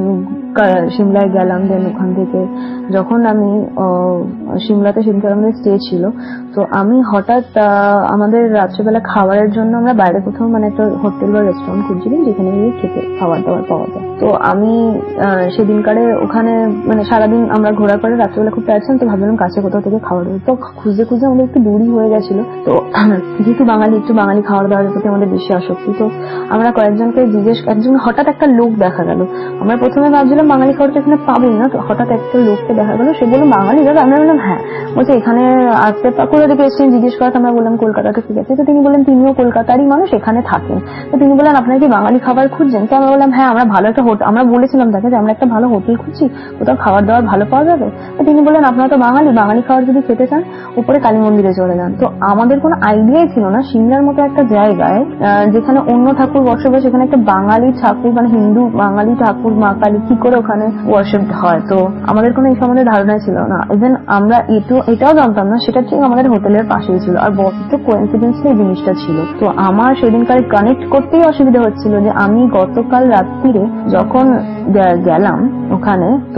সিমলায় গেলাম। দেন ওখান থেকে যখন আমি সিমলাতে সেদিনকার আমাদের স্টে ছিল, তো আমি হঠাৎ আমাদের রাত্রেবেলা খাবারের জন্য আমরা বাইরে কোথাও মানে একটা হোটেল বা রেস্টুরেন্ট খুঁজছিলাম যেখানে গিয়ে খেতে খাবার দাবার পাওয়া যায়। তো আমি সেদিনকারে ওখানে মানে সারাদিন আমরা ঘোরার পরে রাত্রেবেলা খুব টায়ার্ড ছিলাম, তো ভাবলাম কাছে কোথাও থেকে খাবার দাবার। তো খুঁজে খুঁজে আমাদের একটু দূরই হয়ে গেছিল। তো যেহেতু একটু বাঙালি খাবার দাবারের প্রতি আমাদের বেশি আসক্তি, তো আমরা কয়েকজনকে একজন হঠাৎ একটা লোক দেখা গেল। আমরা প্রথমে ভাবছিলাম বাঙালি খাবার তো এখানে পাবোই না। তো হঠাৎ একটা লোককে দেখা গেল, সে বললো বাঙালি দাদা। আমরা বললাম হ্যাঁ। বলছে এখানে আসতে কোথা থেকে এসেছেন জিজ্ঞেস করাতে আমরা বললাম কলকাতা থেকে গেছি। তো তিনি বললেন তিনিও কলকাতারই মানুষ, এখানে থাকেন। তো তিনি বললেন আপনারা কি বাঙালি খাবার খুঁজছেন? তো আমরা বললাম হ্যাঁ, আমরা ভালো একটা হোটেল, আমরা বলেছিলাম তাকে যে আমরা একটা ভালো হোটেল খুঁজছি, কোথাও খাবার দাবার ভালো পাওয়া যাবে। তো তিনি বললেন আপনারা তো বাঙালি খাবার যদি খেতে চান উপরে কালী মন্দিরে চলে যান। তো আমাদের কোনো আইডিয়াই ছিল না সিমলার মতো একটা জায়গায় যেখানে অন্য ঠাকুর বসবে, সেখানে একটা বাঙালি ঠাকুর মানে হিন্দু বাঙালি ঠাকুর মা কালী কি করে ওখানে ওয়ার্শিপ হয়। তো আমাদের কোনো এই সম্বন্ধে ধারণাই ছিল না। ইভেন আমরা এটাও জানতাম না সেটা ঠিক আমাদের হোটেলের পাশেই ছিল। আর বড় কোইন্সিডেন্সলি এই জিনিসটা ছিল। তো আমার সেদিনকার কানেক্ট করতেই অসুবিধা হচ্ছিল যে আমি গতকাল রাত্রিরে যখন গেলাম ওখানে, তো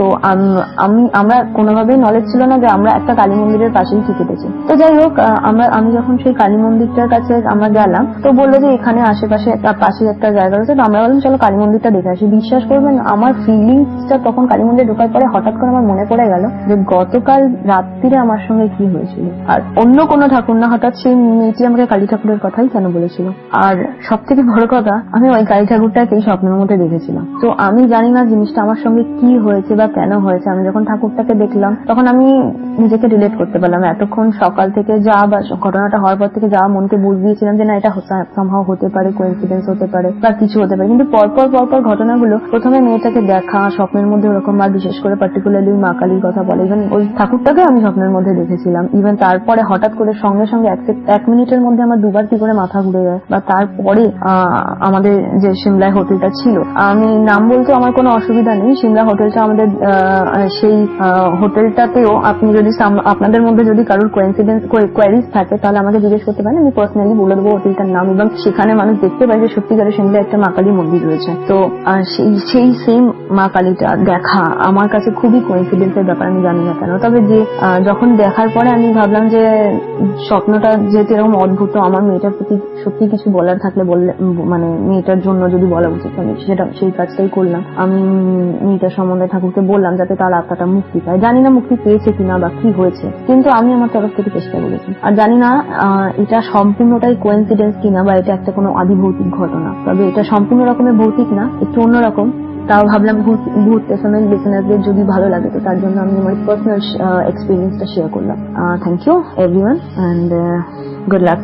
আমরা কোনোভাবেই নলেজ ছিল না যে আমরা একটা কালী মন্দিরের পাশেই টিকেটেছি। তো যাই হোক, আমি যখন সেই কালী মন্দিরটার কাছে আমরা গেলাম, তো বললো যে এখানে আশেপাশে পাশে একটা জায়গা রয়েছে। তো আমরা বললাম চলো কালী মন্দিরটা দেখে আসি। বিশ্বাস করবেন আমার ফিলিংসটা তখন কালী মন্দিরে ঢোকার পরে হঠাৎ করে আমার মনে পড়ে গেল যে গতকাল রাত্রিরে আমার সঙ্গে কি হয়েছিল। আর অন্য কোনো ঠাকুর না, হঠাৎ সেই মেয়েটি আমাকে কালী ঠাকুরের কথাই কেন বলেছিল। আর সব থেকে বড় কথা, আমি ওই কালী ঠাকুরটাকেই স্বপ্নের মধ্যে দেখেছিলাম। তো আমি জানি না জিনিসটা আমার সঙ্গে কি হয়েছে বা কেন হয়েছে। আমি যখন ঠাকুরটাকে দেখলাম তখন আমি নিজেকে রিলেট করতে পারলাম। এতক্ষণ সকাল থেকে যা বা ঘটনাটা হওয়ার পর থেকে যা মনকে বুঝ দিয়েছিলাম যে না এটা সম্ভব হতে পারে, কোইন্সিডেন্স হতে পারে বা কিছু হতে পারে, কিন্তু পরপর ঘটনাগুলো, প্রথমে মেয়েটাকে দেখা স্বপ্নের মধ্যে ওরকম, আর বিশেষ করে পার্টিকুলারলি মা কালীর কথা বলে, ইভেন ওই ঠাকুরটাকে আমি স্বপ্নের মধ্যে দেখেছিলাম। ইভেন তারপরে হঠাৎ করে সঙ্গে 1 মিনিটের মধ্যে আমার দুবার কি করে মাথা ঘুরে যায়। বা তারপরে আমাদের যে সিমলায় হোটেলটা ছিল, আমি নাম বলতে আমার কোনো অসুবিধা নেই, সিমলা হোটেলটা আমাদের সেই হোটেলটাতেও আপনি যদি আপনাদের মধ্যে যদি কারোর কোয়ারিজ থাকে তাহলে আমাকে জিজ্ঞেস করতে পারেন, আমি পার্সোনালি বলে দেবো হোটেলটার নাম। এবং সেখানে মানুষ দেখতে পায় যে সত্যিকারের সিমলা একটা মা কালী মন্দির রয়েছে। তো সেই সেম মা কালীটা দেখা আমার কাছে খুবই কোইন্সিডেন্সের ব্যাপার, আমি জানি না কেন। তবে যে যখন দেখার পরে আমি ভাবলাম যে স্বপ্নটা যেহেতু এরকম অদ্ভুত, আমার মেয়েটার প্রতি সত্যি কিছু বলার থাকলে বললে, মানে মেয়েটার জন্য যদি বলা উচিত, আমি সেই কাজটাই করলাম। আমি মেয়েটার সম্বন্ধে ঠাকুরকে বললাম যাতে তার আত্মাটা মুক্তি পায়। জানি না মুক্তি পেয়েছে কিনা বা কি হয়েছে, কিন্তু আমি আমার তরফ থেকে চেষ্টা করেছি। আর জানি না এটা সম্পূর্ণটাই কোইন্সিডেন্স কিনা বা এটা একটা কোনো আদিভৌতিক ঘটনা। তবে এটা সম্পূর্ণ রকমের ভৌতিক না, একটু অন্যরকম। তাও ভাবলাম ভূত পেছনের লিসেনারদের যদি ভালো লাগে, তো তার জন্য আমি আমার পার্সোনাল এক্সপিরিয়েন্সটা শেয়ার করলাম। Thank you everyone and good luck.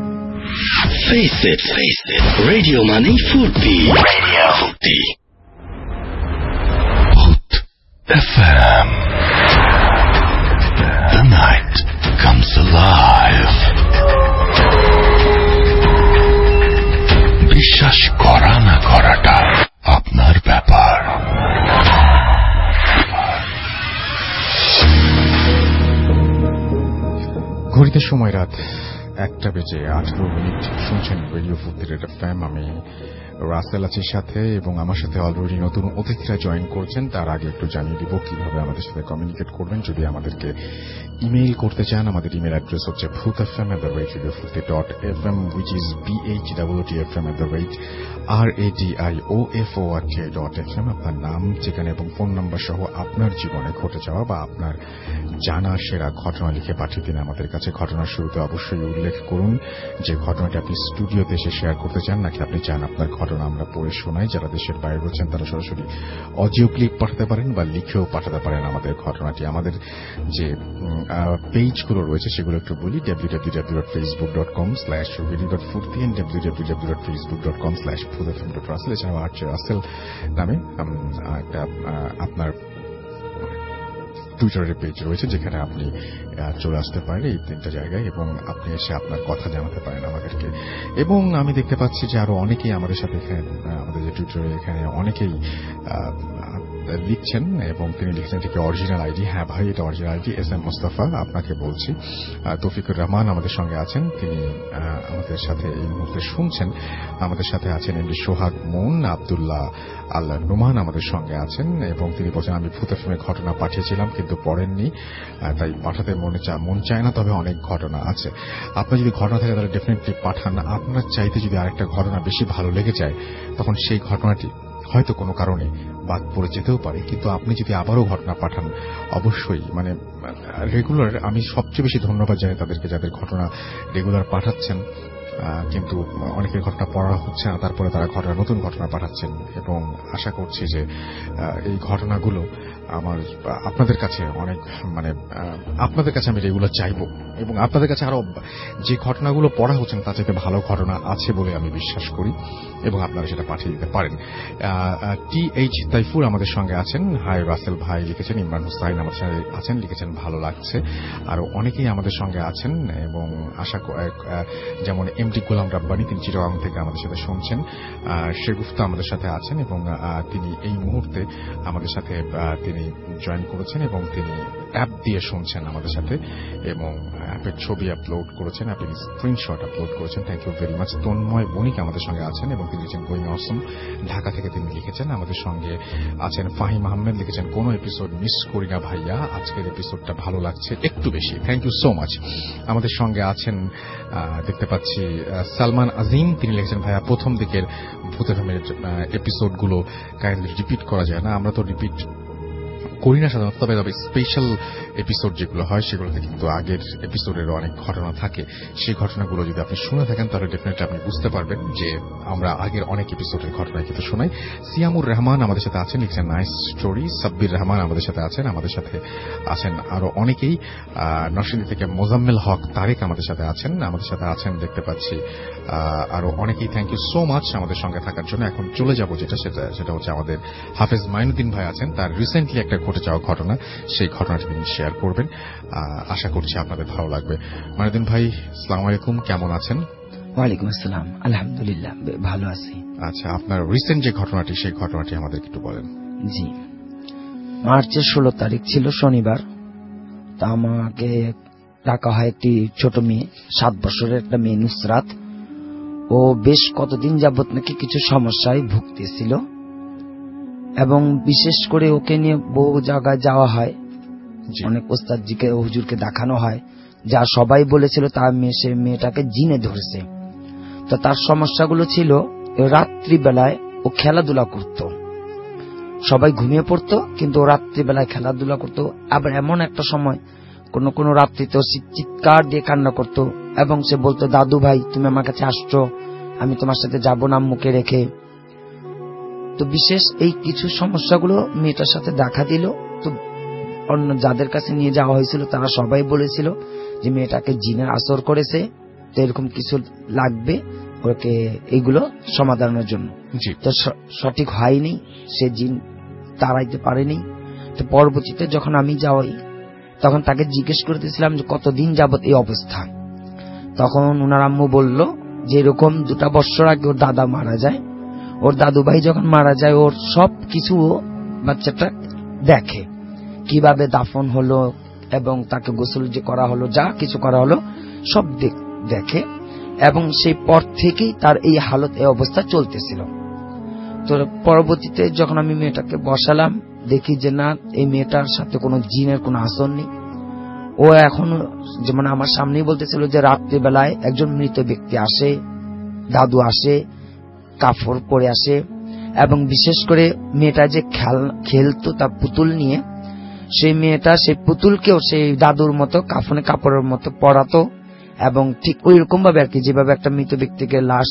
Face it. Radio Money Furti. Radio Furti. Hot FM. The night comes alive. বিশ্বাস করা না করাটা আপনার ব্যাপার। ঘড়িতে সময় রাত 1:18 শুনছেন রেডিও ফুর্তির FM। আমি রাসেল আছে সাথে এবং আমার সাথে অলরেডি নতুন অতিথিরা জয়েন করছেন। তার আগে একটু জানিয়ে দিব কিভাবে আমাদের সাথে কমিউনিকেট করবেন। যদি আমাদেরকে ইমেইল করতে চান, আমাদের ইমেল অ্যাড্রেস হচ্ছে bhutfm@radiofurti.fm, which is bhutfm@radiofurt.fm। আপনার নাম, ঠিকানা এবং ফোন নাম্বার সহ আপনার জীবনে ঘটে যাওয়া বা আপনার জানা সেরা ঘটনা লিখে পাঠিয়ে দিন আমাদের কাছে। ঘটনার শুরুতে অবশ্যই উল্লেখ করুন যে ঘটনাটি আপনি স্টুডিওতে এসে শেয়ার করতে চান, নাকি আপনি চান আপনার ঘটনা আমরা পড়ে শোনাই। যারা দেশের বাইরে রয়েছেন তারা সরাসরি অডিও ক্লিপ পাঠাতে পারেন বা লিখেও পাঠাতে পারেন আমাদের ঘটনাটি। আমাদের যে পেজগুলো রয়েছে সেগুলো একটু বলি। www.facebook.com/radio.furti and www.facebook.com/bhutfm.russell। এছাড়াও আরজে রাসেল নামে একটা আপনার টুইটারের পেজ রয়েছে, যেখানে আপনি চলে আসতে পারেন এই 3টা জায়গায় এবং আপনি এসে আপনার কথা জানাতে পারেন আমাদেরকে। এবং আমি দেখতে পাচ্ছি যে আরো অনেকেই আমাদের সাথে এখানে আমাদের যে টুইটারে এখানে অনেকেই লিখছেন এবং তিনি লিখছেন এটি অরিজিনাল আইডি। হ্যাঁ ভাই, এটা অরিজিনাল আইডি। SM মোস্তফা আপনাকে বলছি। তৌফিকুর রহমান আমাদের সঙ্গে আছেন, তিনি আমাদের সাথে এই মুহূর্তে শুনছেন। আমাদের সাথে আছেন এমডি সোহাগ মন। আব্দুল্লাহ আল্লাহ নুমান আমাদের সঙ্গে আছেন এবং তিনি বলছেন আমি ভূত এফএম ঘটনা পাঠিয়েছিলাম কিন্তু পড়েননি, তাই পাঠাতে মন চায় না, তবে অনেক ঘটনা আছে। আপনার যদি ঘটনা থাকে তাহলে ডেফিনেটলি পাঠান। আপনার চাইতে যদি আরেকটা ঘটনা বেশি ভালো লেগে যায় তখন সেই ঘটনাটি হয়তো কোনো কারণে বাদ পড়ে যেতেও পারে, কিন্তু আপনি যদি আবারও ঘটনা পাঠান অবশ্যই মানে রেগুলার, আমি সবচেয়ে বেশি ধন্যবাদ জানাই তাদেরকে যাদের ঘটনা রেগুলার পাঠাচ্ছেন, কিন্তু অনেকের ঘটনা পড়া হচ্ছে না, তারপরে তারা নতুন ঘটনা পাঠাচ্ছেন এবং আশা করছি যে এই ঘটনাগুলো আমার আপনাদের কাছে অনেক মানে আপনাদের কাছে আমি রেগুলার চাইব এবং আপনাদের কাছে আরো যে ঘটনাগুলো পড়া হচ্ছে তার চাইতে ভালো ঘটনা আছে বলে আমি বিশ্বাস করি এবং আপনারা সেটা পাঠিয়ে দিতে পারেন। TH তাইফুর আমাদের সঙ্গে আছেন। হাই রাসেল ভাই লিখেছেন। ইমরান হুসাইন আমাদের সঙ্গে আছেন, লিখেছেন ভালো লাগছে। আরো অনেকেই আমাদের সঙ্গে আছেন এবং আশা যেমন এমডি গোলাম রাব্বানি, তিনি চিটাগাং থেকে আমাদের সাথে শুনছেন। শেগুফতা আমাদের সাথে আছেন এবং তিনি এই মুহূর্তে আমাদের সাথে তিনি জয়েন করেছেন এবং তিনি অ্যাপ দিয়ে শুনছেন আমাদের সাথে এবং অ্যাপের ছবি আপলোড করেছেন, আপনি স্ক্রিনশট আপলোড করেছেন। Thank you very much. Tanmoy Banik আমাদের সঙ্গে আছেন এবং তিনি লিখেছেন গোয়িং অসম, ঢাকা থেকে তিনি লিখেছেন। আমাদের সঙ্গে আছেন ফাহিম আহমেদ, লিখেছেন কোনো এপিসোড মিস করি না ভাইয়া, আজকের এপিসোডটা ভালো লাগছে একটু বেশি। Thank you so much. আমাদের সঙ্গে আছেন দেখতে পাচ্ছি সালমান আজিম, তিনি লিখেছেন ভাইয়া প্রথম দিকের ভূত এফএমের এপিসোডগুলো কাইন্ডলি রিপিট করা যায় না? আমরা তো রিপিট করি না সাধারণত, তবে স্পেশাল এপিসোড যেগুলো হয় সেগুলোতে কিন্তু আগের এপিসোডের অনেক ঘটনা থাকে। সেই ঘটনাগুলো যদি আপনি শুনে থাকেন তাহলে ডেফিনেটলি আপনি বুঝতে পারবেন যে আমরা আগের অনেক এপিসোডের ঘটনা কিন্তু শোনাই। সিয়ামুর রহমান আমাদের সাথে আছেন, লিখছেন নাইস স্টোরি। সাব্বির রহমান আমাদের সাথে আছেন। আমাদের সাথে আছেন আরো অনেকেই। নরসিংদী থেকে মোজাম্মেল হক তারেক আমাদের সাথে আছেন। আমাদের সাথে আছেন দেখতে পাচ্ছি আরো অনেকেই। থ্যাংক ইউ সো মাচ আমাদের সঙ্গে থাকার জন্য। এখন চলে যাব সেটা হচ্ছে আমাদের হাফেজ মাইনুদ্দিন ভাই আছেন, তার রিসেন্টলি একটা ঘটে যাওয়া ঘটনা, সেই ঘটনাটি তিনি শেয়ার করবেন। আশা করছি আপনাদের ভালো লাগবে। মাইনুদ্দিন ভাই আসসালামু আলাইকুম, কেমন আছেন? ওয়ালাইকুম আসসালাম, আলহামদুলিল্লাহ ভালো আছি। আচ্ছা, আপনার রিসেন্ট যে ঘটনাটি সেই ঘটনাটি আমাদের একটু বলেন। জি, মার্চের 16 তারিখ ছিল শনিবার। তা আমাকে ডাকা হয় একটি ছোট মেয়ে, 7 বছরের একটা মেয়ে নুসরাত। ও বেশ কতদিন যাবত নাকি কিছু সমস্যায় ভুগতেছিল এবং বিশেষ করে ওকে নিয়ে বহু জায়গায় যাওয়া হয়, অনেক ওস্তাদজিকে হুজুরকে দেখানো হয়, যা সবাই বলেছিল তার মেয়েটাকে জিনে ধরেছে। তো তার সমস্যাগুলো ছিল রাত্রিবেলায় ও খেলাধুলা করত, সবাই ঘুমিয়ে পড়তো কিন্তু ও রাত্রিবেলায় খেলাধুলা করত। আবার এমন একটা সময় কোন রাত্রিতে চিৎকার দিয়ে কান্না করত এবং সে বলতো দাদু ভাই তুমি আমার কাছে আসছো, আমি তোমার সাথে যাবো না মুখে রেখে। তো বিশেষ এই কিছু সমস্যাগুলো মেয়েটার সাথে দেখা দিল। তো অন্য যাদের কাছে নিয়ে যাওয়া হয়েছিল তারা সবাই বলেছিল যে মেয়েটাকে জিনের আসর করেছে, তো এরকম কিছু লাগবে ওকে এইগুলো সমাধানের জন্য। তো সঠিক হয়নি, সে জিন তাড়াইতে পারেনি। তো পরবর্তীতে যখন আমি যাই তখন তাকে জিজ্ঞেস করতেছিলাম যে কতদিন যাবত এই অবস্থা। তখন উনার আম্মু বলল যে এরকম 2 বছর আগে ওর দাদা মারা যায়, ওর দাদু ভাই যখন মারা যায় ওর সব কিছু বাচ্চাটা দেখে, কিভাবে দাফন হলো এবং তাকে গোসল যে করা হলো, যা কিছু করা হলো সব দেখে এবং সেই পর থেকেই তার এই হালত এই অবস্থা চলতেছিল। তো পরবর্তীতে যখন আমি মেয়েটাকে বসালাম, দেখি যে না, এই মেয়েটার সাথে কোনো জিনের কোনো আসর নেই। ও এখন যেমন আমার সামনেই বলতেছিল যে রাত্রিবেলায় একজন মৃত ব্যক্তি আসে, দাদু আসে, কাপড় পরে আসে, এবং বিশেষ করে মেয়েটা যে খেলতো তার পুতুল নিয়ে, সেই মেয়েটা সেই পুতুলকেও সেই দাদুর মতো কাফনে কাপড়ের মতো পরাতো, এবং ঠিক ওই রকম ভাবে আর কি, যেভাবে একটা মৃত ব্যক্তিকে লাশ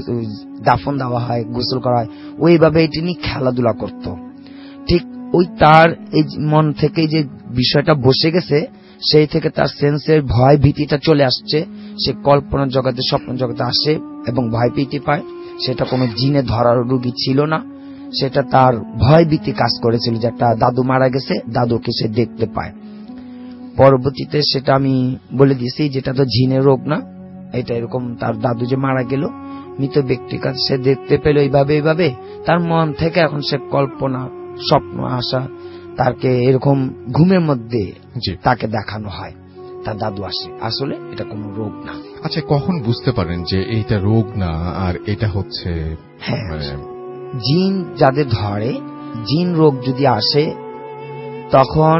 দাফন দেওয়া হয়, গোসল করা হয়, ওইভাবে এটি নিয়ে খেলাধুলা করত। ঠিক ওই তার এই মন থেকে যে বিষয়টা বসে গেছে, সেই থেকে তার সেন্সের ভয় ভীতিটা চলে আসছে। সে কল্পনার জগতে, স্বপ্ন জগতে আসে এবং ভয় ভীতি পায়। সেটা কোনো জিনে ধরার রোগী ছিল না, সেটা তার ভয় ভীতি কাজ করেছিল যে একটা দাদু মারা গেছে, দাদুকে সে দেখতে পায়। পরবর্তীতে সেটা আমি বলে দিয়েছি যেটা তো জিনের রোগ না, এটা এরকম তার দাদু যে মারা গেল, মৃত ব্যক্তির কাছে সে দেখতে পেল এইভাবে তার মন থেকে এখন সে কল্পনা, স্বপ্ন আসা, তাকে এরকম ঘুমের মধ্যে তাকে দেখানো হয় তার দাদু আসে। আসলে এটা কোনো রোগ না। আচ্ছা, কখন বুঝতে পারেন যে এইটা রোগ না আর এটা হচ্ছে? হ্যাঁ, জিন যাদের ধরে, জিন রোগ যদি আসে, তখন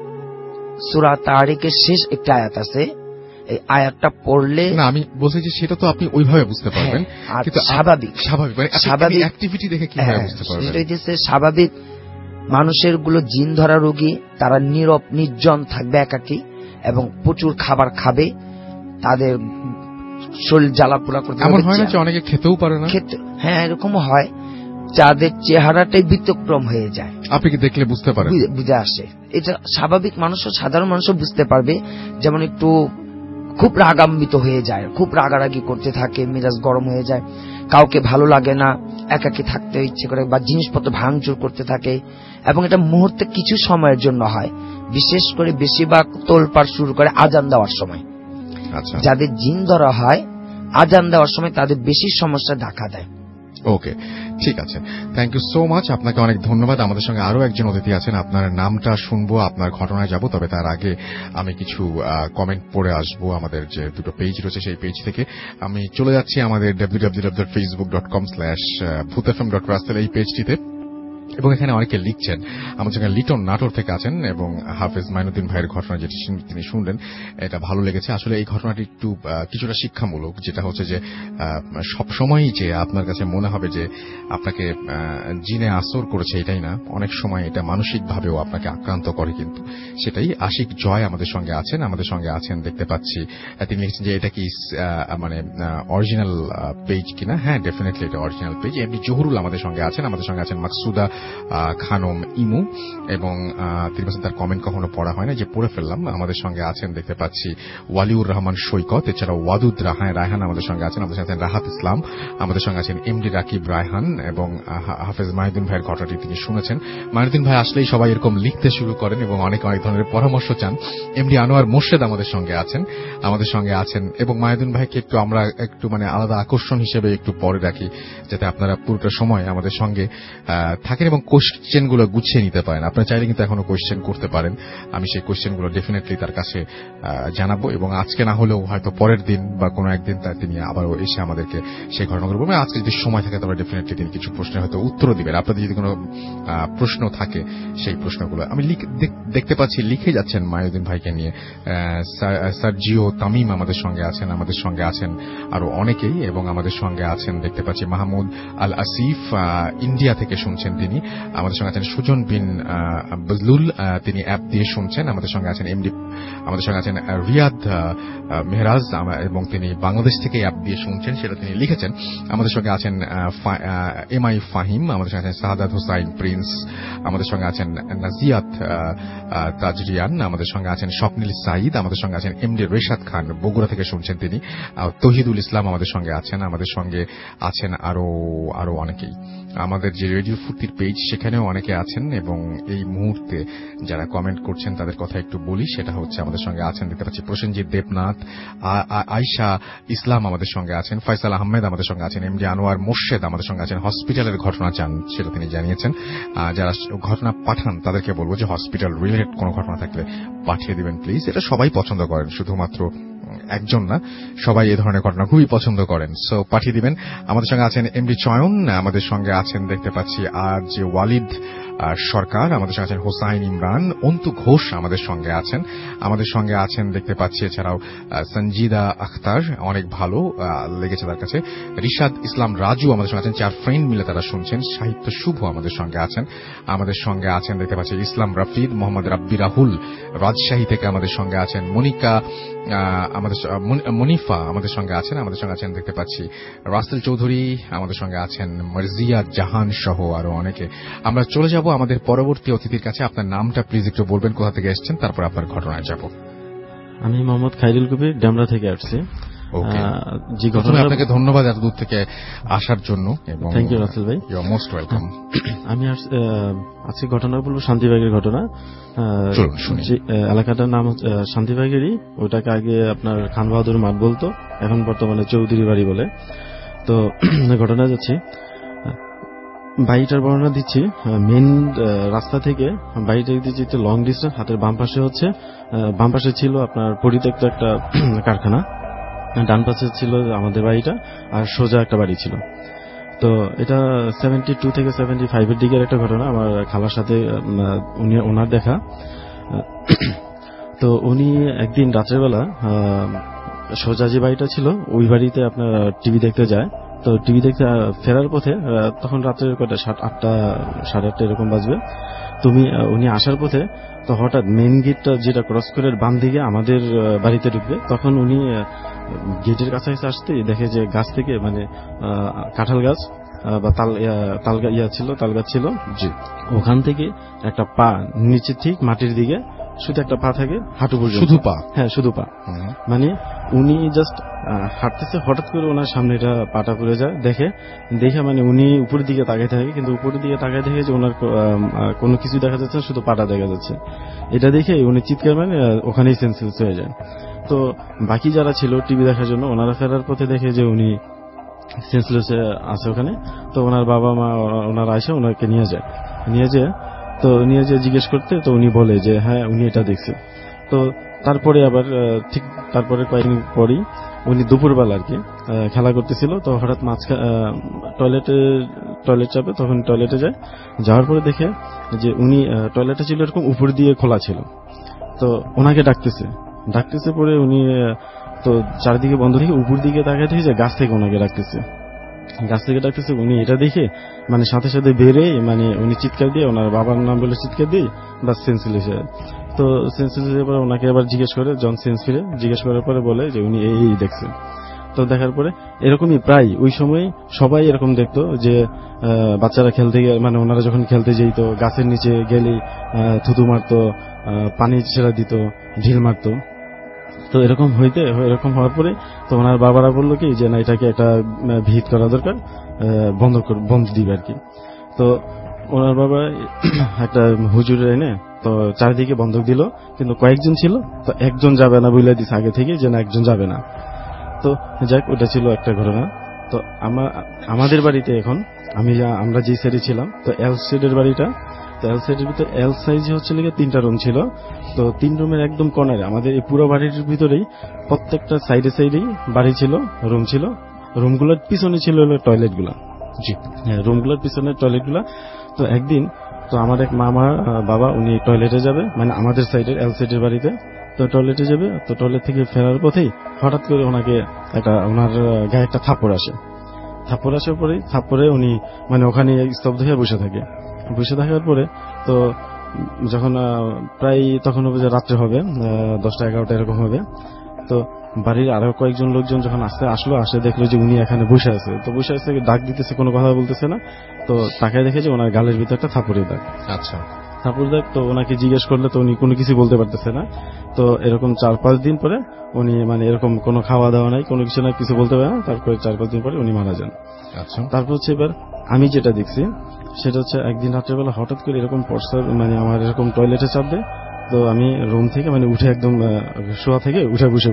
সূরা তারিকের শেষ একটা আয়াত আছে, এই আয়াতটা পড়লে না, আমি বলছি যে সেটা তো আপনি ওইভাবে বুঝতে পারবেন, কিন্তু স্বাভাবিক অ্যাক্টিভিটি দেখে কিভাবে বুঝতে পারবেন? সেটা হচ্ছে স্বাভাবিক মানুষের গুলো জিন ধরা রোগী, তারা নীরব নির্জন থাকবে, একাকী, এবং প্রচুর খাবার খাবে, তাদের শরীর জ্বালাপোড়া করতে। এমন হয় না যে অনেকে খেতেও পারে না? হ্যাঁ, এরকম হয়, যাদের চেহারাটাই ব্যতিক্রম হয়ে যায়। আপনি কি দেখলে বুঝতে পারেন? বুঝে আসে। এটা স্বাভাবিক মানুষও, সাধারণ মানুষও বুঝতে পারবে। যেমন একটু খুব রাগান্বিত হয়ে যায়, খুব রাগারাগি করতে থাকে, মেজাজ গরম হয়ে যায়, কাউকে ভালো লাগে না, একাকী থাকতে ইচ্ছে করে, বা জিনিসপত্র ভাঙচুর করতে থাকে, এবং এটা মুহূর্তে কিছু সময়ের জন্য হয়। বিশেষ করে বেশিরভাগ তোলপাড় শুরু করে আজান দেওয়ার সময়। যাদের জিন ধরা হয়, আজান দেওয়ার সময় তাদের বেশি সমস্যা দেখা দেয়। ওকে, ঠিক আছে, থ্যাংক ইউ সো মাচ, আপনাকে অনেক ধন্যবাদ। আমাদের সঙ্গে আরো একজন অতিথি আছেন, আপনার নামটা শুনবো, আপনার ঘটনায় যাব, তবে তার আগে আমি কিছু কমেন্ট পড়ে আসবো। আমাদের যে দুটো পেজ রয়েছে সেই পেজ থেকে আমি চলে যাচ্ছি আমাদের www.facebook.com/bhutfm.russell এই পেজটিতে, এবং এখানে অনেকে লিখছেন। আমার সঙ্গে লিটন নাটোর থেকে আছেন, এবং হাফেজ মাইনুদ্দিন ভাইয়ের ঘটনা যেটি তিনি শুনলেন, এটা ভালো লেগেছে। আসলে এই ঘটনাটি একটু কিছুটা শিক্ষামূলক, যেটা হচ্ছে যে সবসময়ই যে আপনার কাছে মনে হবে যে আপনাকে জিনে আসর করেছে, এটাই না, অনেক সময় এটা মানসিকভাবেও আপনাকে আক্রান্ত করে। কিন্তু সেটাই আশিক জয় আমাদের সঙ্গে আছেন, দেখতে পাচ্ছি। তিনি লিখছেন যে এটা কি মানে অরিজিনাল পেজ কিনা। হ্যাঁ, ডেফিনেটলি এটা অরিজিনাল পেজ। এমনি জহুরুল আমাদের সঙ্গে আছেন মাকসুদা খানম ইমু, এবং তিনি বলছেন তার কমেন্ট কখনো পড়া হয় না, যে পড়ে ফেললাম। আমাদের সঙ্গে আছেন দেখতে পাচ্ছি ওয়ালিউর রহমান সৈকত, এছাড়া ওয়াদুদ রায়হান আমাদের সঙ্গে আছেন, আমাদের সঙ্গে আছেন রাহাত ইসলাম, আমাদের সঙ্গে আছেন এমডি রাকিব রায়হান, এবং হাফেজ মাহিউদ্দিন ভাইয়ের ঘটনাটি তিনি শুনেছেন। মাহিউদ্দিন ভাই আসলেই সবাই এরকম লিখতে শুরু করেন এবং অনেক ধরনের পরামর্শ চান। এমডি আনোয়ার মোর্শেদ আমাদের সঙ্গে আছেন, এবং মাহিউদ্দিন ভাইকে আমরা একটু মানে আলাদা আকর্ষণ হিসেবে একটু পরে রাখি, যাতে আপনারা পুরোটা সময় আমাদের সঙ্গে থাকেন এবং কোশ্চেনগুলো গুছিয়ে নিতে পারেন। আপনারা চাইলে কিন্তু এখনো কোশ্চেন করতে পারেন, আমি সেই কোশ্চেনগুলো ডেফিনেটলি তার কাছে জানাবো, এবং আজকে না হলেও হয়তো পরের দিন বা কোনো একদিন তিনি আবারও এসে আমাদেরকে সেই ঘটনাগুলো বলবেন। আজকে যদি সময় থাকে তবে ডেফিনেটলি তিনি কিছু প্রশ্নের হয়তো উত্তর দিবেন। আপনাদের যদি কোনো প্রশ্ন থাকে সেই প্রশ্নগুলো আমি দেখতে পাচ্ছি লিখে যাচ্ছেন মাহিউদ্দিন ভাইকে নিয়ে। সার্জিও তামিম আমাদের সঙ্গে আছেন আরো অনেকেই, এবং আমাদের সঙ্গে আছেন দেখতে পাচ্ছি মাহমুদ আল আসিফ, ইন্ডিয়া থেকে শুনছেন তিনি। আমাদের সঙ্গে আছেন সুজন বিন বজলুল, তিনি অ্যাপ দিয়ে শুনছেন। আমাদের সঙ্গে আছেন রিয়াদ মেহরাজ, এবং তিনি বাংলাদেশ থেকে অ্যাপ দিয়ে শুনছেন, সেটা তিনি লিখেছেন। আমাদের সঙ্গে আছেন এমআই ফাহিম, আমাদের সঙ্গে আছেন সাহাদাত হোসাইন প্রিন্স, আমাদের সঙ্গে আছেন নাজিয়াত তাজরিয়ান, আমাদের সঙ্গে আছেন স্বপ্নিল সাঈদ, আমাদের সঙ্গে আছেন এমডি রেশাদ খান, বগুড়া থেকে শুনছেন তিনি। তহিদুল ইসলাম আমাদের সঙ্গে আছেন আরো অনেকেই। আমাদের যে রেডিও ফুর্তির পেজ সেখানেও অনেকে আছেন, এবং এই মুহূর্তে যারা কমেন্ট করছেন তাদের কথা একটু বলি। সেটা হচ্ছে আমাদের সঙ্গে আছেন দেখতে পাচ্ছি প্রসেনজিৎ দেবনাথ, আয়শা ইসলাম আমাদের সঙ্গে আছেন, ফয়সাল আহমেদ আমাদের সঙ্গে আছেন, এমডি আনোয়ার মোর্শেদ আমাদের সঙ্গে আছেন। হসপিটালের ঘটনা চান সেটা তিনি জানিয়েছেন। যারা ঘটনা পাঠান তাদেরকে বলবো যে হসপিটাল রিলেটেড কোনো ঘটনা থাকলে পাঠিয়ে দিবেন প্লিজ। এটা সবাই পছন্দ করেন, শুধুমাত্র একজন না, সবাই এই ধরনের ঘটনা খুবই পছন্দ করেন। সো পাঠিয়ে দিবেন। আমাদের সঙ্গে আছেন এমডি চয়ন, আমাদের সঙ্গে আছেন দেখতে পাচ্ছি আর যে ওয়ালিদ সরকার, আমাদের সঙ্গে আছেন হোসাইন ইমরান, অন্তু ঘোষ আমাদের সঙ্গে আছেন দেখতে পাচ্ছি, এছাড়াও সঞ্জিদা আখতার, অনেক ভালো লেগেছে তার কাছে, রিশাদ ইসলাম রাজু আমাদের সঙ্গে আছেন, 4 ফ্রেন্ড মিলে তারা শুনছেন, সাহিত্য শুভ আমাদের সঙ্গে আছেন দেখতে পাচ্ছি, ইসলাম রাফিদ, মোহাম্মদ রাব্বি রাহুল রাজশাহী থেকে আমাদের সঙ্গে আছেন, মনিকা মনিফা আমাদের সঙ্গে আছেন দেখতে পাচ্ছি, রাসেল চৌধুরী আমাদের সঙ্গে আছেন, মার্জিয়া জাহান সহ আরো অনেকে। আমরা চলে যাব আমাদের পরবর্তী অতিথির কাছে। আপনার নামটা প্লিজ একটু বলবেন, কোথা থেকে এসেছেন, তারপর আপনার ঘটনায় যাব। আমি মোহাম্মদ খাইরুল কবির, ডেমরা থেকে আসছি। আপনাকে ধন্যবাদ এত দূর থেকে আসার জন্য। থ্যাংক ইউ রাসেল ভাই, ইউ আর মোস্ট ওয়েলকাম। আমি আজকে ঘটনা বলবো শান্তিবাগের ঘটনা। এলাকাটার নাম শান্তিবাগেরই, ওটাকে আগে আপনার খান বাহাদুর মাঠ বলতো, এখন বর্তমানে চৌধুরী বাড়ি বলে। তো ঘটনা যাচ্ছি, বাড়িটার বর্ণনা দিচ্ছি। মেন রাস্তা থেকে বাড়িটা দিচ্ছি লং ডিস্টেন্স, হাতের বাম পাশে ছিল আপনার পরিত্যক্ত একটা কারখানা, ডান পাশে ছিল আমাদের বাড়িটা, আর সোজা একটা বাড়ি ছিল। তো এটা 72 থেকে 75 এর দিকের একটা ঘটনা। আমার খালার সাথে ওনার দেখা। তো উনি একদিন রাত্রেবেলা সোজা যে বাড়িটা ছিল ওই বাড়িতে আপনার টিভি দেখতে যায়। তো টিভি দেখতে ফেরার পথে, তখন রাত্রের কটা 7-8 সাড়ে 8 এরকম বাজবে। উনি আসার পথে তো হঠাৎ মেন গেটটা যেটা ক্রস করে বাম দিকে আমাদের বাড়িতে ঢুকবে, তখন উনি গেটের কাছাকাছি আসতে দেখে যে গাছ থেকে, মানে কাঁঠাল গাছ বা তাল গাছ ছিল, ওখান থেকে একটা পা নিচে ঠিক মাটির দিকে শুধু একটা পা থাকে, হাঁটু পর্যন্ত। শুধু পা? হ্যাঁ, শুধু পা। মানে উনি জাস্ট হাঁটতেছে, হঠাৎ করে ওনার সামনে এটা পাটা পড়ে যায়। দেখে মানে উনি উপরের দিকে তাকাই থাকে, কিন্তু উপরের দিকে তাকাই দেখে যে ওনার কোনো কিছু দেখা যাচ্ছে না, শুধু পাটা দেখা যাচ্ছে। এটা দেখে উনি চিৎকার মানে ওখানেই সেন্সলেস হয়ে যায়। তো বাকি যারা ছিল টিভি দেখার জন্য, ওনারা ফেরার পথে দেখে যে উনি সেন্সলেস আছে ওখানে। তো ওনার বাবা মা ওনারা এসে ওনাকে নিয়ে যায় জিজ্ঞেস করতে, তো উনি বলে যে হ্যাঁ উনি এটা দেখছে। তো তারপরে আবার ঠিক তারপরে কয়েকদিন পরই উনি দুপুরবেলা আর কি খেলা করতেছিল। তো হঠাৎ টয়লেট যাবে, তখন টয়লেটে যাওয়ার পরে দেখে যে উনি টয়লেটটা ছিল এরকম উপর দিয়ে খোলা ছিল। তো ওনাকে ডাকতেছে পরে উনি তো চারিদিকে বন্ধ রেখে উপর দিকে তাকায় দেখে যে গাছ থেকে ওনাকে ডাকতেছে। উনি এটা দেখে মানে সাথে সাথে বেড়ে মানে উনি চিৎকার দিয়ে, ওনার বাবার নাম বলে চিৎকার দিয়ে বাস সেন্সলেস হয়ে যায়। তো সেন্সলেস হয়ে পরে ওনাকে আবার জিজ্ঞেস করে, জন সেন্স ফিরে জিজ্ঞেস করার পরে বলে যে উনি এই দেখছে। তো দেখার পরে এরকমই প্রায় ওই সময় সবাই এরকম দেখতো যে বাচ্চারা খেলতে গিয়ে, মানে ওনারা যখন খেলতে যেত গাছের নিচে গেলে থুতু মারতো, পানি ছেড়া দিত, ঢিল মারতো। তো এরকম হওয়ার পরে তো ওনার বাবারা বললো কি যে না, এটাকে একটা ভিত করা দরকার, বন্ধ দিবে আর কি। তো ওনার বাবা একটা হুজুর এনে তো চারিদিকে বন্ধক দিল, কিন্তু কয়েকজন ছিল, তো একজন যাবে না বলে দিছে আগে থেকে যে না, একজন যাবে না। তো যাক, ওটা ছিল একটা ঘটনা। তো আমাদের বাড়িতে এখন আমরা যে সাইডে ছিলাম, তো এল সাইডের বাড়িটা, তো এল সাইডের ভিতরে এল সাইজে হচ্ছে 3টা রুম ছিল। তো 3 রুমের একদম কর্নারে আমাদের এই পুরো বাড়ির ভিতরেই প্রত্যেকটা সাইডেই বাড়ি ছিল, রুম ছিল। রুমগুলোর পিছনে ছিল টয়লেটগুলা। রুমগুলোর পিছনে টয়লেটগুলা। তো একদিন তো আমার এক বাবা উনি টয়লেটে যাবে, মানে আমাদের সাইডের এল সাইডের বাড়িতে। তো টয়লেটে যাবে, তো টয়লেট থেকে ফেরার পথেই হঠাৎ করে ওনাকে ওনার গায়ে একটা থাপ্পড় আসার পরে উনি মানে ওখানে স্তব্ধ হয়ে বসে থাকার পরে তো যখন প্রায় তখন হবে যে রাত্রে হবে 10টা-11টা এরকম হবে। তো বাড়ির আরো কয়েকজন লোকজন যখন আসে দেখলো যে উনি এখানে বসে আছে। তো বসে আছে, ডাক দিতেছে, কোনো কথা বলতেছে না। তো তাকায় দেখে যে ওনার গালের ভিতরে একটা থাপ্পড়ের দাগ। আচ্ছা, থাপ্পড় দাগ। তো ওনাকে জিজ্ঞেস করলে তো উনি কোনো কিছু বলতে পারতেছে না। তো এরকম 4-5 দিন পরে উনি মানে এরকম কোনো খাওয়া দাওয়া নাই, কোনো কিছু নাই, কিছু বলতে পারে না। তারপরে 4-5 দিন পরে উনি মারা যান। আচ্ছা, তারপর হচ্ছে এবার আমি যেটা দেখছি সেটা হচ্ছে একদিন রাত্রেবেলা হঠাৎ করে এরকম মানে আমার এরকম টয়লেটে চাপ দেয়। তো আমি রুম থেকে মানে উঠে একদম শোয়া থেকে উঠে বসে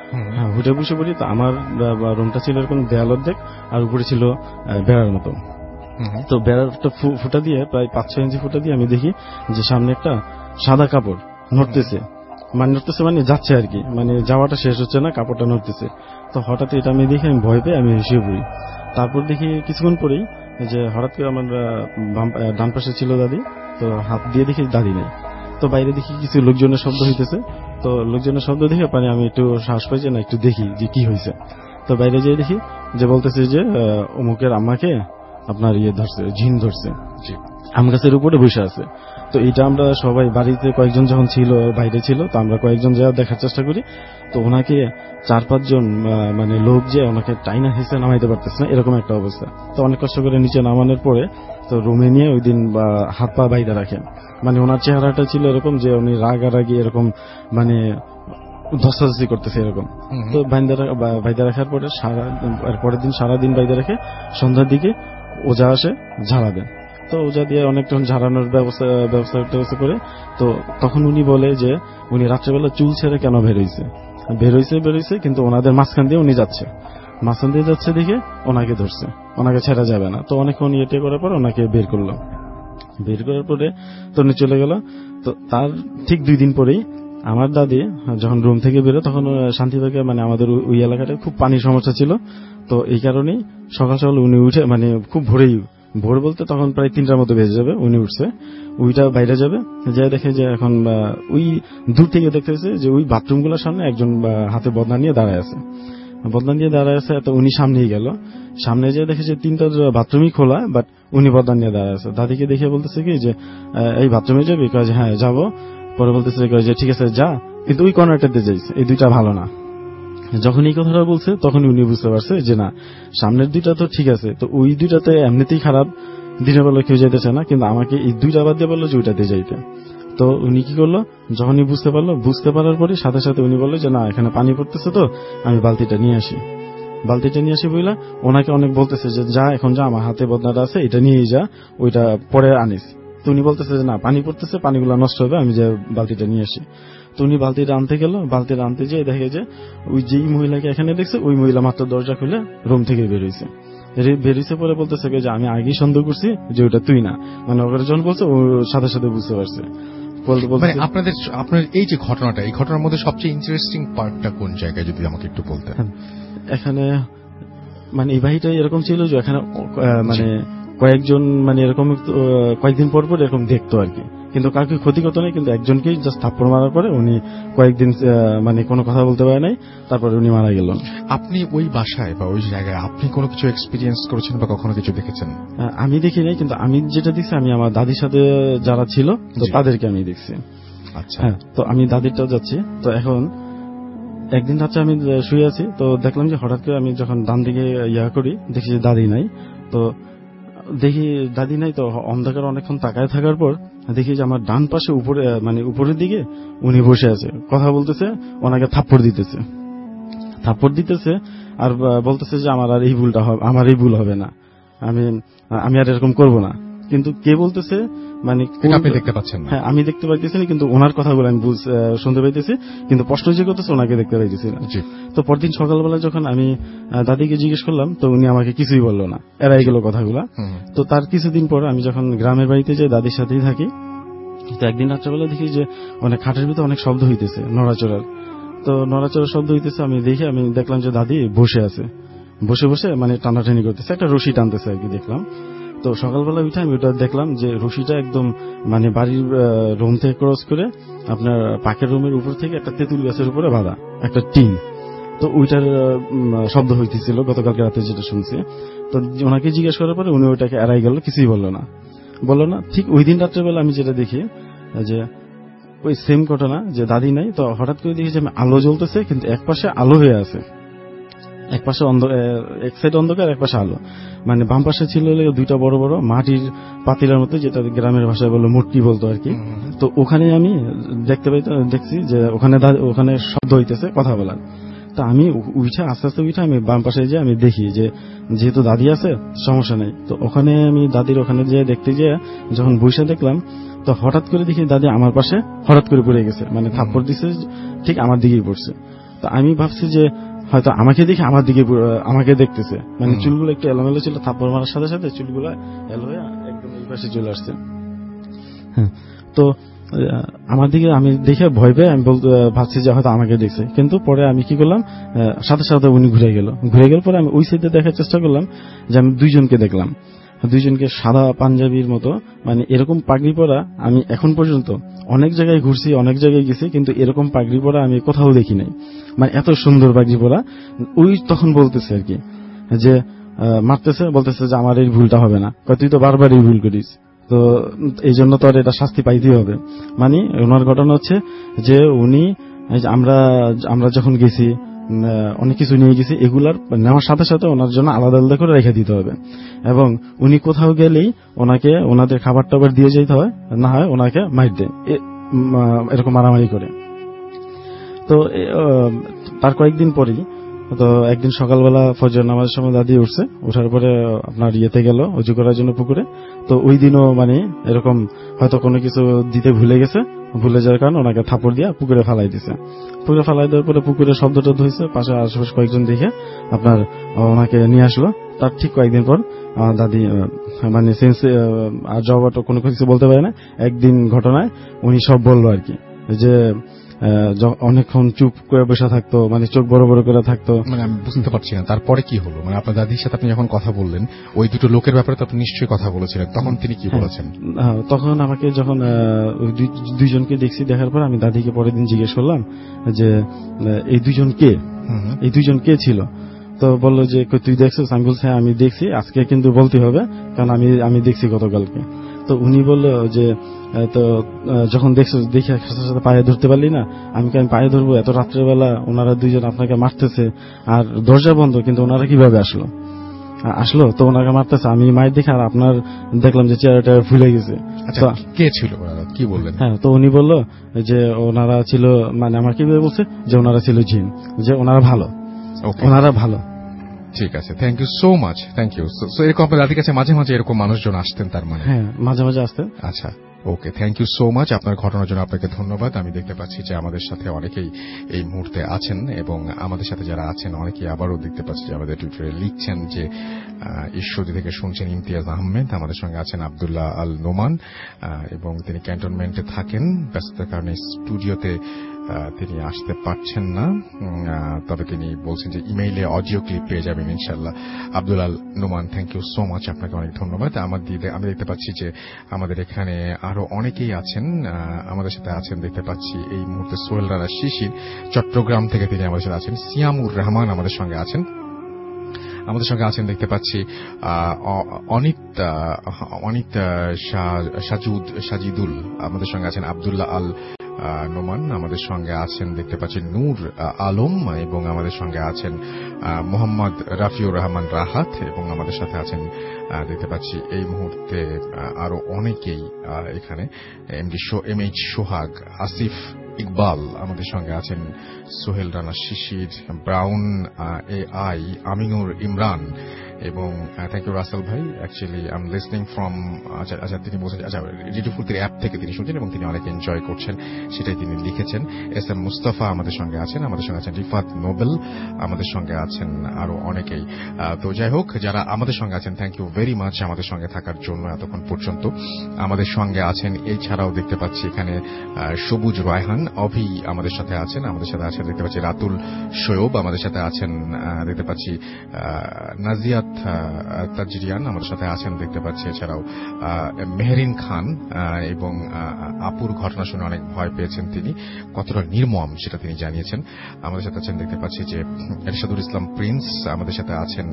পড়ি। তো আমার রুমটা ছিল এরকম দেয়াল অর্ধেক, আর উপরে ছিল বেড়ার মতো। তো বেড়ার ফুটা দিয়ে প্রায় 5-6 ইঞ্চি ফুটা দিয়ে আমি দেখি যে সামনে একটা সাদা কাপড় নড়তেছে, মানে নড়তেছে, মানে যাচ্ছে আর কি, মানে যাওয়াটা শেষ হচ্ছে না, কাপড়টা নড়তেছে। তো হঠাৎ এটা আমি দেখে আমি ভয় পেয়ে আমি শুয়ে পড়ি। তারপর দেখি কিছুক্ষণ পরেই যে হঠাৎ করে আমার ডান পাশে ছিল দাদি, তো হাত দিয়ে দেখি দাদি নেই। তো বাইরে দেখি কিছু লোকজনের শব্দ হইতেছে। তো লোকজনের শব্দ দেখে মানে আমি একটু সাহস পাই যে না একটু দেখি যে কি হয়েছে। তো বাইরে যেয়ে দেখি যে বলতেছে যে অমুকের আম্মাকে আপনার ধরছে, ঝিন ধরছে, আম গাছের উপরে বসে আছে। তো এটা আমরা সবাই বাড়িতে কয়েকজন যখন ছিল, বাইরে ছিল, তো আমরা কয়েকজন যা দেখার চেষ্টা করি। তো ওনাকে 4-5 জন মানে লোক যে ওনাকে টাইনা হিসেবে নামাইতে পারতেছে না, এরকম একটা অবস্থা। তো অনেক কষ্ট করে নিচে নামানোর পরে তো রুমে নিয়ে ওই দিন হাত পা বাইরে রাখেন। মানে ওনার চেহারাটা ছিল এরকম যে উনি রাগারাগি এরকম মানে ধস্তাধস্তি করতেছে এরকম। তো বাইরে রাখার পরে পরের দিন সারাদিন বাইরে রেখে সন্ধ্যার দিকে ওজা আসে ঝাড়াবেন। তো ওজা দিয়ে অনেকক্ষণ ঝাড়ানোর ব্যবস্থা করে। তো তখন উনি বলে যে উনি রাত্রেবেলা চুল ছেড়ে কেন বেরোইছে, কিন্তু ওনাদের মাঝখান দিয়ে উনি যাচ্ছে, মাঝখান দিয়ে যাচ্ছে দেখে ওনাকে ধরছে, ওনাকে ছেড়া যাবে না। তো অনেকক্ষণ ইয়েটে করার পর ওনাকে বের করলো। বের করার পরে তো উনি চলে গেল। তো তার ঠিক 2 দিন পরেই আমার দাদি যখন রুম থেকে বেরো, তখন শান্তিবাগে মানে আমাদের ওই এলাকাটায় খুব পানির সমস্যা ছিল। তো এই কারণেই সকাল সকাল উনি উঠে, মানে খুব ভোর বলতে তখন প্রায় 3টার মতো বেজে যাবে, উনি উঠছে, ওইটা বাইরে যাবে, যা দেখে যে এখন ওই দূর থেকে দেখতেছে যে ওই বাথরুমগুলোর সামনে একজন হাতে বদনা নিয়ে দাঁড়ায় আছে। তো উনি সামনেই গেল, সামনে যেয়ে দেখে যে 3টা বাথরুমই খোলা, বাট উনি বদনা নিয়ে দাঁড়ায় আছে। দাদিকে দেখে বলতেছে কি যে এই বাথরুমে যাবি? কয়ে হ্যাঁ যাবো। পরে বলতেছে যে ঠিক আছে যা, কিন্তু ওই কর্নারটাতে যাইছে, এই 2টা ভালো না। যখন এই কথাটা বলছে তখন উনি বুঝতে পারছে যে না, সামনের 2টা তো ঠিক আছে, তো ওই 2টাতে এমনিতেই খারাপ, দিনের বেলা কেউ যাইতেছে না, কিন্তু আমাকে এই 2টা বাদ দিয়ে বললো যে ওইটাতে যাইতে। তো উনি কি করলো, যখনই বুঝতে পারার পরে সাথে সাথে উনি বললো যে না এখানে পানি পড়তেছে, তো আমি বালতিটা নিয়ে আসি বইলা ওনাকে অনেক বলতেছে যে যা এখন যা, আমার হাতে বদনাটা আছে, এটা নিয়ে যা, ওইটা পরে আনিস। তো উনি বলতেছে যে না পানি পড়তেছে, পানিগুলো নষ্ট হবে, আমি যে বালতিটা নিয়ে আসি। তো উনি বালতিটা আনতে গেল, বালতিটা আনতে যেয়ে দেখে যে ওই যেই মহিলাকে এখানে দেখছে ওই মহিলা মাত্র দরজা খুলে রুম থেকে বেরিয়েছে পরে বলতেছে যে আমি আগেই সন্দেহ করছি যে ওটা তুই না, মানে ওখানে যখন বলছে ও সাথে সাথে বুঝতে পারছে। মানে আপনার এই যে ঘটনাটা, এই ঘটনার মধ্যে সবচেয়ে ইন্টারেস্টিং পার্টটা কোন জায়গায় যদি আমাকে একটু বলতেন? এখানে মানে এই বাড়িটাই এরকম ছিল যে এখানে মানে কয়েকজন মানে এরকম কয়েকদিন পর পর এরকম দেখতো আর কি, কিন্তু কাউকে ক্ষতি করতো না, কিন্তু একজনকেই জাস্ট থাপ্পড় মারার পরে উনি কয়েকদিন মানে কোনো কথা বলতে পারে নাই, তারপরে উনি মারা গেল। আপনি ওই বাসায় বা ওই জায়গায় আপনি কোনো কিছু এক্সপিরিয়েন্স করেছেন বা কখনো কিছু দেখেছেন? আমি দেখি নাই, কিন্তু আমি যেটা দেখছি আমি আমার দাদির সাথে যারা ছিল তো তাদেরকে আমি দেখছি। আচ্ছা, হ্যাঁ, তো আমি দাদিরটাও যাচ্ছি। তো এখন একদিন রাত্রে আমি শুয়ে আছি, তো দেখলাম যে হঠাৎ করে আমি যখন ডান দিকে করি দেখি যে দাদি নাই। তো অন্ধকার অনেকক্ষণ তাকায় থাকার পর দেখি যে আমার ডান পাশে উপরে মানে উপরের দিকে উনি বসে আছে, কথা বলতেছে, ওনাকে থাপ্পড় দিতেছে আর বলতেছে যে আমার এই ভুল হবে না, আমি আর এরকম করব না। কিন্তু কে বলতেছে মানে আপনি দেখতে পাচ্ছেন না? হ্যাঁ, আমি দেখতে পাইতেছি না, কিন্তু ওনার কথাগুলো আমি শুনতে পাইতেছি, কিন্তু প্রশ্ন যে করতেছে ওনাকে দেখতে পাইতেছি না। তো পরদিন সকালবেলা যখন আমি দাদিকে জিজ্ঞেস করলাম, তো উনি আমাকে কিছুই বললো না, এড়াই গেল কথাগুলা। তো তার কিছুদিন পর আমি যখন গ্রামের বাড়িতে যাই, দাদির সাথেই থাকি, তো একদিন রাত্রেবেলা দেখি যে অনেক খাটের ভিতরে অনেক শব্দ হইতেছে, নড়াচড়ার শব্দ হইতেছে। আমি দেখলাম যে দাদি বসে আছে, বসে মানে টানাটানি করতেছে, একটা রশি টানতেছে আর কি দেখলাম। তো সকালবেলা উঠে আমি ওটা দেখলাম যে রশিটা একদম মানে বাড়ির রুম থেকে ক্রস করে আপনার পাকের রুমের উপর থেকে একটা তেঁতুল গাছের উপরে বাঁধা একটা টিন। তো ওইটার শব্দ হইতেছিল গতকালকে রাতে যেটা শুনছি। তো ওনাকে জিজ্ঞেস করার পরে উনি ওইটাকে এড়াই গেল, কিছুই বললো না। ঠিক ওই দিন রাত্রেবেলা আমি যেটা দেখি যে ওই সেম ঘটনা, যে দাদি নাই। তো হঠাৎ করে দেখি যে আলো জ্বলতেছে, কিন্তু এক পাশে আলো হয়ে আছে, এক পাশে এক সাইড অন্ধকার, এক পাশে আলো। মানে বাম পাশে ছিল 2টা বড় বড় মাটির পাতিলার মতো, যেটা গ্রামের ভাষায় বললো মুটকি বলতো আর কি। তো ওখানে আমি দেখছি যে ওখানে শব্দ হইতেছে, কথা বলার। তো আমি আস্তে আস্তে আমি বাম পাশে যে আমি দেখি যে যেহেতু দাদি আছে সমস্যা নেই। তো ওখানে আমি দাদির ওখানে যে দেখতে যেয়ে যখন বসে দেখলাম, তো হঠাৎ করে দেখি দাদি আমার পাশে হঠাৎ করে পড়ে গেছে, মানে থাপ্পড় দিছে ঠিক আমার দিকেই পড়ছে। তো আমি ভাবছি যে হয়তো আমাকে দেখে আমাকে দেখতেছে, মানে চুলগুলো একটু এলোমেলো ছিল, থাপ্পড় মারার সাথে সাথে চুলগুলো এলো হয়ে একদম এই পাশে চলে আসছে। হ্যাঁ, তো আমার দিকে আমি দেখে ভয় পেয়ে আমি ভাবছি যে হয়তো আমাকে দেখছে, কিন্তু পরে আমি কি করলাম, সাথে সাথে উনি ঘুরে গেল পরে আমি ওই সাইডে দেখার চেষ্টা করলাম যে আমি দুইজনকে দেখলাম, দুইজনকে সাদা পাঞ্জাবির মতো, মানে এরকম পাগড়ি পরা আমি এখন পর্যন্ত অনেক জায়গায় ঘুরছি, অনেক জায়গায় গেছি, কিন্তু এরকম পাগড়ি পরা আমি কোথাও দেখি নাই, মানে এত সুন্দর পাগড়ি পরা। ওই তখন বলতেছে আর কি যে মারতেছে, বলতেছে যে আমার এই ভুলটা হবে না, তুই তো বারবার এই ভুল করিস, তো এই জন্য তো এটা শাস্তি পাইতেই হবে। মানে ওনার ঘটনা হচ্ছে যে উনি আমরা যখন গেছি অনেক কিছু নিয়ে গেছি, এগুলার নেওয়ার সাথে সাথে ওনার জন্য আলাদা আলাদা করে রেখে দিতে হবে, এবং উনি কোথাও গেলেই ওনাদের খাবার টাবার দিয়ে যেতে হয়, না হয় ওনাকে মাইর দেয়, এরকম মারামারি করে। তো তার কয়েকদিন পরেই তো একদিন সকালবেলা ফজর নামাজের সময় দাদি উঠছে, ওঠার পরে আপনার ইয়েতে গেল উজু করার জন্য পুকুরে। তো ওই দিনও মানে এরকম হয়তো কোনো কিছু দিতে ভুলে যাওয়ার কারণে ওনাকে থাপড় দিয়ে পুকুরে ফালাই দিছে। পুকুরে ফালাই দেওয়ার পরে পুকুরের শব্দটা ধুইছে, পাশে আশেপাশে কয়েকজন দেখে আপনার ওনাকে নিয়ে আসলো। তার ঠিক কয়েকদিন পর আমার দাদি মানে জবাবটা কোনো কিছু বলতে পারে না, একদিন ঘটনায় উনি সব বললো আর কি, যে অনেকক্ষণ চুপ করে বসে থাকতো, মানে চোখ বড় বড় করে থাকতো। মানে আমি বুঝতে পারছি না তারপরে কি হলো, মানে আপনার দাদির সাথে আপনি যখন কথা বললেন ওই দুটো লোকের ব্যাপারে তো আপনি নিশ্চয়ই কথা বলেছিলেন, তখন তিনি কি বলেছেন? তখন আমাকে যখন দুইজনকে দেখছি, দেখার পর আমি দাদিকে পরের দিন জিজ্ঞেস করলাম যে এই দুইজন কে ছিল। তো বললো যে তুই দেখছিস? আমি বলছি হ্যাঁ আমি দেখছি, আজকে কিন্তু বলতে হবে কারণ আমি দেখছি গতকালকে। তো উনি বললো যে তো যখন দেখছো দেখে সাথে সাথে পায়ে ধরতে পারলি না? আমি পায়ে ধরবো? এত রাত্রেবেলা ওনারা দুইজন আপনাকে মারতেছে, আর দরজা বন্ধ, কিন্তু ওনারা কিভাবে আসলো? তো ওনাকে মারতেছে, আমি মায়ের দেখে আর আপনার দেখলাম যে চেহারাটা ফুলে গেছে। কে ছিল কি বললেন? হ্যাঁ, তো উনি বললো যে ওনারা ছিল, মানে আমার কিভাবে বলছে যে ওনারা ছিল জিন, যে ওনারা ভালো। ঠিক আছে, thank you so much, thank you. So এরকম আপনার দাদির কাছে মাঝে মাঝে এরকম মানুষজন আসতেন তার মানে? হ্যাঁ, মাঝে মাঝে আসতেন। আচ্ছা, okay, thank you so much. আপনার ঘটনার জন্য আপনাকে ধন্যবাদ। আমি দেখতে পাচ্ছি যে আমাদের সাথে অনেকেই এই মুহূর্তে আছেন, এবং আমাদের সাথে যারা আছেন অনেকেই আবারও দেখতে পাচ্ছি যে আমাদের টুইটারে লিখছেন যে ঈশ্বরদী থেকে শুনছেন ইমতিয়াজ আহমেদ, আমাদের সঙ্গে আছেন আব্দুল্লাহ আল নোমান, এবং তিনি ক্যান্টনমেন্টে থাকেন, ব্যস্ততার কারণে স্টুডিওতে তিনি আসতে পারছেন না, তবে তিনি বলছেন যে ইমেইলে অডিও ক্লিপ পেয়ে যাবেন ইনশাল্লাহ। Abdullah Al Noman, thank you so much, আপনাকে অনেক ধন্যবাদ। আমি দেখতে পাচ্ছি যে আমাদের এখানে আরো অনেকেই আছেন, আমাদের সাথে আছেন দেখতে পাচ্ছি এই মুহূর্তে সোহেল রানা শিশির চট্টগ্রাম থেকে, তিনি আমাদের সাথে আছেন। সিয়ামুর রহমান আমাদের সঙ্গে আছেন দেখতে পাচ্ছি। অনিত সাজিদুল আমাদের সঙ্গে আছেন। আব্দুল্লাহ আল নোমান আমাদের সঙ্গে আছেন দেখতে পাচ্ছি। নূর আলম, এবং আমাদের সঙ্গে আছেন মোহাম্মদ রাফিউর রহমান রাহাত, এবং আমাদের সাথে আছেন দেখতে পাচ্ছি এই মুহূর্তে আরো অনেকেই এখানে। MH সোহাগ, আসিফ ইকবাল আমাদের সঙ্গে আছেন, সোহেল রানা শিশির, ব্রাউন AI, আমিনুর ইমরান, এবং থ্যাংক ইউ রাসেল ভাই। Actually I am listening from, আচ্ছা তিনি বলছেন রেডিও ফুলতির অ্যাপ থেকে তিনি শুনছেন এবং তিনি অনেক এনজয় করছেন, সেটাই তিনি লিখেছেন। SM মুস্তাফা আমাদের সঙ্গে আছেন, রিফাত নোবেল আমাদের সঙ্গে আছেন, আরো অনেকেই। তো যাই হোক, যারা আমাদের সঙ্গে আছেন থ্যাংক ইউ ভেরি মাচ আমাদের সঙ্গে থাকার জন্য এতক্ষণ পর্যন্ত। আমাদের সঙ্গে আছেন এছাড়াও দেখতে পাচ্ছি এখানে সবুজ রায়হান, অভি আমাদের সাথে আছেন দেখতে পাচ্ছি রাতুল শোয়েব আমাদের সাথে আছেন দেখতে পাচ্ছি, নাজিয়াত তাজরিয়ান আমাদের সাথে আছেন দেখতে পাচ্ছি, এছাড়াও মেহরিন খান, এবং আপুর ঘটনা শুনে অনেক ভয় পেয়েছেন তিনি, কতটা নির্মম সেটা তিনি জানিয়েছেন। আমাদের সাথে আছেন দেখতে পাচ্ছি যে এরশাদুল ইসলাম প্রিন্স আমাদের সাথে আছেন,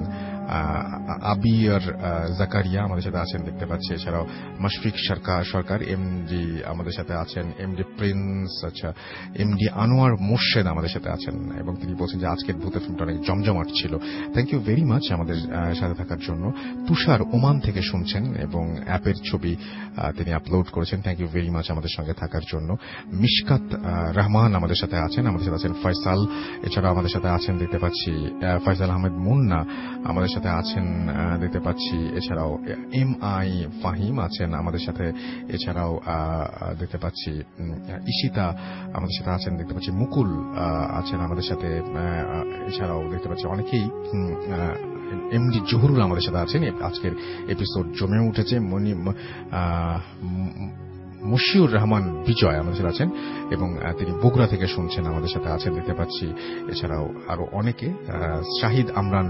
আবির জাকারিয়া আমাদের সাথে আছেন দেখতে পাচ্ছি, এছাড়াও মাশফিক সরকার MD আমাদের সাথে আছেন, MD প্রিন্স, আচ্ছা MD আনোয়ার মোর্শেদ আমাদের সাথে আছেন, এবং তিনি বলছেন যে আজকের ভূতের ফিল্মটা অনেক জমজমাট ছিল। থ্যাংক ইউ ভেরি মাচ আমাদের সাথে থাকার জন্য। তুষার ওমান থেকে শুনছেন এবং অ্যাপের ছবি তিনি আপলোড করেছেন, থ্যাংক ইউ ভেরি মাচ আমাদের সঙ্গে থাকার জন্য। মিশকাত রহমান আমাদের সাথে আছেন ফয়সাল, এছাড়াও আমাদের সাথে আছেন দেখতে পাচ্ছি ফয়সাল আহমেদ মুন্না আমাদের সাথে আছেন দেখতে পাচ্ছি, এছাড়াও MI ফাহিম আছেন আমাদের সাথে, এছাড়াও দেখতে পাচ্ছি ঈশিতা আমাদের সাথে আছেন দেখতে পাচ্ছি, মুকুল আছেন আমাদের সাথে, এছাড়াও দেখতে পাচ্ছি অনেকেই। MD জহুরুল আমাদের সাথে আছেন। আজকের এপিসোড জমে উঠেছে। মশিউর রহমান বিজয় আমাদের সাথে আছেন এবং তিনি বগুড়া থেকে শুনছেন, আমাদের সাথে আছেন দেখতে পাচ্ছি। এছাড়াও আরো অনেকে, শাহিদ আমরান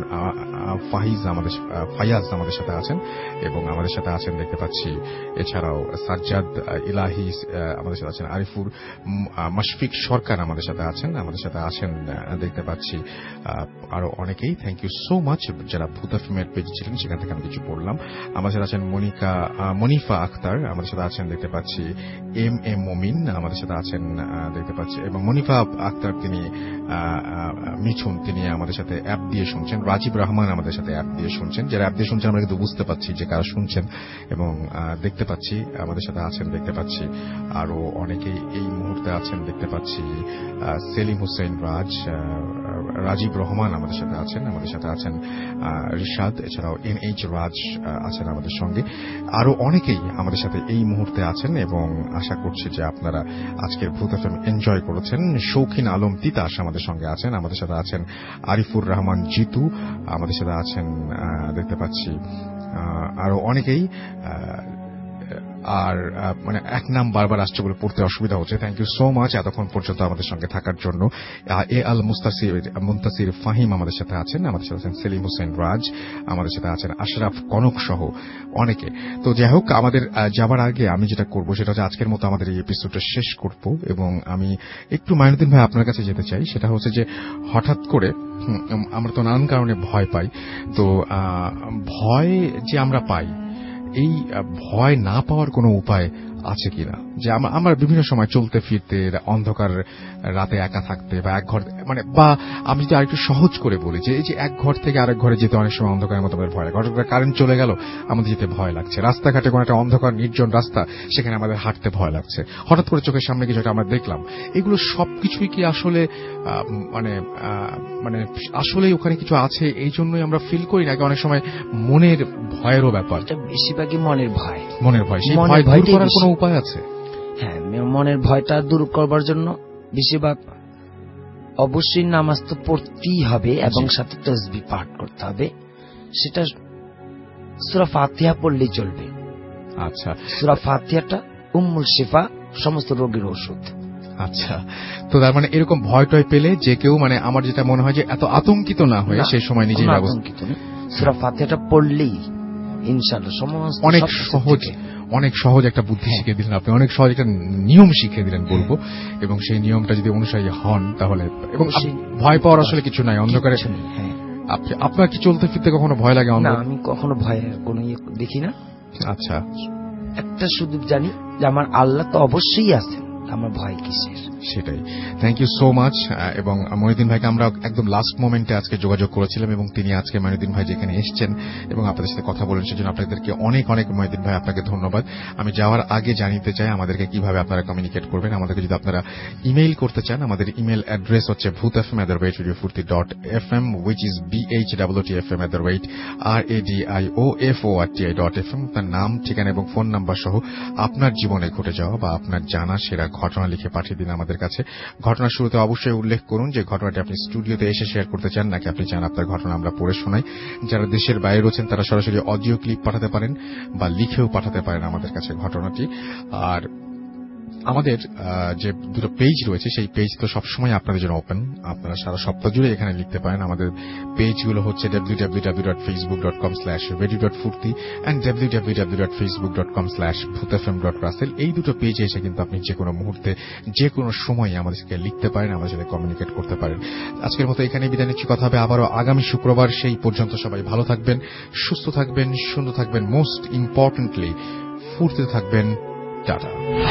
ফায়াজ আমাদের সাথে আছেন এবং আমাদের সাথে আছেন দেখতে পাচ্ছি। এছাড়াও সাজ্জাদ ইলাহি আমাদের সাথে আছেন, আরিফুর মাশফিক সরকার আমাদের সাথে আছেন দেখতে পাচ্ছি। আরো অনেকেই থ্যাংক ইউ সো মাচ যারা ভূত এফএমের পেজ ছিলেন, সেখান থেকে আমি কিছু পড়লাম। আমাদের সাথে আছেন মনিফা আক্তার আমাদের সাথে আছেন দেখতে পাচ্ছি। এম মমিন আমাদের সাথে আছেন দেখতে পাচ্ছি এবং মনিফা আক্তার তিনি মিঠুন তিনি আমাদের সাথে অ্যাপ দিয়ে শুনছেন। রাজীব রহমান আমাদের সাথে অ্যাপ দিয়ে শুনছেন। যারা অ্যাপ দিয়ে শুনছেন আমরা কিন্তু বুঝতে পাচ্ছি যে কারা শুনছেন এবং দেখতে পাচ্ছি আমাদের সাথে আছেন দেখতে পাচ্ছি। আরো অনেকেই এই মুহূর্তে আছেন দেখতে পাচ্ছি। সেলিম হোসেন রাজীব রহমান আমাদের সাথে আছেন রিশাদ, এছাড়াও NH রাজ আছেন আমাদের সঙ্গে। আরো অনেকেই আমাদের সাথে এই মুহূর্তে আছেন এবং আশা করছি যে আপনারা আজকের ভূত এফএম এনজয় করেছেন। শৌখিন আলম তিতাস আমাদের সঙ্গে আছেন, আমাদের সাথে আছেন আরিফুর রহমান জিতু আমাদের সাথে আছেন দেখতে পাচ্ছি। আরো অনেকেই আর মানে এক নাম বারবার আসছে বলে পড়তে অসুবিধা হচ্ছে। থ্যাংক ইউ সো মাচ এতক্ষণ পর্যন্ত আমাদের সঙ্গে থাকার জন্য। আল মুন্তাসির ফাহিম আমাদের সাথে আছেন সেলিম হোসেন রাজ আমাদের সাথে আছেন, আশরাফ কনক সহ অনেকে। তো যাই হোক, আমাদের যাবার আগে আমি যেটা করবো সেটা হচ্ছে আজকের মতো আমাদের এই এপিসোডটা শেষ করব এবং আমি একটু মাইনুদ্দিন ভাই আপনার কাছে যেতে চাই। সেটা হচ্ছে যে হঠাৎ করে আমরা তো নানান কারণে ভয় পাই, তো ভয় যে আমরা পাই, এই ভয় না পাওয়ার কোনো উপায় আছে কিনা? যে আমরা বিভিন্ন সময় চলতে ফিরতে, অন্ধকার রাতে একা থাকতে বা এক ঘর বা আমি যদি আরেকটু সহজ করে বলি যে এই যে এক ঘর থেকে আরেক ঘরে যেতে অনেক সময় অন্ধকারের মতো ভয় লাগে। হঠাৎ করে কারেন্ট চলে গেল, আমাদের যেতে ভয় লাগছে। রাস্তাঘাটে কোনো একটা অন্ধকার নির্জন রাস্তা, সেখানে আমাদের হাঁটতে ভয় লাগছে। হঠাৎ করে চোখের সামনে কিছু একটা আমরা দেখলাম। এগুলো সবকিছুই কি আসলে আসলেই ওখানে কিছু আছে এই জন্যই আমরা ফিল করি, নাকি অনেক সময় মনের ভয়েরও ব্যাপার? বেশিরভাগই মনের ভয়। সেই ভয় দূর করার কোনো উপায় আছে? হ্যাঁ, মনের ভয়টা দূর করবার জন্য বেশিরভাগ অবশ্যই নামাজ তো পড়তেই হবে এবং সাথে তাসবিহ পাঠ করতে হবে। সেটা সূরা ফাতিহা পড়লেই চলবে। আচ্ছা, সূরা ফাতিহাটা উম্মুল শিফা, সমস্ত রোগের ওষুধ। আচ্ছা, তো তার মানে এরকম ভয় টয় পেলে যে কেউ আমার যেটা মনে হয় যে এত আতঙ্কিত না হয়ে সেই সময় নিজেই আতঙ্কিত না, সূরা ফাতিহাটা পড়লেই ইনশাআল্লাহ সমস্ত অনেক সহজ একটা বুদ্ধি শিখিয়ে দিলেন আপনি, অনেক সহজ একটা নিয়ম শিখিয়ে দিলেন বলবো। এবং সেই নিয়মটা যদি অনুসারী হন তাহলে, এবং ভয় পাওয়ার আসলে কিছু নাই অন্ধকারে। আপনার কি চলতে ফিরতে কখনো ভয় লাগে? না, আমি কখনো ভয়ের কোনো দেখি না। আচ্ছা, একটা শুধু জানি যে আমার আল্লাহ তো অবশ্যই আছেন, আমার ভয় কিসের? সেটাই। Thank you so much. এবং মঈনুদ্দিন ভাইকে আমরা একদম লাস্ট মোমেন্টে আজকে যোগাযোগ করেছিলাম এবং তিনি আজকে মঈনুদ্দিন ভাই যেখানে এসেছেন এবং আপনাদের সাথে কথা বলেন, সেজন্য আপনাদেরকে অনেক অনেক মঈনুদ্দিন ভাই আপনাকে ধন্যবাদ। আমি যাওয়ার আগে জানিতে চাই আমাদেরকে কিভাবে আপনারা কমিউনিকেট করবেন। আমাদেরকে যদি আপনারা ইমেইল করতে চান, আমাদের ইমেইল অ্যাড্রেস হচ্ছে bhutfm@radiofurti.fm, which is bhwtfm@radiofurti.fm। তার নাম, ঠিকানা এবং ফোন নাম্বার সহ আপনার জীবনে ঘটে যাওয়া বা আপনার জানা সেরা ঘটনা লিখে পাঠিয়ে দিন আমাদের কাছে। ঘটনার শুরুতে অবশ্যই উল্লেখ করুন যে ঘটনাটি আপনি স্টুডিওতে এসে শেয়ার করতে চান, নাকি আপনি চান আপনার ঘটনা আমরা পড়ে শোনাই। যারা দেশের বাইরে রয়েছেন তারা সরাসরি অডিও ক্লিপ পাঠাতে পারেন বা লিখেও পাঠাতে পারেন আমাদের কাছে ঘটনাটি। আর আমাদের যে দুটো পেজ রয়েছে সেই পেজ তো সবসময় আপনাদের জন্য ওপেন, আপনারা সারা সপ্তাহ জুড়ে এখানে লিখতে পারেন। আমাদের পেজগুলো হচ্ছে www.facebook.com/radio.furti and www.facebook.com/bhutfm.russell। এই দুটো পেজে এসে কিন্তু আপনি যে কোনো মুহূর্তে যে কোনো সময় আমাদেরকে লিখতে পারেন, আমাদের সাথে কমিউনিকেট করতে পারেন। আজকের মতো এখানে বিদায় নিচ্ছি, কথা হবে আবারও আগামী শুক্রবার। সেই পর্যন্ত সবাই ভালো থাকবেন, সুস্থ থাকবেন, সুন্দর থাকবেন, মোস্ট ইম্পর্টেন্টলি ফুর্তিতে থাকবেন। টাটা।